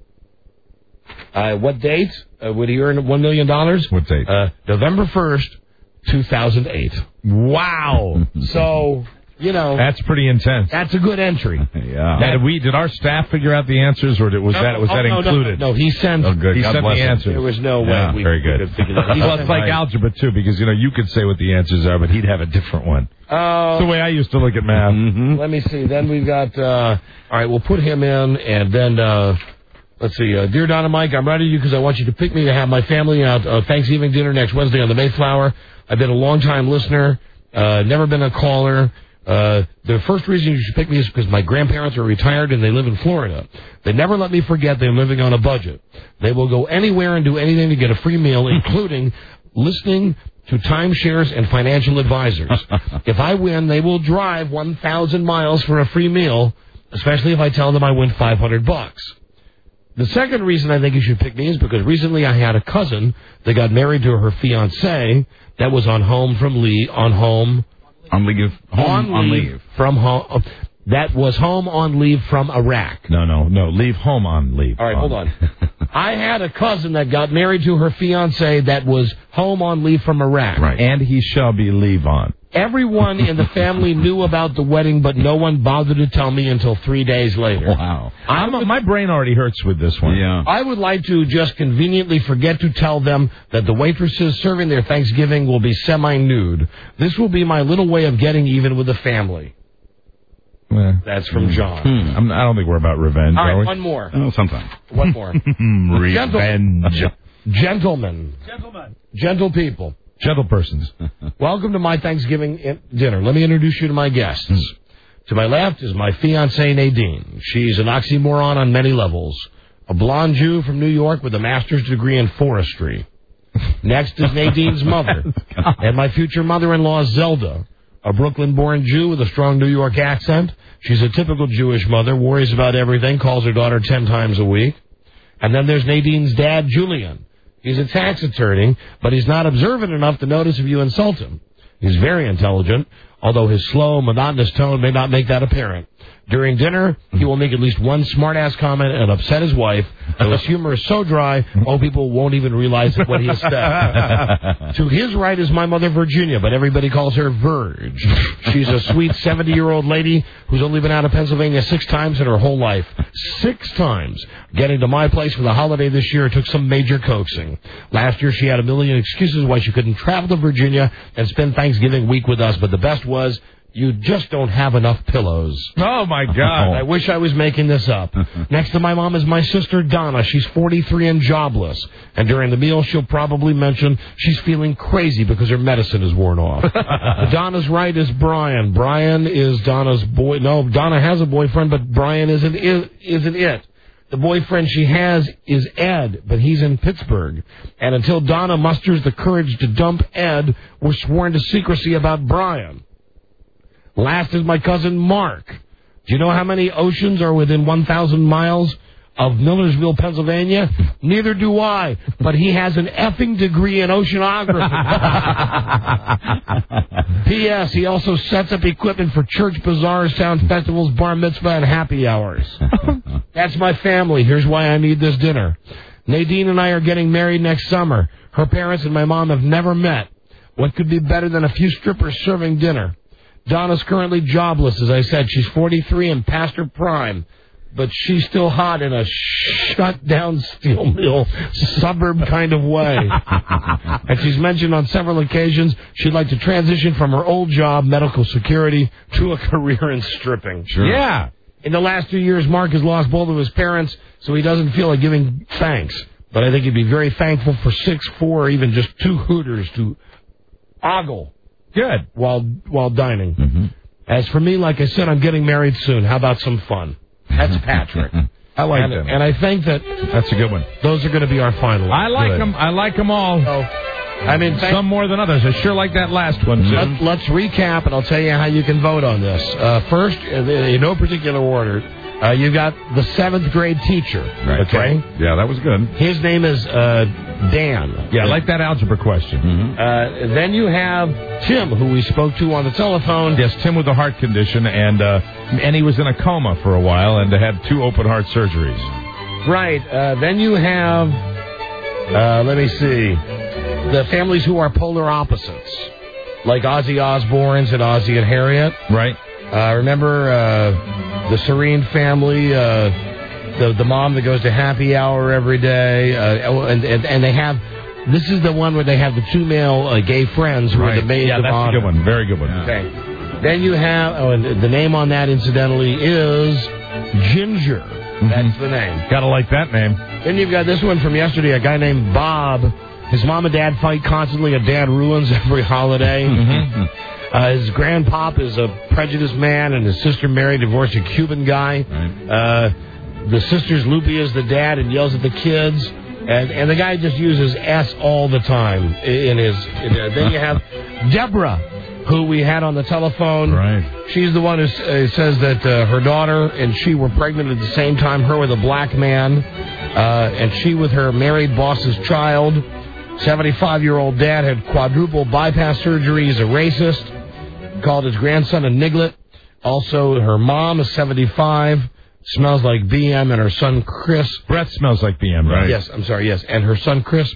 What date would he earn $1 million? What date? November 1st, 2008. Wow. So, you know. That's pretty intense. That's a good entry. Yeah. Did our staff figure out the answers, or was that included? No, he sent, he sent the answers. There was no way we very good. could figure that out. Well, it's like algebra, too, because, you could say what the answers are, but he'd have a different one. That's the way I used to look at math. Let me see. Then we've got, all right, we'll put him in, and then, let's see. Dear Don and Mike, I'm writing you because I want you to pick me to have my family out Thanksgiving dinner next Wednesday on the Mayflower. I've been a long-time listener, never been a caller. The first reason you should pick me is because my grandparents are retired and they live in Florida. They never let me forget they're living on a budget. They will go anywhere and do anything to get a free meal, including listening to timeshares and financial advisors. If I win, they will drive 1,000 miles for a free meal, especially if I tell them I win $500. The second reason I think you should pick me is because recently I had a cousin that got married to her fiancé that was on leave from Iraq. No, leave home on leave. All right, hold on. I had a cousin that got married to her fiancé that was home on leave from Iraq. Right. And he shall be leave on. Everyone in the family knew about the wedding, but no one bothered to tell me until 3 days later. Wow. My brain already hurts with this one. Yeah. I would like to just conveniently forget to tell them that the waitresses serving their Thanksgiving will be semi-nude. This will be my little way of getting even with the family. That's from John. I don't think we're about revenge, All are right, we? one more. Oh, sometime. One more. Revenge. Gentlemen. Gentle people. Gentle persons. Welcome to my Thanksgiving dinner. Let me introduce you to my guests. To my left is my fiancée, Nadine. She's an oxymoron on many levels. A blonde Jew from New York with a master's degree in forestry. Next is Nadine's mother, and my future mother-in-law, Zelda. A Brooklyn-born Jew with a strong New York accent. She's a typical Jewish mother, worries about everything, calls her daughter 10 times a week. And then there's Nadine's dad, Julian. He's a tax attorney, but he's not observant enough to notice if you insult him. He's very intelligent, although his slow, monotonous tone may not make that apparent. During dinner, he will make at least one smart-ass comment and upset his wife, though his humor is so dry, old people won't even realize what he has said. To his right is my mother, Virginia, but everybody calls her Verge. She's a sweet 70-year-old lady who's only been out of Pennsylvania 6 times in her whole life. 6 times. Getting to my place for the holiday this year took some major coaxing. Last year, she had a million excuses why she couldn't travel to Virginia and spend Thanksgiving week with us, but the best was, you just don't have enough pillows. Oh, my God. I wish I was making this up. Next to my mom is my sister, Donna. She's 43 and jobless. And during the meal, she'll probably mention she's feeling crazy because her medicine is worn off. Donna's right is Brian. Brian is Donna's boy. No, Donna has a boyfriend, but Brian isn't it. The boyfriend she has is Ed, but he's in Pittsburgh. And until Donna musters the courage to dump Ed, we're sworn to secrecy about Brian. Last is my cousin Mark. Do you know how many oceans are within 1,000 miles of Millersville, Pennsylvania? Neither do I, but he has an effing degree in oceanography. P.S. He also sets up equipment for church bazaars, town festivals, bar mitzvah, and happy hours. That's my family. Here's why I need this dinner. Nadine and I are getting married next summer. Her parents and my mom have never met. What could be better than a few strippers serving dinner? Donna's currently jobless, as I said. She's 43 and past her prime, but she's still hot in a shut-down steel mill suburb kind of way. And she's mentioned on several occasions she'd like to transition from her old job, medical security, to a career in stripping. Sure. Yeah. In the last 2 years, Mark has lost both of his parents, so he doesn't feel like giving thanks. But I think he'd be very thankful for 6, 4, or even just 2 Hooters to ogle. Good. While dining. Mm-hmm. As for me, like I said, I'm getting married soon. How about some fun? That's Patrick. I like them. And I think that's a good one. Those are going to be our finalists. I like them. I like them all. I mean, some more than others. I sure like that last one, too. Let's recap, and I'll tell you how you can vote on this. First, in no particular order, you got the 7th grade teacher. Right. Okay? Yeah, that was good. His name is Dan. Yeah, I like that algebra question. Mm-hmm. Then you have Tim, who we spoke to on the telephone. Yes, Tim with a heart condition, and he was in a coma for a while and had 2 open heart surgeries. Right. Then you have, let me see, the families who are polar opposites, like Ozzy Osbourne's and Ozzy and Harriet. Right. Remember the Serene family, the mom that goes to happy hour every day, and they have, this is the one where they have the 2 male gay friends who are the maids of honor. Yeah, that's a good one. Very good one. Okay. Then you have, and the name on that, incidentally, is Ginger. That's the name. Gotta like that name. Then you've got this one from yesterday, a guy named Bob. His mom and dad fight constantly, and dad ruins every holiday. His grandpop is a prejudiced man, and his sister married, divorced a Cuban guy. Right. The sister's loopy as the dad and yells at the kids. And the guy just uses S all the time in his... Then you have Deborah, who we had on the telephone. Right. She's the one who says that her daughter and she were pregnant at the same time, her with a black man, and she with her married boss's child. 75-year-old dad had quadruple bypass surgery. He's a racist. Called his grandson a niglet. Also, her mom is 75. Smells like BM, and her son Chris. Breath smells like BM, right? Yes, I'm sorry, yes. And her son Chris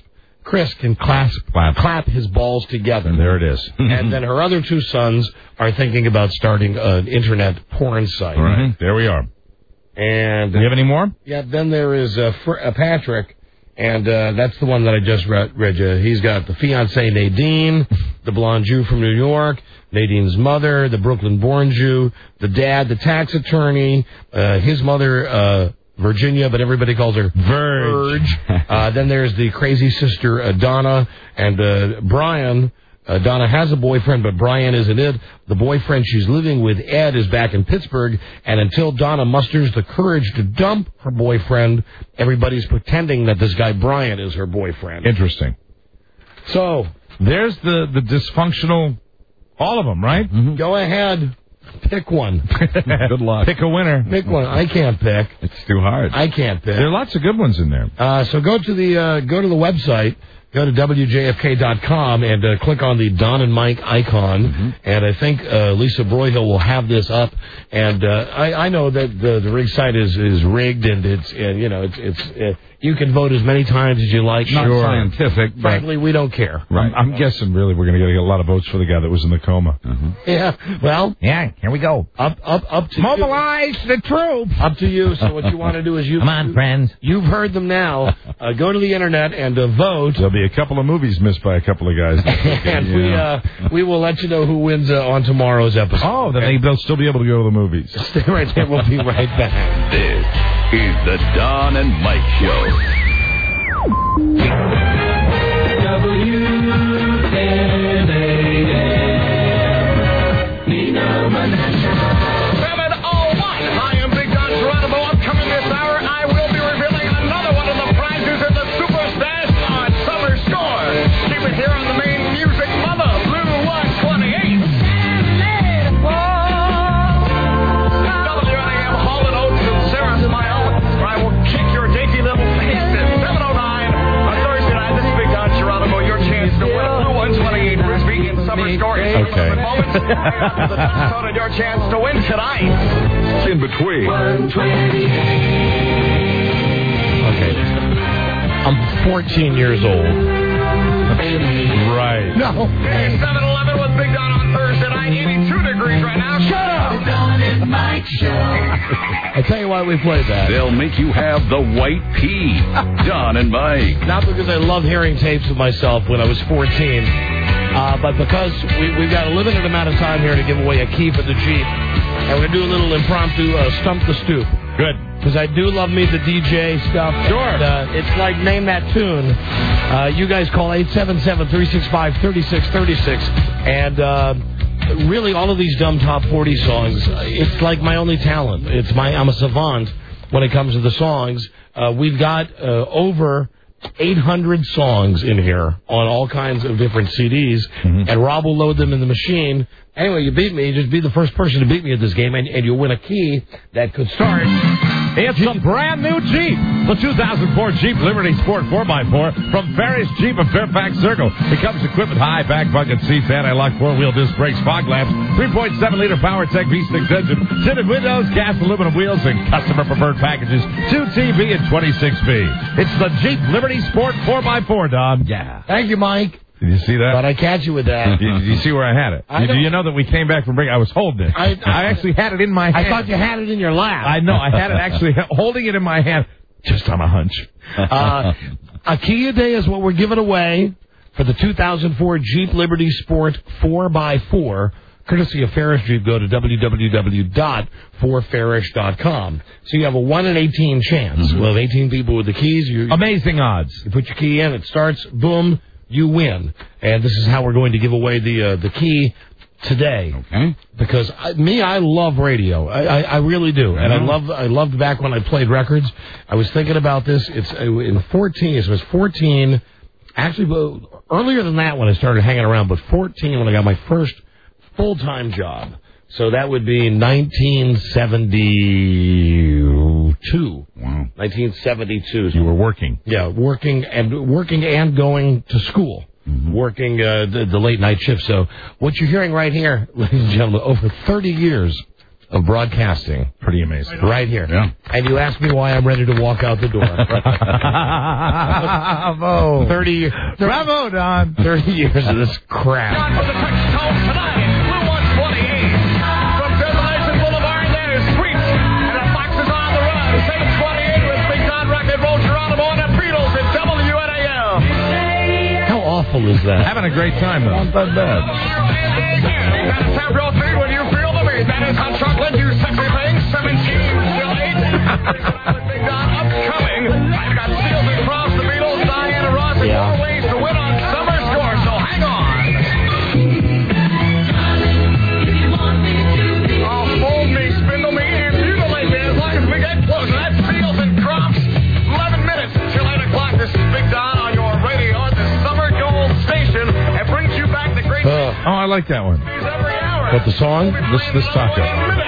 Chris can clap his balls together. And there it is. And then her other two sons are thinking about starting an internet porn site. All right, there we are. And do you have any more? Yeah, then there is Patrick, and that's the one that I just read you. He's got the fiancée Nadine, the blonde Jew from New York, Nadine's mother, the Brooklyn-born Jew, the dad, the tax attorney, his mother, Virginia, but everybody calls her Verge. Then there's the crazy sister, Donna, and Brian. Donna has a boyfriend, but Brian isn't it. The boyfriend she's living with, Ed, is back in Pittsburgh, and until Donna musters the courage to dump her boyfriend, everybody's pretending that this guy Brian is her boyfriend. Interesting. So, there's the dysfunctional, all of them, right? Mm-hmm. Go ahead. Pick one. Good luck. Pick a winner. Pick one. I can't pick. It's too hard. I can't pick. There are lots of good ones in there. So go to the website. Go to WJFK.com and click on the Don and Mike icon. And I think Lisa Broyhill will have this up. And I know that the rig site is rigged, and it's you can vote as many times as you like. Not scientific. Frankly, we don't care. Right. I'm guessing really we're going to get a lot of votes for the guy that was in the coma. Yeah. Well. Yeah. Here we go. Up to mobilize the troops. Up to you. So what you want to do is come on, friends. You've heard them now. Go to the internet and vote. There'll be a couple of movies missed by a couple of guys. And we will let you know who wins on tomorrow's episode. Oh, then they'll still be able to go to the movies. Stay right there. We'll be right back. This is the Don and Mike Show. I am Big Don Geronimo. Upcoming this hour, I will be revealing another one of the prizes in the Super Stash on Summer Score. Keep it here on the main music mother, Blue 128. WNAM Hall & Oates and Sarah Smile, where I will kick your dainty little face at 7:09 on Thursday night. This is Big Don Geronimo. Your chance to win a Blue 128 Frisbee in Summer Score. Okay. Your chance to win tonight. In between. Okay. I'm 14 years old. Right. No. Hey, 7-Eleven with Big Don on Thursday night. 82 degrees right now. Shut up. Don and Mike Show. I tell you why we played that. They'll make you have the white pea. Don and Mike. Not because I love hearing tapes of myself when I was 14, but because we've got a limited amount of time here to give away a key for the Jeep. And we're going to do a little impromptu Stump the Stoop. Good. Because I do love me the DJ stuff. Sure. And, it's like Name That Tune. You guys call 877-365-3636. And really, all of these dumb top 40 songs, it's like my only talent. I'm a savant when it comes to the songs. We've got over 800 songs in here on all kinds of different CDs, and Rob will load them in the machine. Anyway, you beat me. Just be the first person to beat me at this game, and you'll win a key that could start. It's a brand new Jeep. The 2004 Jeep Liberty Sport 4x4 from Ferris Jeep of Fairfax Circle. It comes equipped with high back bucket seats, anti-lock 4-wheel disc brakes, fog lamps, 3.7-liter PowerTech V6 engine, tinted windows, cast aluminum wheels, and customer-preferred packages 2TB and 26B. It's the Jeep Liberty Sport 4x4, Don. Yeah. Thank you, Mike. Did you see that? But I catch you with that. Did you see where I had it? Do you know that we came back from break? I was holding it. I actually had it in my hand. I thought you had it in your lap. I know. I had it actually holding it in my hand just on a hunch. A key a day is what we're giving away for the 2004 Jeep Liberty Sport 4x4. Courtesy of Ferris Jeep, go to www.forfarish.com. So you have a 1 in 18 chance. We'll have 18 people with the keys. Amazing odds. You put your key in, it starts, boom, you win. And this is how we're going to give away the key today. Okay. Because I love radio. I really do. And I loved back when I played records. I was thinking about this. It was 14. Actually, earlier than that when I started hanging around, but 14 when I got my first full-time job. So that would be 1972. Wow. 1972. You were working. Yeah, working and going to school. Working the late night shift. So what you're hearing right here, ladies and gentlemen, over 30 years of broadcasting. Pretty amazing. Right here. Yeah. And you ask me why I'm ready to walk out the door. Bravo. 30 years. Bravo, Don. 30 years of this crap. How awful is that? Having a great time, though. Not that bad. When you feel the beat, that is hot chocolate, you sexy thing, 17 till 8. Big Don upcoming. I've got Seals and Cross, the Beatles, Diana Ross, and more ways to win on Summer Score, so hang on. Oh, fold me, spindle me, and mutilate me as long as we get closer. That's Seals and Cross. 11 minutes till 8 o'clock. This is Big Don on your radio at the Summer Gold Station. It brings you back the great... Oh, I like that one. What, the song? This taco.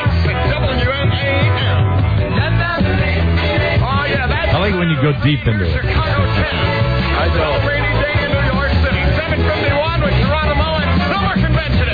I like it when you go deep into it. I know. Rainy day in New York City. 751 with Geronimo and Summer Convention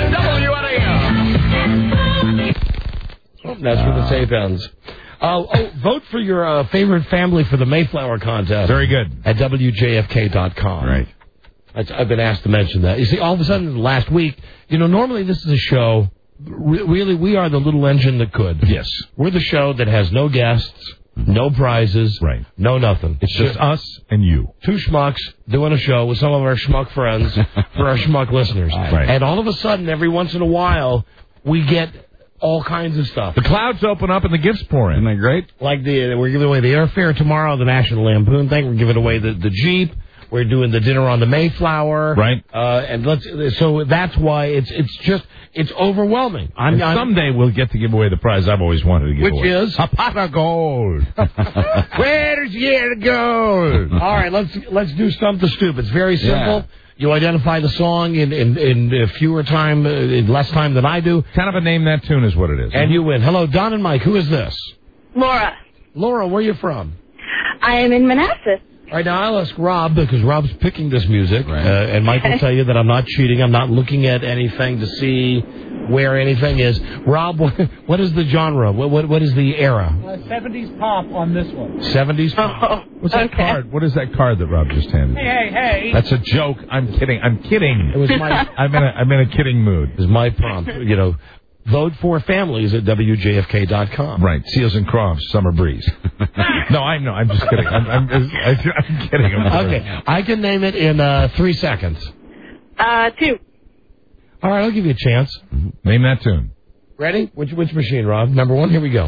at WNAM. Oh, that's where the tape ends. Vote for your favorite family for the Mayflower contest. Very good. At WJFK.com. Right. I've been asked to mention that. You see, all of a sudden, last week, normally this is a show, really, we are the little engine that could. Yes. We're the show that has no guests, no prizes, right? No nothing. It's just us and you. Two schmucks doing a show with some of our schmuck friends for our schmuck listeners. Right. And all of a sudden, every once in a while, we get all kinds of stuff. The clouds open up and the gifts pour in. Isn't that great? Like we're giving away the airfare tomorrow, the National Lampoon thing. We're giving away the Jeep. We're doing the dinner on the Mayflower, right? So that's why it's overwhelming. Someday we'll get to give away the prize I've always wanted to give away, which is a pot of gold. Where's the gold? All right, let's do Stump the Stoop. It's very simple. Yeah. You identify the song in less time than I do. Kind of a name that tune is what it is. And you win. Hello, Don and Mike. Who is this? Laura. Laura, where are you from? I am in Manassas. All right, now I'll ask Rob, because Rob's picking this music, right. And Mike will tell you that I'm not cheating. I'm not looking at anything to see where anything is. Rob, what is the genre? What is the era? 70s pop on this one. 70s pop. What's that card? What is that card that Rob just handed? Hey. That's a joke. I'm kidding. It was my. I'm in a kidding mood. It was my prompt. Vote for families at WJFK.com. Right. Seals and Crofts, Summer Breeze. No, I know. I'm just kidding. I'm kidding. Okay. I can name it in 3 seconds. 2. All right, I'll give you a chance. Name that tune. Ready? Which machine, Rob? Number 1, here we go.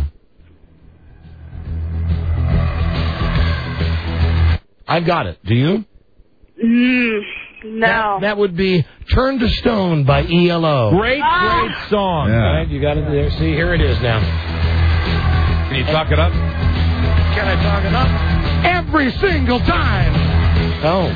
I've got it. Do you? No. That would be Turn to Stone by ELO. Great song. Yeah. Right, you got it there. See, here it is now. Can you talk it up? Can I talk it up? Every single time. Oh,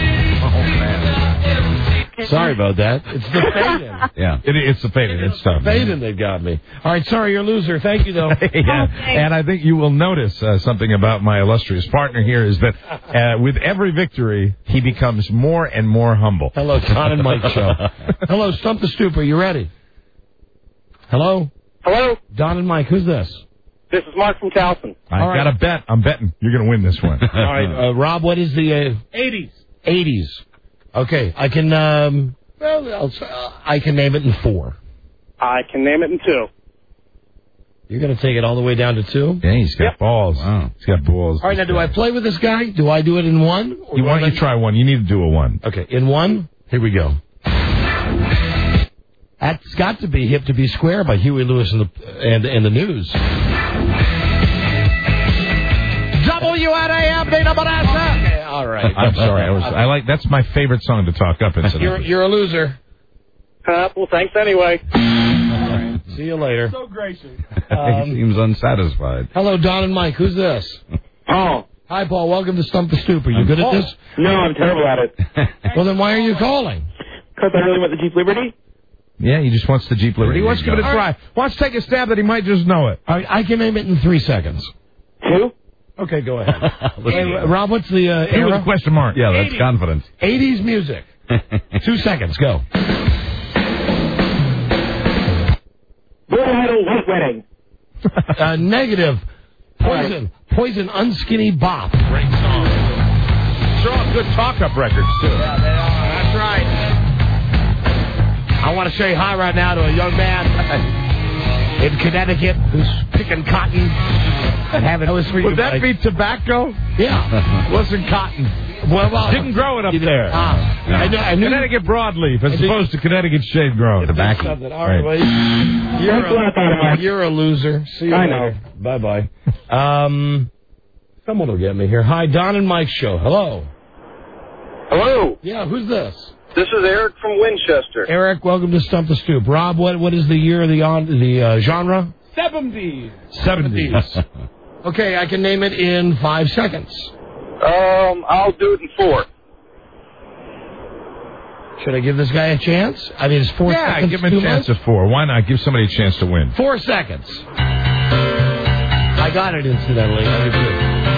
man. Sorry about that. It's the fade-in. Yeah, it's the fade-in. It's tough. Fade-in they got me. All right, sorry, you're a loser. Thank you, though. Yeah. And I think you will notice something about my illustrious partner here is that with every victory, he becomes more and more humble. Hello, Don and Mike Show. Hello, Stump the Stoop. Are you ready? Hello? Hello? Don and Mike, who's this? This is Mark from Towson. I got a bet. I'm betting you're going to win this one. All right, Rob, what is the... 80s. 80s. Okay, I can, I can name it in 4. I can name it in 2. You're going to take it all the way down to 2? Yeah, he's got balls. Wow. He's got balls. All right, now, do I play with this guy? Do I do it in 1? Why don't you try 1? You need to do a 1. Okay, in 1, here we go. That's got to be Hip to Be Square by Huey Lewis and the News. WNAM, Nebraska. Okay, all right. I'm sorry. That's my favorite song to talk up. You're a loser. Well, thanks anyway. All right. See you later. So gracious. He seems unsatisfied. Hello, Don and Mike. Who's this? Paul. Hi, Paul. Welcome to Stump the Stoop. Are you good at this? No, I'm terrible at it. Well, then why are you calling? Because I really want the Jeep Liberty. Yeah, he just wants the Jeep Liberty. He wants to give it a try. Wants to take a stab that he might just know it. All right, I can name it in 3 seconds. 2? Okay, go ahead. Hey, Rob, what's the era? With a question mark. Yeah, that's 80s. Confidence. 80s music. 2 seconds, go. Blue Idol White Wedding. Negative. Poison. Poison Unskinny Bop. Great song. They're all good talk-up records, too. Yeah, they are. That's right. I want to say hi right now to a young man in Connecticut who's picking cotton and having... Would that be tobacco? Yeah. Wasn't cotton. Well, didn't grow it up there. I knew Connecticut broadleaf as opposed to Connecticut shade grown. Tobacco. All right. Well, you're a loser. See you later. Bye-bye. Someone will get me here. Hi, Don and Mike Show. Hello. Hello. Yeah, who's this? This is Eric from Winchester. Eric, welcome to Stump the Stoop. Rob, what is the year of the genre? 70s. 70s. Okay, I can name it in 5 seconds. I'll do it in 4. Should I give this guy a chance? I mean, it's 4 seconds. Yeah, give him a chance at 4. Why not? Give somebody a chance to win. 4 seconds. I got it incidentally. I did too.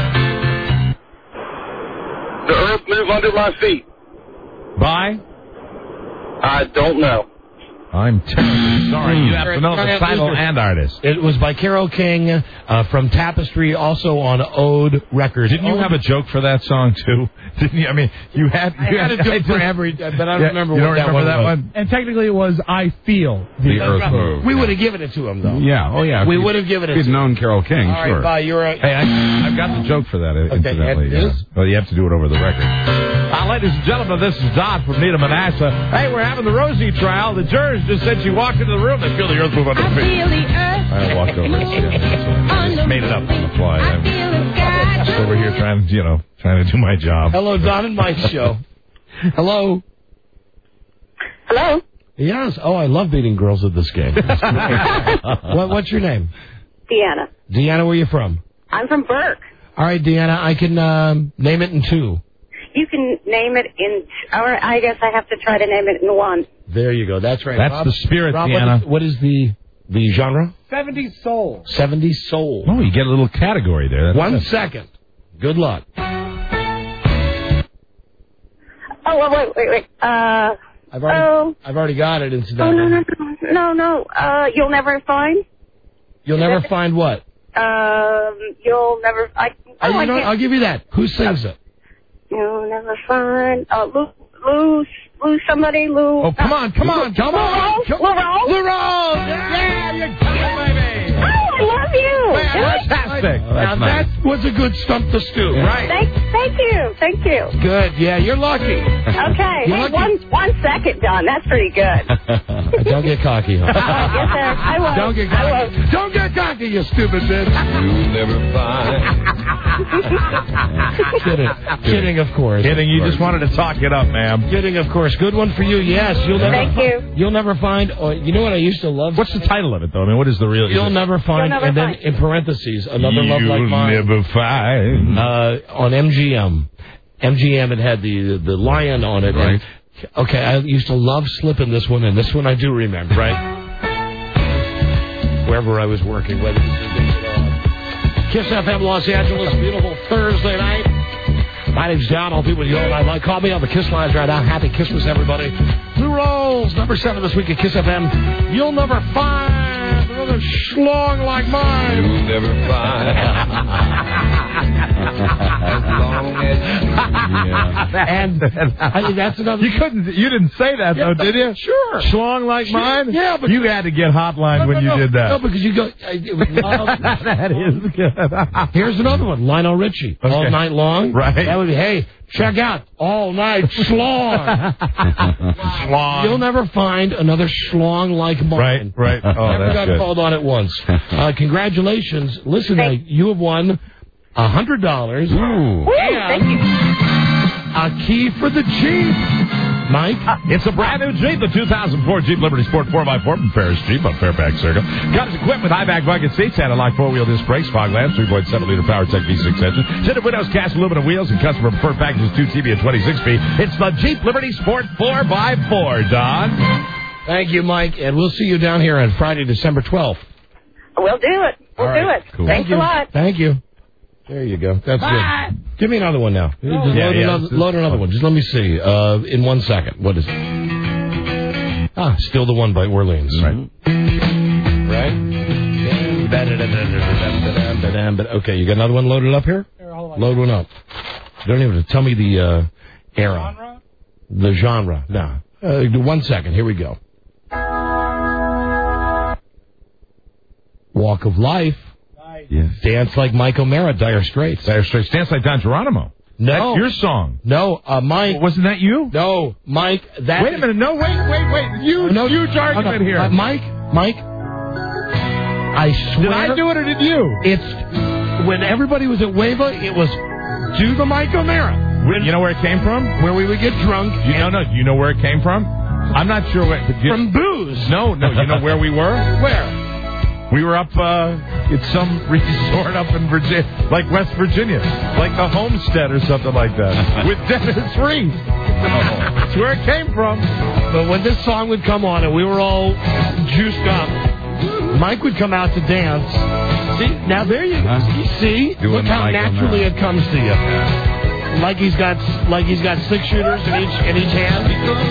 The earth moved under my feet. By? I don't know. I'm terribly sorry. You have to know the title and artist. It was by Carole King from Tapestry, also on Ode Records. Didn't you have a joke for that song, too? Didn't you? I mean, you had a joke for every, but I don't remember you what don't remember that was. one? And technically it was I Feel the Earth Move. We would have given it to him, though. Yeah, oh yeah. We would have given it to him. We'd known Carole King, all sure. right, bye. You're a... Hey, I've got the joke for that, incidentally. Yeah. Well, you have to do it over the record. Ladies and gentlemen, this is Don from Needham Manasseh. Hey, we're having the Rosie trial. The jurors just said she walked into the room. They feel the earth move under her feet. I walked over. I just made it up on the fly. I'm just over here trying to do my job. Hello, Don and Mike Show. Hello. Hello. Yes. Oh, I love beating girls at this game. What's your name? Deanna. Deanna, where are you from? I'm from Burke. All right, Deanna, I can name it in 2. You can name it in, or I guess I have to try to name it in 1. There you go. That's right. That's Rob, the spirit, Rob, Deanna. What is the genre? 70s soul. 70s soul. Oh, you get a little category there. That's 1 second. Good luck. Oh, wait. I've already got it, incidentally. No. You'll never find? You'll never find what? You'll never... I'll give you that. Who sings it? You'll never find... Lou somebody, Lou... Oh, come on. Lou Rose? Yeah, you got it, baby. Oh, I love you. Fantastic. Now, that was a good Stump the Stew. Right. Thank you. Good. Yeah, you're lucky. Okay. You're lucky. 1 second, Don. That's pretty good. Don't get cocky, huh? Yes, sir. I will. Don't get cocky. Don't get cocky, you stupid bitch. You'll never find. Kidding, of course. Kidding. You just wanted to talk it up, ma'am. Kidding, of course. Good one for you. Yes, you'll never. Thank you. You'll never find. You know what I used to love? What's the title of it, though? I mean, what is the real? You'll never find. You'll never and find. then in parentheses, another love like mine. You'll never find. On MGM. MGM had the lion on it. Right. And, okay, I used to love slipping this one, and this one I do remember. Right. Wherever I was working, whether it was Kiss FM Los Angeles, beautiful Thursday night. My name's Don. I'll be with you all night long. Call me on the Kiss lines right now. Happy Christmas, everybody. Blue Rolls, number 7 this week at Kiss FM. You'll never find another schlong like mine. You'll never find. As long as And that's another. You didn't say that though, did you? Sure. Schlong like mine? Yeah, but you had to get hotline when you did that. No, because you go. That is good. Here's another one, Lionel Richie, all night long. Right. That would be, hey, check out all night schlong. Schlong. You'll never find another schlong like mine. Right. Oh, Never that's got good. called on at once. Congratulations. Listen, you have won $100. Woo, thank you. A key for the Jeep. Mike? It's a brand new Jeep, the 2004 Jeep Liberty Sport 4x4 from Ferris Jeep on Fairfax Circle. Comes equipped with high-back bucket seats, anti-lock 4-wheel disc brakes, fog lamps, 3.7-liter PowerTech V6 engine, tinted windows, cast aluminum wheels, and customer preferred packages 2 TV and 26p. It's the Jeep Liberty Sport 4x4, Don. Thank you, Mike, and we'll see you down here on Friday, December 12th. We'll do it. We'll do it. Cool. Thanks a lot. Thank you. There you go. That's Bye. good. Give me another one now. Just load another one. Just let me see. In 1 second. What is it? Still the One by Orleans. Right. Right? Okay, you got another one loaded up here? Load one up. You don't even have to tell me the era. The genre. No. 1 second. Here we go. Walk of Life. Yes. Dance Like Mike O'Mara, Dire Straits. Dire Straits. Dance Like Don Geronimo. No. That's your song. No, Mike. Wasn't that you? No, Mike. That. Wait a minute. No, wait. Huge argument here. Mike. I swear. Did I do it or did you? It's when everybody was at Wava, it was do the Mike O'Mara. You know where it came from? Where we would get drunk. No. You know where it came from? I'm not sure. From booze. No. You know where we were? Where? We were up at some resort up in Virginia, like West Virginia, like the Homestead or something like that, with Dennis Reed. That's where it came from. But when this song would come on and we were all juiced up, Mike would come out to dance. See, now there you see. Look how naturally it comes to you. Like he's got 6 shooters in each hand.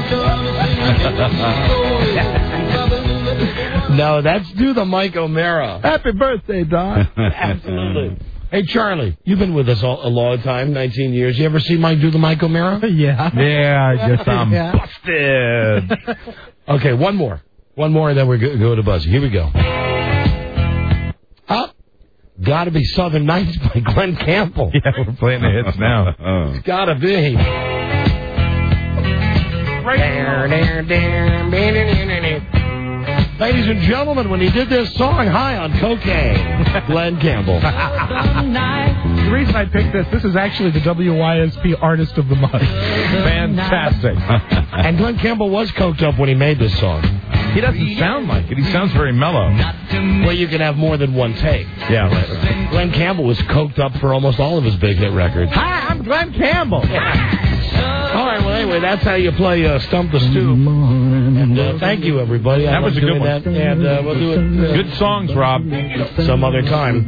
No, that's do the Mike O'Mara. Happy birthday, Don. Absolutely. Hey, Charlie, you've been with us a long time, 19 years. You ever see Mike do the Mike O'Mara? Yeah. Yeah, I guess I'm busted. Okay, one more, and then we're go to Buzzy. Here we go. Gotta be Southern Nights by Glenn Campbell. Yeah, we're playing the hits now. It's gotta be. Ladies and gentlemen, when he did this song, high on cocaine, Glenn Campbell. The reason I picked this is actually the WYSP Artist of the Month. Fantastic. And Glenn Campbell was coked up when he made this song. He doesn't sound like it. He sounds very mellow. Well, you can have more than one take. Yeah, right. Glenn Campbell was coked up for almost all of his big hit records. Hi, I'm Glenn Campbell. All right, well, anyway, that's how you play Stump the Stoop. And thank you, everybody. That was a good one. And we'll do it. Good songs, Rob. Some other time.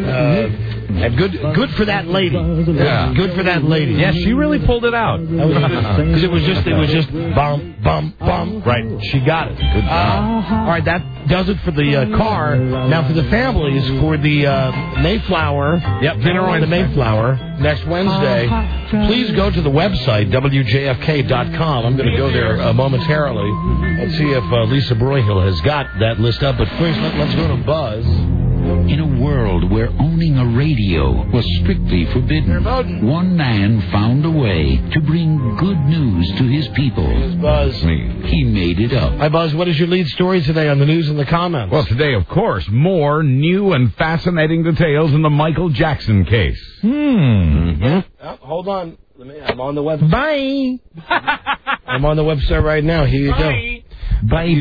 And good for that lady. Yeah. Good for that lady. Yeah, she really pulled it out. Because it was just bum, bum, bum. Right. She got it. Good job. All right, that does it for the car. Now for the families, for the Mayflower, dinner on the Mayflower next Wednesday, please go to the website, WJFK.com. I'm going to go there momentarily and see if Lisa Broyhill has got that list up. But first, let's go to Buzz. In a world where owning a radio was strictly forbidden, one man found a way to bring good news to his people. Here's Buzz. He made it up. Hi, Buzz. What is your lead story today on the news and the comments? Well, today, of course, more new and fascinating details in the Michael Jackson case. Yeah. Oh, hold on. I'm on the website. Bye. I'm on the website right now. Here you go. Bye.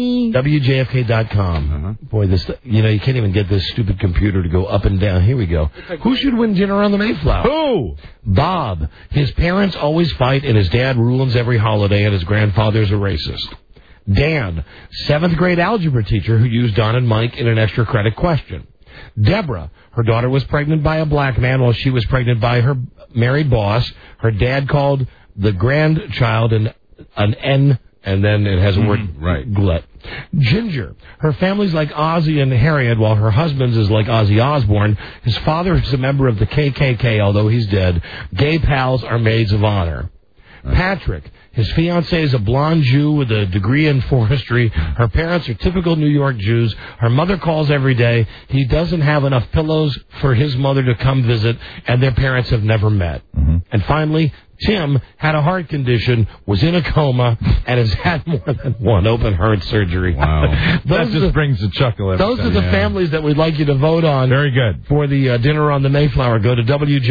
WJFK.com. Boy, this, you can't even get this stupid computer to go up and down. Here we go. Who should win dinner on the Mayflower? Who? Bob. His parents always fight, and his dad ruins every holiday, and his grandfather's a racist. Dan. 7th grade algebra teacher who used Don and Mike in an extra credit question. Deborah. Her daughter was pregnant by a black man while she was pregnant by her married boss. Her dad called the grandchild an N, and then it has a word, glut. Ginger. Her family's like Ozzy and Harriet, while her husband's is like Ozzy Osbourne. His father is a member of the KKK, although he's dead. Gay pals are maids of honor. Patrick. His fiancée is a blonde Jew with a degree in forestry. Her parents are typical New York Jews. Her mother calls every day. He doesn't have enough pillows for his mother to come visit, and their parents have never met. And finally, Tim had a heart condition, was in a coma, and has had more than one open heart surgery. Wow. That just brings a chuckle every Those time. are the families that we'd like you to vote on. Very good. For the dinner on the Mayflower. Go to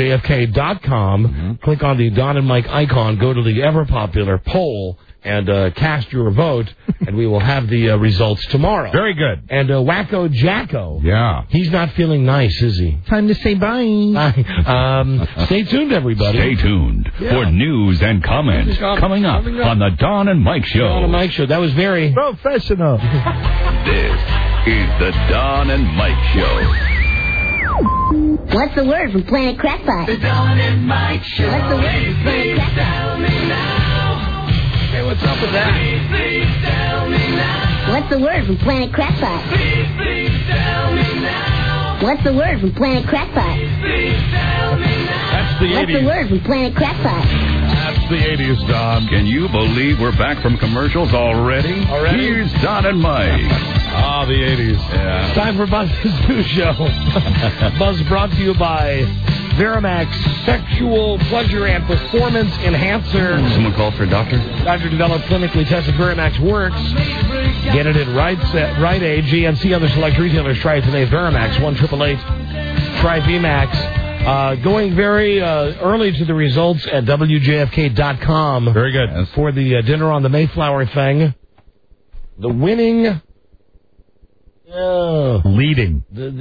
WJFK.com, click on the Don and Mike icon, go to the ever-popular poll, and cast your vote, and we will have the results tomorrow. Very good. And Wacko Jacko. Yeah. He's not feeling nice, is he? Time to say bye. Stay tuned, everybody. Stay tuned for news and comments coming up on the Don and Mike Show. Don and Mike Show. That was very professional. This is the Don and Mike Show. What's the word from Planet Crackpot? The Don and Mike Show. What's the word from Planet Crackpot? Tell me now. Hey, what's up with that? Please tell me now. What's the word from Planet Crackpot? Please tell me now. What's the word from Planet Crackpot? That's the 80s. What's the word from Planet Crackpot? That's the 80s, Don. Can you believe we're back from commercials already? Here's Don and Mike. Ah, the 80s. Yeah. Time for Buzz's new show. Buzz brought to you by Verimax Sexual Pleasure and Performance Enhancer. Someone call for a doctor? Doctor-developed, clinically tested Verimax works. Get it in Rite Aid, GNC, other select retailers. Try it today. Verimax, 1-888. Try VMAX. Going very early to the results at WJFK.com. Very good. For the dinner on the Mayflower thing. The winning... leading.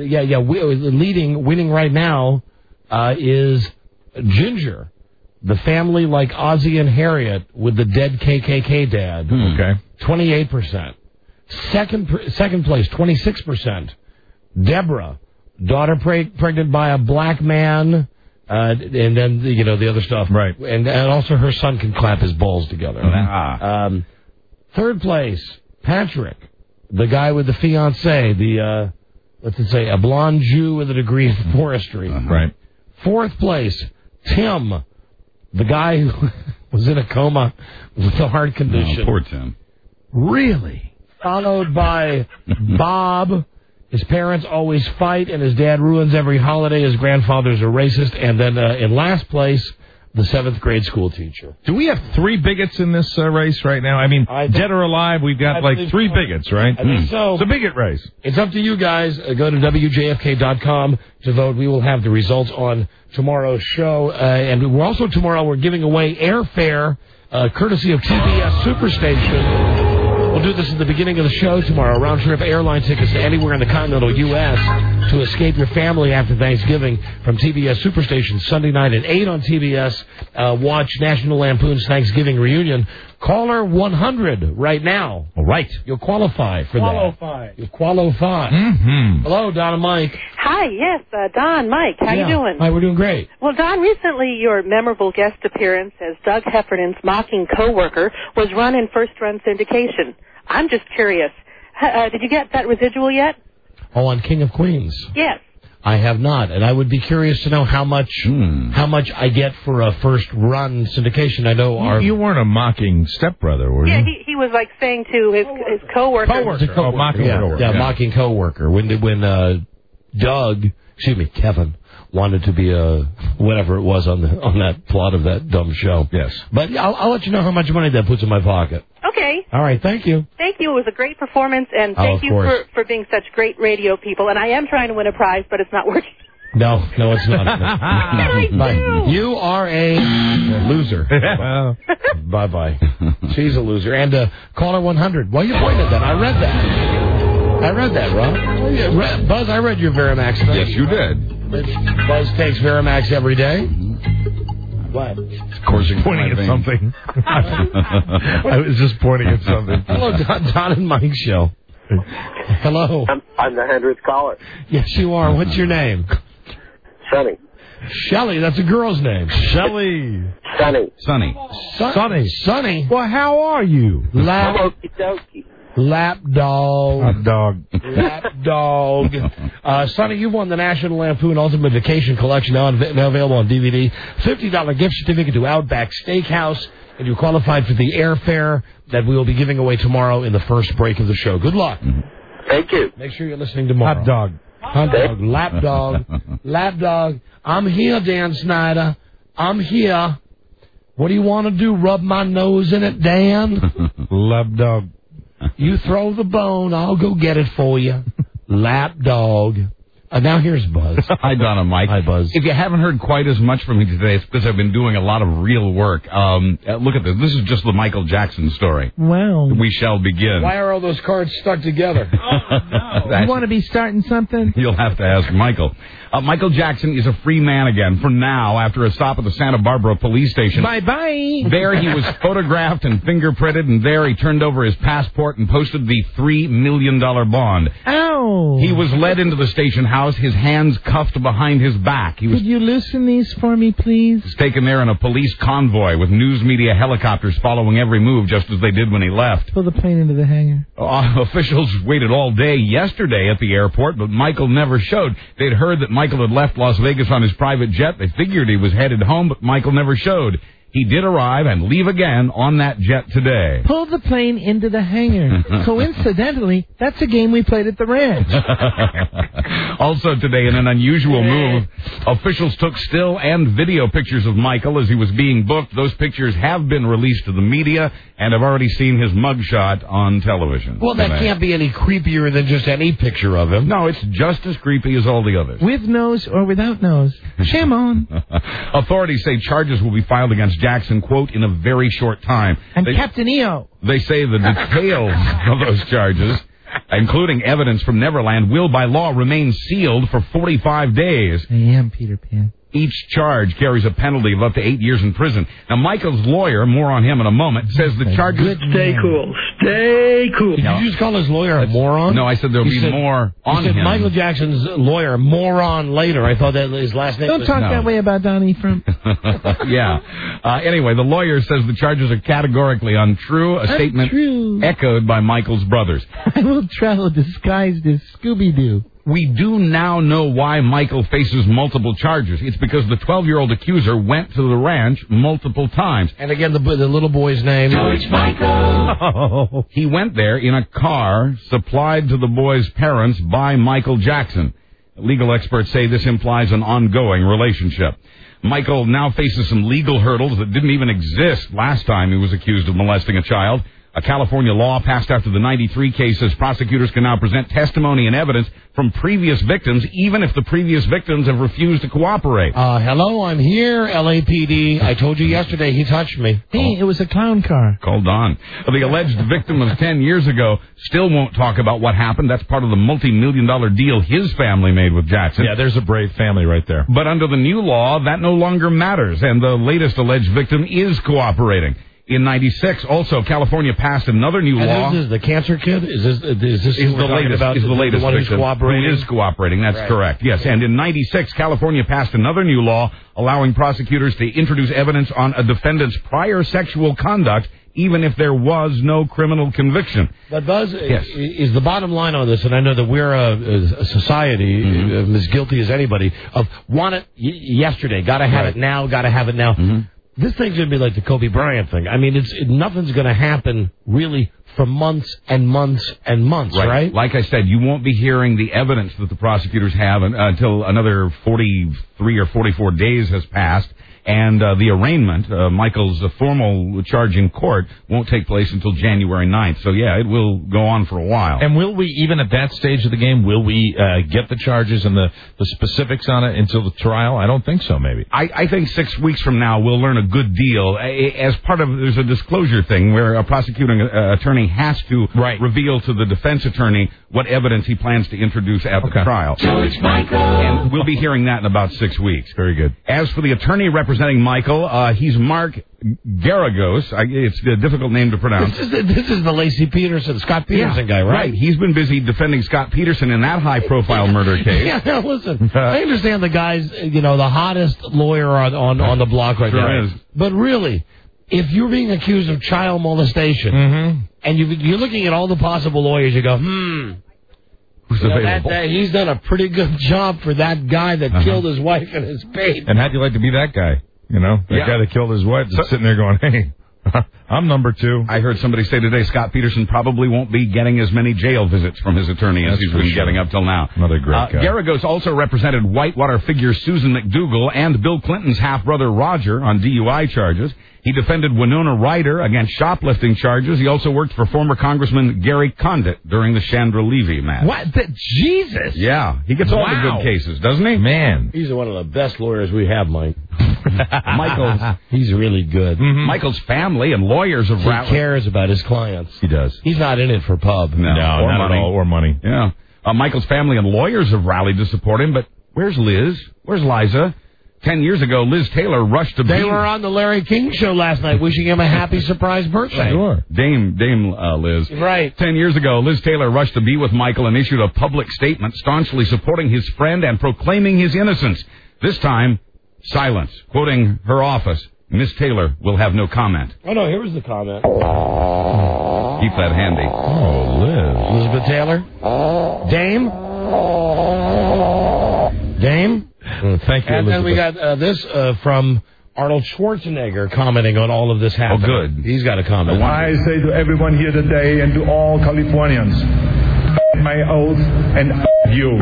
Winning right now is Ginger, the family like Ozzie and Harriet with the dead KKK dad. Okay. 28%. Second place, 26%. Deborah, daughter pregnant by a black man, and then the other stuff. Right. And also her son can clap his balls together. Third place, Patrick, the guy with the fiancée, a blonde Jew with a degree in forestry. Right. Fourth place, Tim, the guy who was in a coma with a heart condition. Oh, poor Tim. Really? Followed by Bob. His parents always fight, and his dad ruins every holiday. His grandfather's a racist. And then in last place, the 7th grade school teacher. Do we have 3 bigots in this race right now? I mean, dead or alive, we've got like 3 bigots, right? I think so. It's a bigot race. It's up to you guys. Go to WJFK.com to vote. We will have the results on tomorrow's show. And we're giving away airfare courtesy of TBS Superstation. We'll do this at the beginning of the show tomorrow. Round-trip airline tickets to anywhere in the continental U.S. to escape your family after Thanksgiving from TBS Superstation Sunday night at 8 on TBS. Watch National Lampoon's Thanksgiving Reunion. Caller 100 right now. All right. You'll qualify for that. You'll qualify. Mm-hmm. Hello, Don and Mike. Hi, yes, Don, Mike. How you doing? Hi, we're doing great. Well, Don, recently your memorable guest appearance as Doug Heffernan's mocking coworker was run in first-run syndication. I'm just curious. Did you get that residual yet? Oh, on King of Queens? Yes. I have not, and I would be curious to know how much I get for a first-run syndication. I know you weren't a mocking stepbrother, were you? Yeah, he was like saying to his coworker. Mocking coworker. Yeah, mocking coworker. When Kevin wanted to be whatever it was on that plot of that dumb show. Yes. But I'll let you know how much money that puts in my pocket. Okay. All right, thank you. Thank you. It was a great performance, and thank you for being such great radio people. And I am trying to win a prize, but it's not working. No, it's not. You are a loser. Bye-bye. She's a loser. And caller 100. Why are you pointing at that? I read that, Rob. Buzz, I read your Verimax thing. Yes, you did. Buzz takes Verimax every day. What? Of course, you're pointing at something. I was just pointing at something. Hello, Don and Mike show. Hello. I'm the 100th caller. Yes, you are. What's your name? Sunny. Shelly, that's a girl's name. Shelly. Sunny. Sunny. Well, how are you? Lapdog. Hot dog. Lapdog. Sonny, you've won the National Lampoon Ultimate Vacation Collection, now available on DVD. $50 gift certificate to Outback Steakhouse, and you qualified for the airfare that we will be giving away tomorrow in the first break of the show. Good luck. Thank you. Make sure you're listening tomorrow. Hot dog. Hot dog. Lapdog. Lapdog. I'm here, Dan Snyder. I'm here. What do you want to do? Rub my nose in it, Dan? Lapdog. You throw the bone, I'll go get it for you. Lapdog. Now here's Buzz. Hi, Don and Mike. Hi, Buzz. If you haven't heard quite as much from me today, it's because I've been doing a lot of real work. Look at this. This is just the Michael Jackson story. Well. We shall begin. Why are all those cards stuck together? You want to be starting something? You'll have to ask Michael. Michael Jackson is a free man again for now after a stop at the Santa Barbara police station. Bye-bye. There he was photographed and fingerprinted, and there he turned over his passport and posted the $3 million bond. Oh. No. He was led into the station house, his hands cuffed behind his back. He was Could you loosen these for me, please? taken there in a police convoy with news media helicopters following every move, just as they did when he left. Pull the plane into the hangar. Officials waited all day yesterday at the airport, but Michael never showed. They'd heard that Michael had left Las Vegas on his private jet. They figured he was headed home, but Michael never showed. He did arrive and leave again on that jet today. Pull the plane into the hangar. Coincidentally, that's a game we played at the ranch. Also today, in an unusual move, officials took still and video pictures of Michael as he was being booked. Those pictures have been released to the media and have already seen his mugshot on television. Well, that can't be any creepier than just any picture of him. No, it's just as creepy as all the others. With nose or without nose. Shame on. Authorities say charges will be filed against Jackson, quote, in a very short time. And Captain EO. They say the details of those charges, including evidence from Neverland, will by law remain sealed for 45 days. I am Peter Pan. Each charge carries a penalty of up to 8 years in prison. Now, Michael's lawyer, more on him in a moment, says the charges... Stay cool. Stay cool. Did you just call his lawyer a moron? No, I said there'll be more on him. Michael Jackson's lawyer, moron later. I thought that his last name Don't was... talk that way about Don Ephraim. Yeah. Anyway, the lawyer says the charges are categorically untrue, a statement echoed by Michael's brothers. I will travel disguised as Scooby-Doo. We do now know why Michael faces multiple charges. It's because the 12-year-old accuser went to the ranch multiple times. And again, the little boy's name? George Michael. He went there in a car supplied to the boy's parents by Michael Jackson. Legal experts say this implies an ongoing relationship. Michael now faces some legal hurdles that didn't even exist last time he was accused of molesting a child. A California law passed after the 93 case says prosecutors can now present testimony and evidence from previous victims, even if the previous victims have refused to cooperate. Hello, I'm here, LAPD. I told you yesterday he touched me. Hey, it was a clown car. Call Don. The alleged victim of 10 years ago still won't talk about what happened. That's part of the multi-million-dollar deal his family made with Jackson. Yeah, there's a brave family right there. But under the new law, that no longer matters, and the latest alleged victim is cooperating. In 96, also, California passed another new law. This is the cancer kid? Is this the latest one who's victim cooperating? Who is cooperating, that's right. Correct. Yes, and in 96, California passed another new law allowing prosecutors to introduce evidence on a defendant's prior sexual conduct, even if there was no criminal conviction. But Buzz, yes. Is the bottom line on this, and I know that we're a society as guilty as anybody, of want it yesterday, gotta have it now, gotta have it now. Mm-hmm. This thing's going to be like the Kobe Bryant thing. I mean, nothing's going to happen really for months and months and months, right? Like I said, you won't be hearing the evidence that the prosecutors have until another 43 or 44 days has passed. And the arraignment, Michael's formal charge in court, won't take place until January 9th. So, yeah, it will go on for a while. And will we, even at that stage of the game, will we get the charges and the specifics on it until the trial? I don't think so, maybe. I think 6 weeks from now we'll learn a good deal. As part of, there's a disclosure thing where a prosecuting attorney has to reveal to the defense attorney what evidence he plans to introduce at the trial. George Michael. And we'll be hearing that in about 6 weeks. Very good. As for the attorney representing Michael, he's Mark Garagos. It's a difficult name to pronounce. This is the Lacey Peterson, Scott Peterson guy, right? He's been busy defending Scott Peterson in that high-profile murder case. Yeah, listen, I understand the guy's, the hottest lawyer on the block right now. Is. But really, if you're being accused of child molestation, and you're looking at all the possible lawyers, you go, Who's available? He's done a pretty good job for that guy that killed his wife and his baby. And how'd you like to be that guy? That guy that killed his wife, just sitting there going, hey, I'm number 2. I heard somebody say today Scott Peterson probably won't be getting as many jail visits from his attorney as he's been getting up till now. Another great guy. Garagos also represented Whitewater figure Susan McDougal and Bill Clinton's half-brother Roger on DUI charges. He defended Winona Ryder against shoplifting charges. He also worked for former Congressman Gary Condit during the Chandra Levy match. What? Jesus! Yeah, he gets all the good cases, doesn't he? Man. He's one of the best lawyers we have, Mike. He's really good. Michael's family and lawyers have rallied. He cares about his clients. He does. He's not in it for pub. No, not at all. Or money. Yeah. Michael's family and lawyers have rallied to support him, but where's Liz? Where's Liza? 10 years ago, Liz Taylor rushed to They were on the Larry King Show last night wishing him a happy surprise birthday. Sure. Dame Liz. Right. 10 years ago, Liz Taylor rushed to be with Michael and issued a public statement staunchly supporting his friend and proclaiming his innocence. This time, silence. Quoting her office, Miss Taylor will have no comment. Oh, no, here was the comment. Keep that handy. Oh, Liz. Elizabeth Taylor? Dame? Thank you, And Elizabeth. then we got this from Arnold Schwarzenegger commenting on all of this happening. Oh, good. He's got a comment. I say to everyone here today and to all Californians, my oath and you.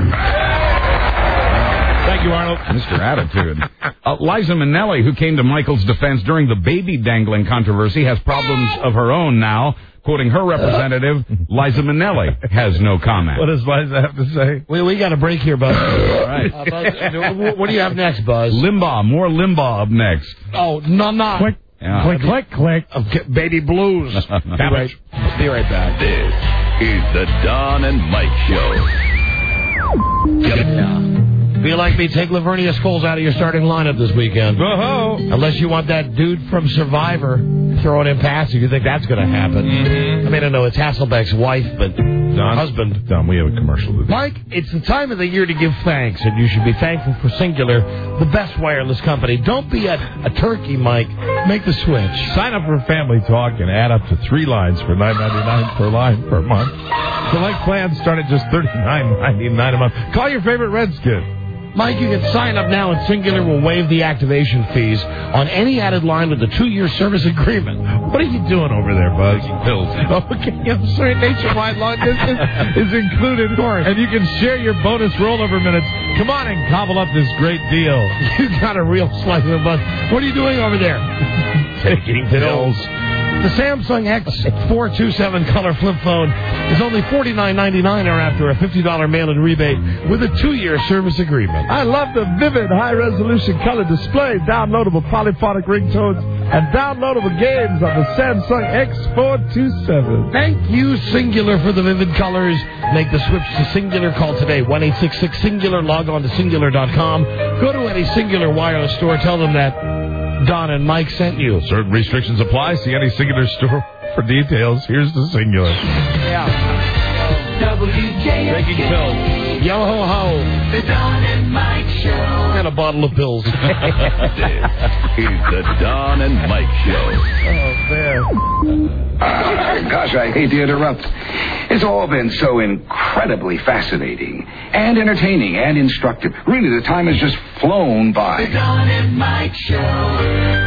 Thank you, Arnold. Mr. Attitude. Liza Minnelli, who came to Michael's defense during the baby dangling controversy, has problems of her own now. Quoting her representative, Liza Minnelli has no comment. What does Liza have to say? We got a break here, Buzz. All right. Buzz, what do you have next, Buzz? Limbaugh. More Limbaugh up next. Oh, no. Click, Yeah. click. Okay, baby blues. Be right back. This is the Don and Mike Show. Yeah. Feel like me? Take Lavernia Scholes out of your starting lineup this weekend. Whoa. Unless you want that dude from Survivor throwing in passes. You think that's going to happen. I mean, I know it's Hasselbeck's wife, but husband. Don, we have a commercial to do. Mike, it's the time of the year to give thanks, and you should be thankful for Singular, the best wireless company. Don't be a turkey, Mike. Make the switch. Sign up for Family Talk and add up to 3 lines for $9.99 per line per month. Select plans start at just $39.99 a month. Call your favorite Redskin. Mike, you can sign up now, and Singular will waive the activation fees on any added line with a 2-year service agreement. What are you doing over there, Buzz? Pills. Okay, I'm sorry, nationwide long distance is included. Of course. And you can share your bonus rollover minutes. Come on and cobble up this great deal. You got a real slice of the buzz. What are you doing over there? Taking pills. The Samsung X427 color flip phone is only $49.99 or after a $50 mail-in rebate with a 2-year service agreement. I love the vivid, high-resolution color display, downloadable polyphonic ringtones, and downloadable games on the Samsung X427. Thank you, Singular, for the vivid colors. Make the switch to Singular. Call today, 1-866-SINGULAR. Log on to Singular.com. Go to any Singular wireless store. Tell them that Don and Mike sent you. Certain restrictions apply. See any Singular store for details. Here's the Singular. Yeah. Taking pills. Yo-ho-ho. The Don and Mike Show. And a bottle of pills. This is the Don and Mike Show. Gosh, I hate to interrupt. It's all been so incredibly fascinating and entertaining and instructive. Really, the time has just flown by. The Don and Mike Show.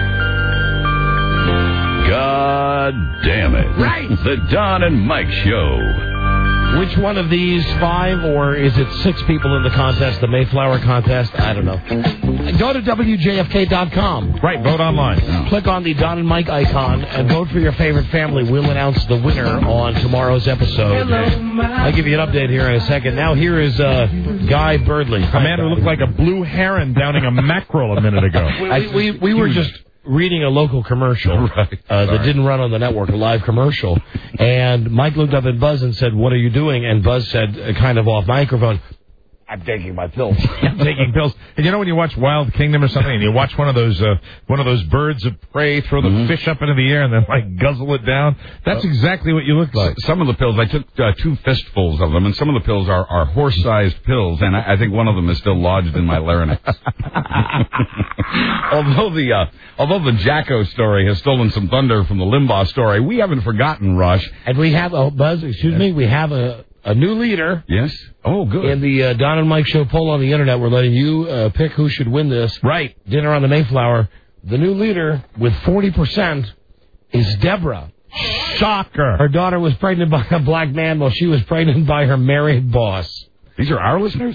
God damn it. Right. The Don and Mike Show. Which one of these 5, or is it 6 people in the contest, the Mayflower contest? I don't know. Go to WJFK.com. Right, vote online. Click on the Don and Mike icon and vote for your favorite family. We'll announce the winner on tomorrow's episode. I'll give you an update here in a second. Now here is Guy Birdley. A man who looked like a blue heron downing a mackerel a minute ago. We were just reading a local commercial that didn't run on the network, a live commercial. And Mike looked up at Buzz and said, "What are you doing?" And Buzz said, kind of off microphone, "I'm taking my pills." I'm taking pills. And you know when you watch Wild Kingdom or something, and you watch one of those birds of prey throw the fish up into the air and then like guzzle it down? That's exactly what you look like. Some of the pills, I took 2 fistfuls of them, and some of the pills are horse-sized pills, and I think one of them is still lodged in my larynx. Although the Jacko story has stolen some thunder from the Limbaugh story, we haven't forgotten Rush. And we have Buzz. We have a new leader. Yes. Oh, good. In the Don and Mike Show poll on the internet, we're letting you pick who should win this. Right. Dinner on the Mayflower. The new leader with 40% is Deborah. Shocker. Her daughter was pregnant by a black man while she was pregnant by her married boss. These are our listeners?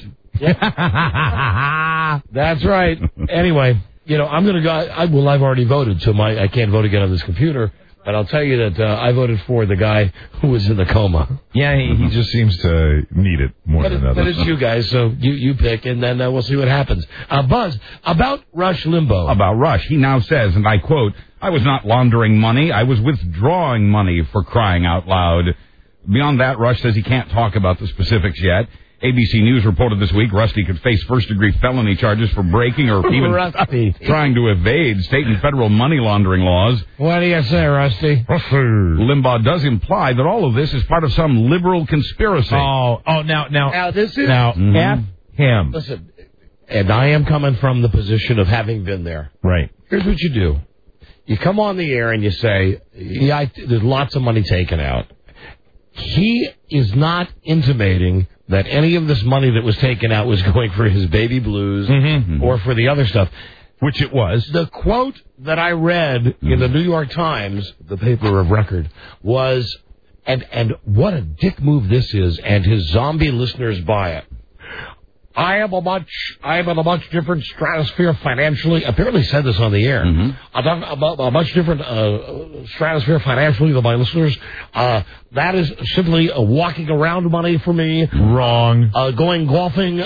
That's right. Anyway, I'm going to go. I've already voted, so I can't vote again on this computer. But I'll tell you that I voted for the guy who was in the coma. Yeah, he just seems to need it more than others. But it's you guys, so you pick, and then we'll see what happens. Buzz, about Rush Limbaugh. About Rush, he now says, and I quote, "I was not laundering money. I was withdrawing money, for crying out loud." Beyond that, Rush says he can't talk about the specifics yet. ABC News reported this week Rusty could face first-degree felony charges for breaking or even trying to evade state and federal money laundering laws. What do you say, Rusty? Limbaugh does imply that all of this is part of some liberal conspiracy. Now this is... F him. Listen, and I am coming from the position of having been there. Right. Here's what you do. You come on the air and you say, there's lots of money taken out. He is not intimating that any of this money that was taken out was going for his baby blues or for the other stuff. Which it was. The quote that I read in the New York Times, the paper of record, was, and what a dick move this is, and his zombie listeners buy it. I am in a much different stratosphere financially. Apparently said this on the air. I'm about a much different stratosphere financially than my listeners. That is simply walking around money for me. Wrong. Going golfing.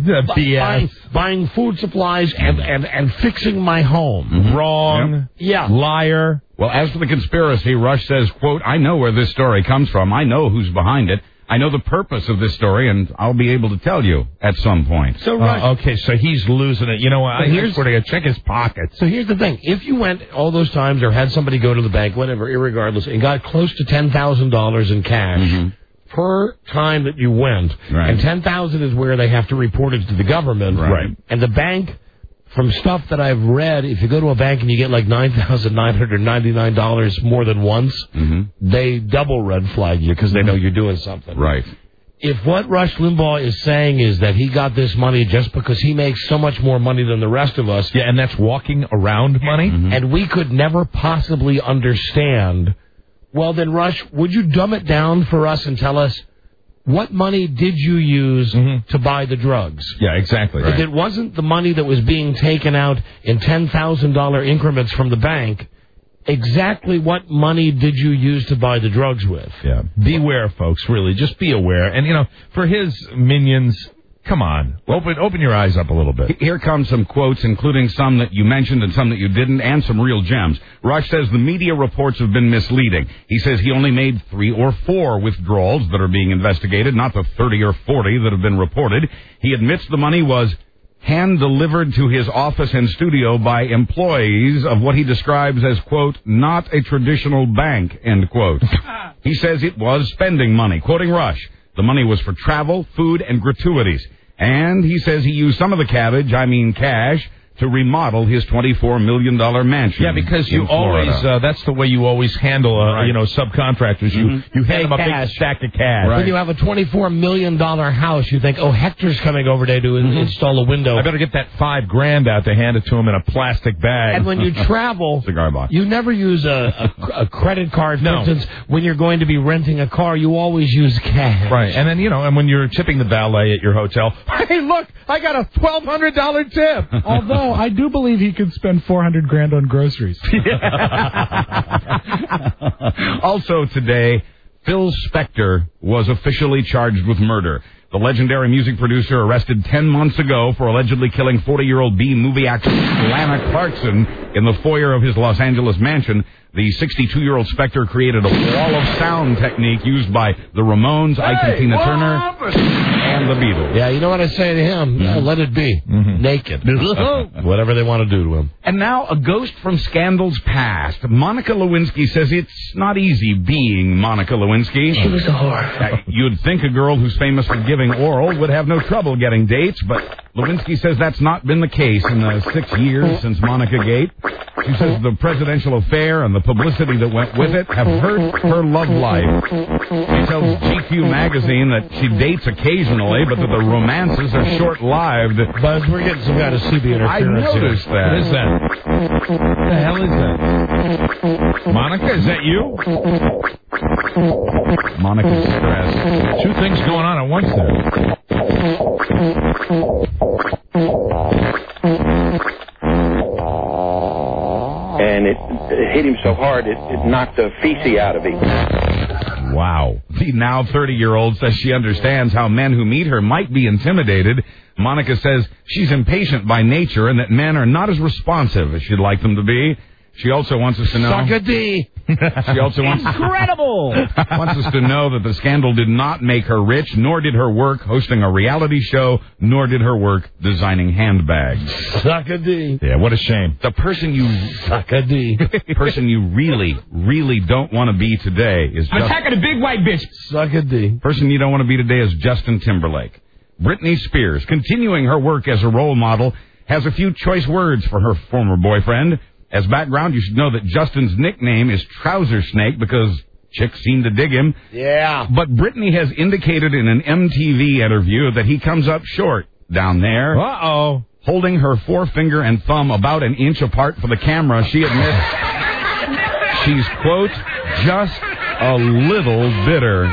Buying food supplies and fixing my home. Wrong. Yep. Yeah. Liar. Well, as for the conspiracy, Rush says, quote, I know where this story comes from. I know who's behind it. I know the purpose of this story, and I'll be able to tell you at some point. So, okay, so he's losing it. You know what? I swear to God, check his pockets. So here's the thing. If you went all those times or had somebody go to the bank, whatever, irregardless, and got close to $10,000 in cash per time that you went, and $10,000 is where they have to report it to the government, and the bank... From stuff that I've read, if you go to a bank and you get like $9,999 more than once, they double red flag you because they know you're doing something. Right. If what Rush Limbaugh is saying is that he got this money just because he makes so much more money than the rest of us. Yeah, and that's walking around money. And we could never possibly understand. Well, then, Rush, would you dumb it down for us and tell us, what money did you use to buy the drugs? Yeah, exactly. If it wasn't the money that was being taken out in $10,000 increments from the bank, exactly what money did you use to buy the drugs with? Yeah. Beware, folks, really. Just be aware. And, for his minions... Come on. Open your eyes up a little bit. Here come some quotes, including some that you mentioned and some that you didn't, and some real gems. Rush says the media reports have been misleading. He says he only made 3 or 4 withdrawals that are being investigated, not the 30 or 40 that have been reported. He admits the money was hand-delivered to his office and studio by employees of what he describes as, quote, not a traditional bank, end quote. He says it was spending money. Quoting Rush, the money was for travel, food, and gratuities. And he says he used some of the cash, to remodel his $24 million mansion. Yeah, because you always, that's the way you always handle, subcontractors. You hand them a big stack of cash. When you have a $24 million house, you think, Hector's coming over there to install a window. I better get that $5,000 out to hand it to him in a plastic bag. And when you travel, cigar box. You never use a credit card. For instance, when you're going to be renting a car, you always use cash. Right. And then, and when you're tipping the valet at your hotel, hey, look, I got a $1,200 tip. Although I do believe he could spend $400,000 on groceries. Also today, Phil Spector was officially charged with murder. The legendary music producer arrested 10 months ago for allegedly killing 40-year-old B-movie actress Lana Clarkson in the foyer of his Los Angeles mansion. The 62-year-old Spector created a wall of sound technique used by the Ramones, Ike and Tina Turner, and the Beatles. Yeah, you know what I say to him? Let it be. Naked. Whatever they want to do to him. And now a ghost from scandals past. Monica Lewinsky says it's not easy being Monica Lewinsky. She was a whore. You'd think a girl who's famous for giving oral would have no trouble getting dates, but Lewinsky says that's not been the case in the 6 years since Monica Gate. She says the presidential affair and the publicity that went with it have hurt her love life. She tells GQ magazine that she dates occasionally, but that the romances are short-lived. Buzz, we're getting some kind of CB interference. I noticed that. What is that? What the hell is that? Monica, is that you? Monica's stressed. 2 things going on at once there. And it hit him so hard, it knocked the feces out of him. Wow. The now 30-year-old says she understands how men who meet her might be intimidated. Monica says she's impatient by nature and that men are not as responsive as she'd like them to be. She also wants us to know... Suck a D. She also wants us to know that the scandal did not make her rich, nor did her work hosting a reality show, nor did her work designing handbags. Suck a D. Yeah, what a shame. The person you... Suck a D. person you really, really don't want to be today is... I'm attacking a big white bitch. Suck a D. Person you don't want to be today is Justin Timberlake. Britney Spears, continuing her work as a role model, has a few choice words for her former boyfriend. As background, you should know that Justin's nickname is Trouser Snake because chicks seem to dig him. Yeah. But Britney has indicated in an MTV interview that he comes up short down there. Uh-oh. Holding her forefinger and thumb about an inch apart for the camera, she admits she's, quote, just a little bitter.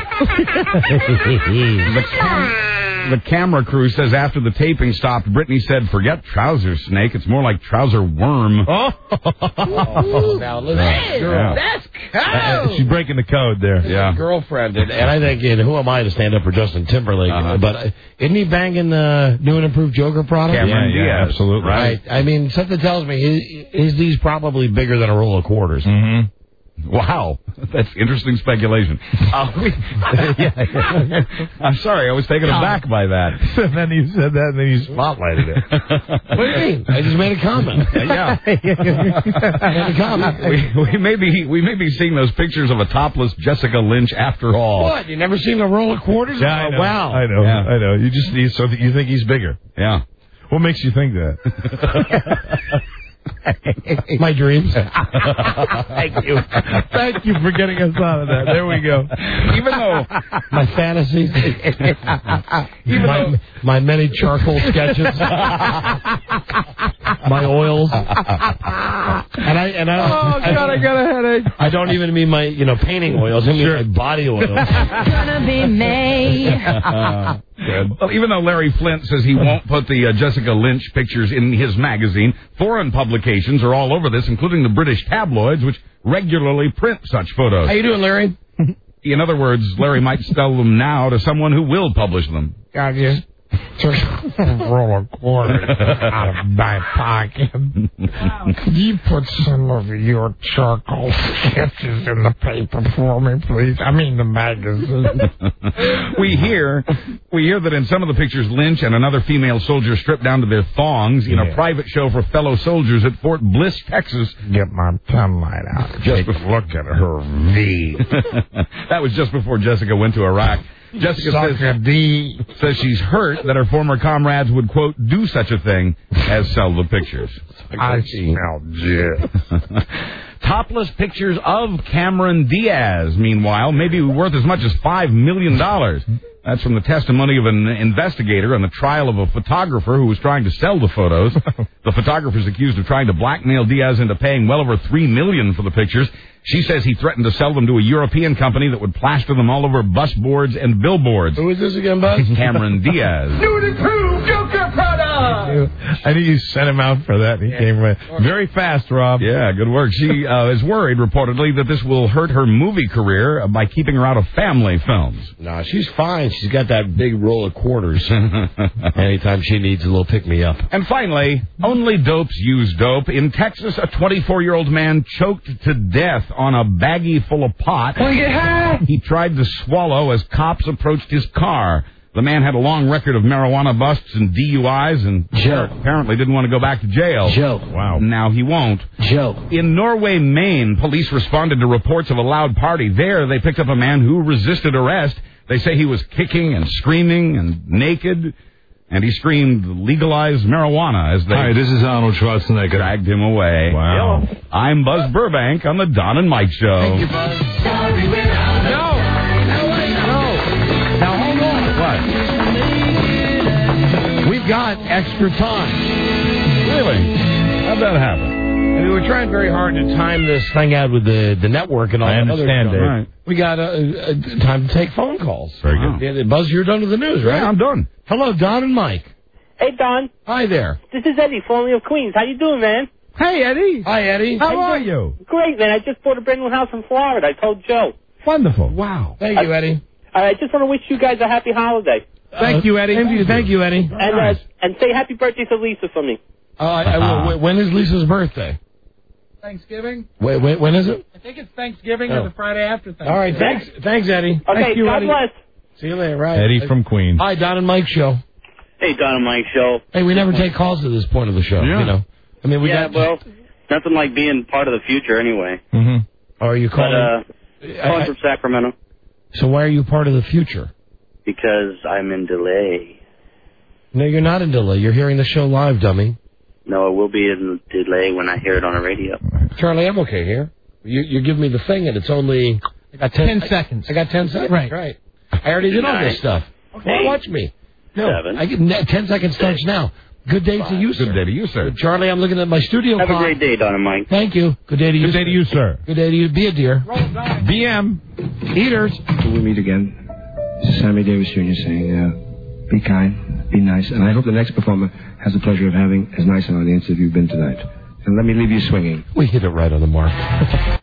The camera crew says after the taping stopped, Britney said, forget Trouser Snake. It's more like Trouser Worm. Oh, now listen. That's cold. She's breaking the code there. Yeah. Girlfriend. And I think, who am I to stand up for Justin Timberlake? But isn't he banging the new and improved Joker product? Cameron Diaz. Yeah, absolutely. Right. I mean, something tells me his D's probably bigger than a roll of quarters. Mm-hmm. Wow, that's interesting speculation. I'm sorry, I was taken aback by that. And then you said that, and then you spotlighted it. What do you mean? I just made a comment. Yeah, made a comment. we may be seeing those pictures of a topless Jessica Lynch after all. What? You never seen a roll of quarters? Yeah, I know. Wow. I know. Yeah. I know. You think he's bigger? Yeah. What makes you think that? My dreams. Thank you. Thank you for getting us out of that. There we go. Even though my fantasies, my many charcoal sketches, my oils, and oh God, I got a headache. I don't even mean my painting oils. I mean my body oils. Gonna be me. Well, even though Larry Flint says he won't put the Jessica Lynch pictures in his magazine, foreign publications are all over this, including the British tabloids, which regularly print such photos. How you doing, Larry? In other words, Larry might sell them now to someone who will publish them. God, yes. Just roll a quarter out of my pocket. Could you put some of your charcoal sketches in the paper for me, please? I mean the magazine. We hear that in some of the pictures, Lynch and another female soldier stripped down to their thongs in a private show for fellow soldiers at Fort Bliss, Texas. Get my pen light out. Just look at her V. That was just before Jessica went to Iraq. Jessica says she's hurt that her former comrades would, quote, do such a thing as sell the pictures. I smell jizz. Topless pictures of Cameron Diaz, meanwhile, may be worth as much as $5 million. That's from the testimony of an investigator on the trial of a photographer who was trying to sell the photos. The photographer is accused of trying to blackmail Diaz into paying well over $3 million for the pictures. She says he threatened to sell them to a European company that would plaster them all over bus boards and billboards. Who is this again, Buzz? Cameron Diaz. New and improved Joker product. I knew you sent him out for that. He came very fast, Rob. Yeah, good work. She is worried, reportedly, that this will hurt her movie career by keeping her out of family films. No, she's fine. She's got that big roll of quarters. Anytime she needs a little pick-me-up. And finally, only dopes use dope. In Texas, a 24-year-old man choked to death on a baggie full of pot. He tried to swallow as cops approached his car. The man had a long record of marijuana busts and DUIs and apparently didn't want to go back to jail. Wow. Now he won't. In Norway, Maine, police responded to reports of a loud party. There, they picked up a man who resisted arrest. They say he was kicking and screaming and naked. And he screamed, legalize marijuana, as they... Hi, this is Arnold Schwarzenegger. Dragged him away. Wow. I'm Buzz Burbank on the Don and Mike Show. Thank you, Buzz. Sorry, we're out. No. Now, hold on. What? We've got extra time. Really? How'd that happen? I mean, we're trying very hard to time this thing out with the network and all that other stuff. Dave. Right. We got time to take phone calls. Very good. Yeah, Buzz, you're done with the news, right? Yeah, I'm done. Hello, Don and Mike. Hey, Don. Hi there. This is Eddie, formerly of Queens. How you doing, man? Hey, Eddie. Hi, Eddie. How are you? Great, man. I just bought a brand new house in Florida. I told Joe. Wonderful. Wow. Thank you, Eddie. I just want to wish you guys a happy holiday. Thank you, Eddie. Thank you, Eddie. And say happy birthday to Lisa for me. I will. When is Lisa's birthday? Thanksgiving. Wait, when is it? I think it's Thanksgiving Oh. or the Friday after Thanksgiving. All right, thanks, Eddie. Okay, Thank you, God Eddie. bless. See you later, right? Eddie from Queens. Hi, Don and Mike show. Hey, Don and Mike show. Hey, we never take calls at this point of the show. Yeah. You know, I mean, we Yeah, got. well, nothing like being part of the future anyway. Mm-hmm. Are you calling? Calling from Sacramento So why are you part of the future? because I'm in delay. No, you're not in delay. You're hearing the show live, dummy. No, it will be in delay when I hear it on the radio. Charlie, I'm okay here. You give me the thing, and it's only. I got 10 seconds. I got 10 seconds. Right. I already did all this 9, stuff. Well, watch me. No, 7. I get 10 seconds starts now. Good day to you, sir. Good day to you, sir. Charlie, I'm looking at my studio Have a clock. great day, Don and Mike. Thank you. Good day to you. Good day to you, sir. Good day to you. Be a dear. BM. Eaters. Till we meet again, this is Sammy Davis Jr. saying, be kind, be nice, and I hope the next performer has the pleasure of having as nice an audience as you've been tonight. And let me leave you swinging. We hit it right on the mark.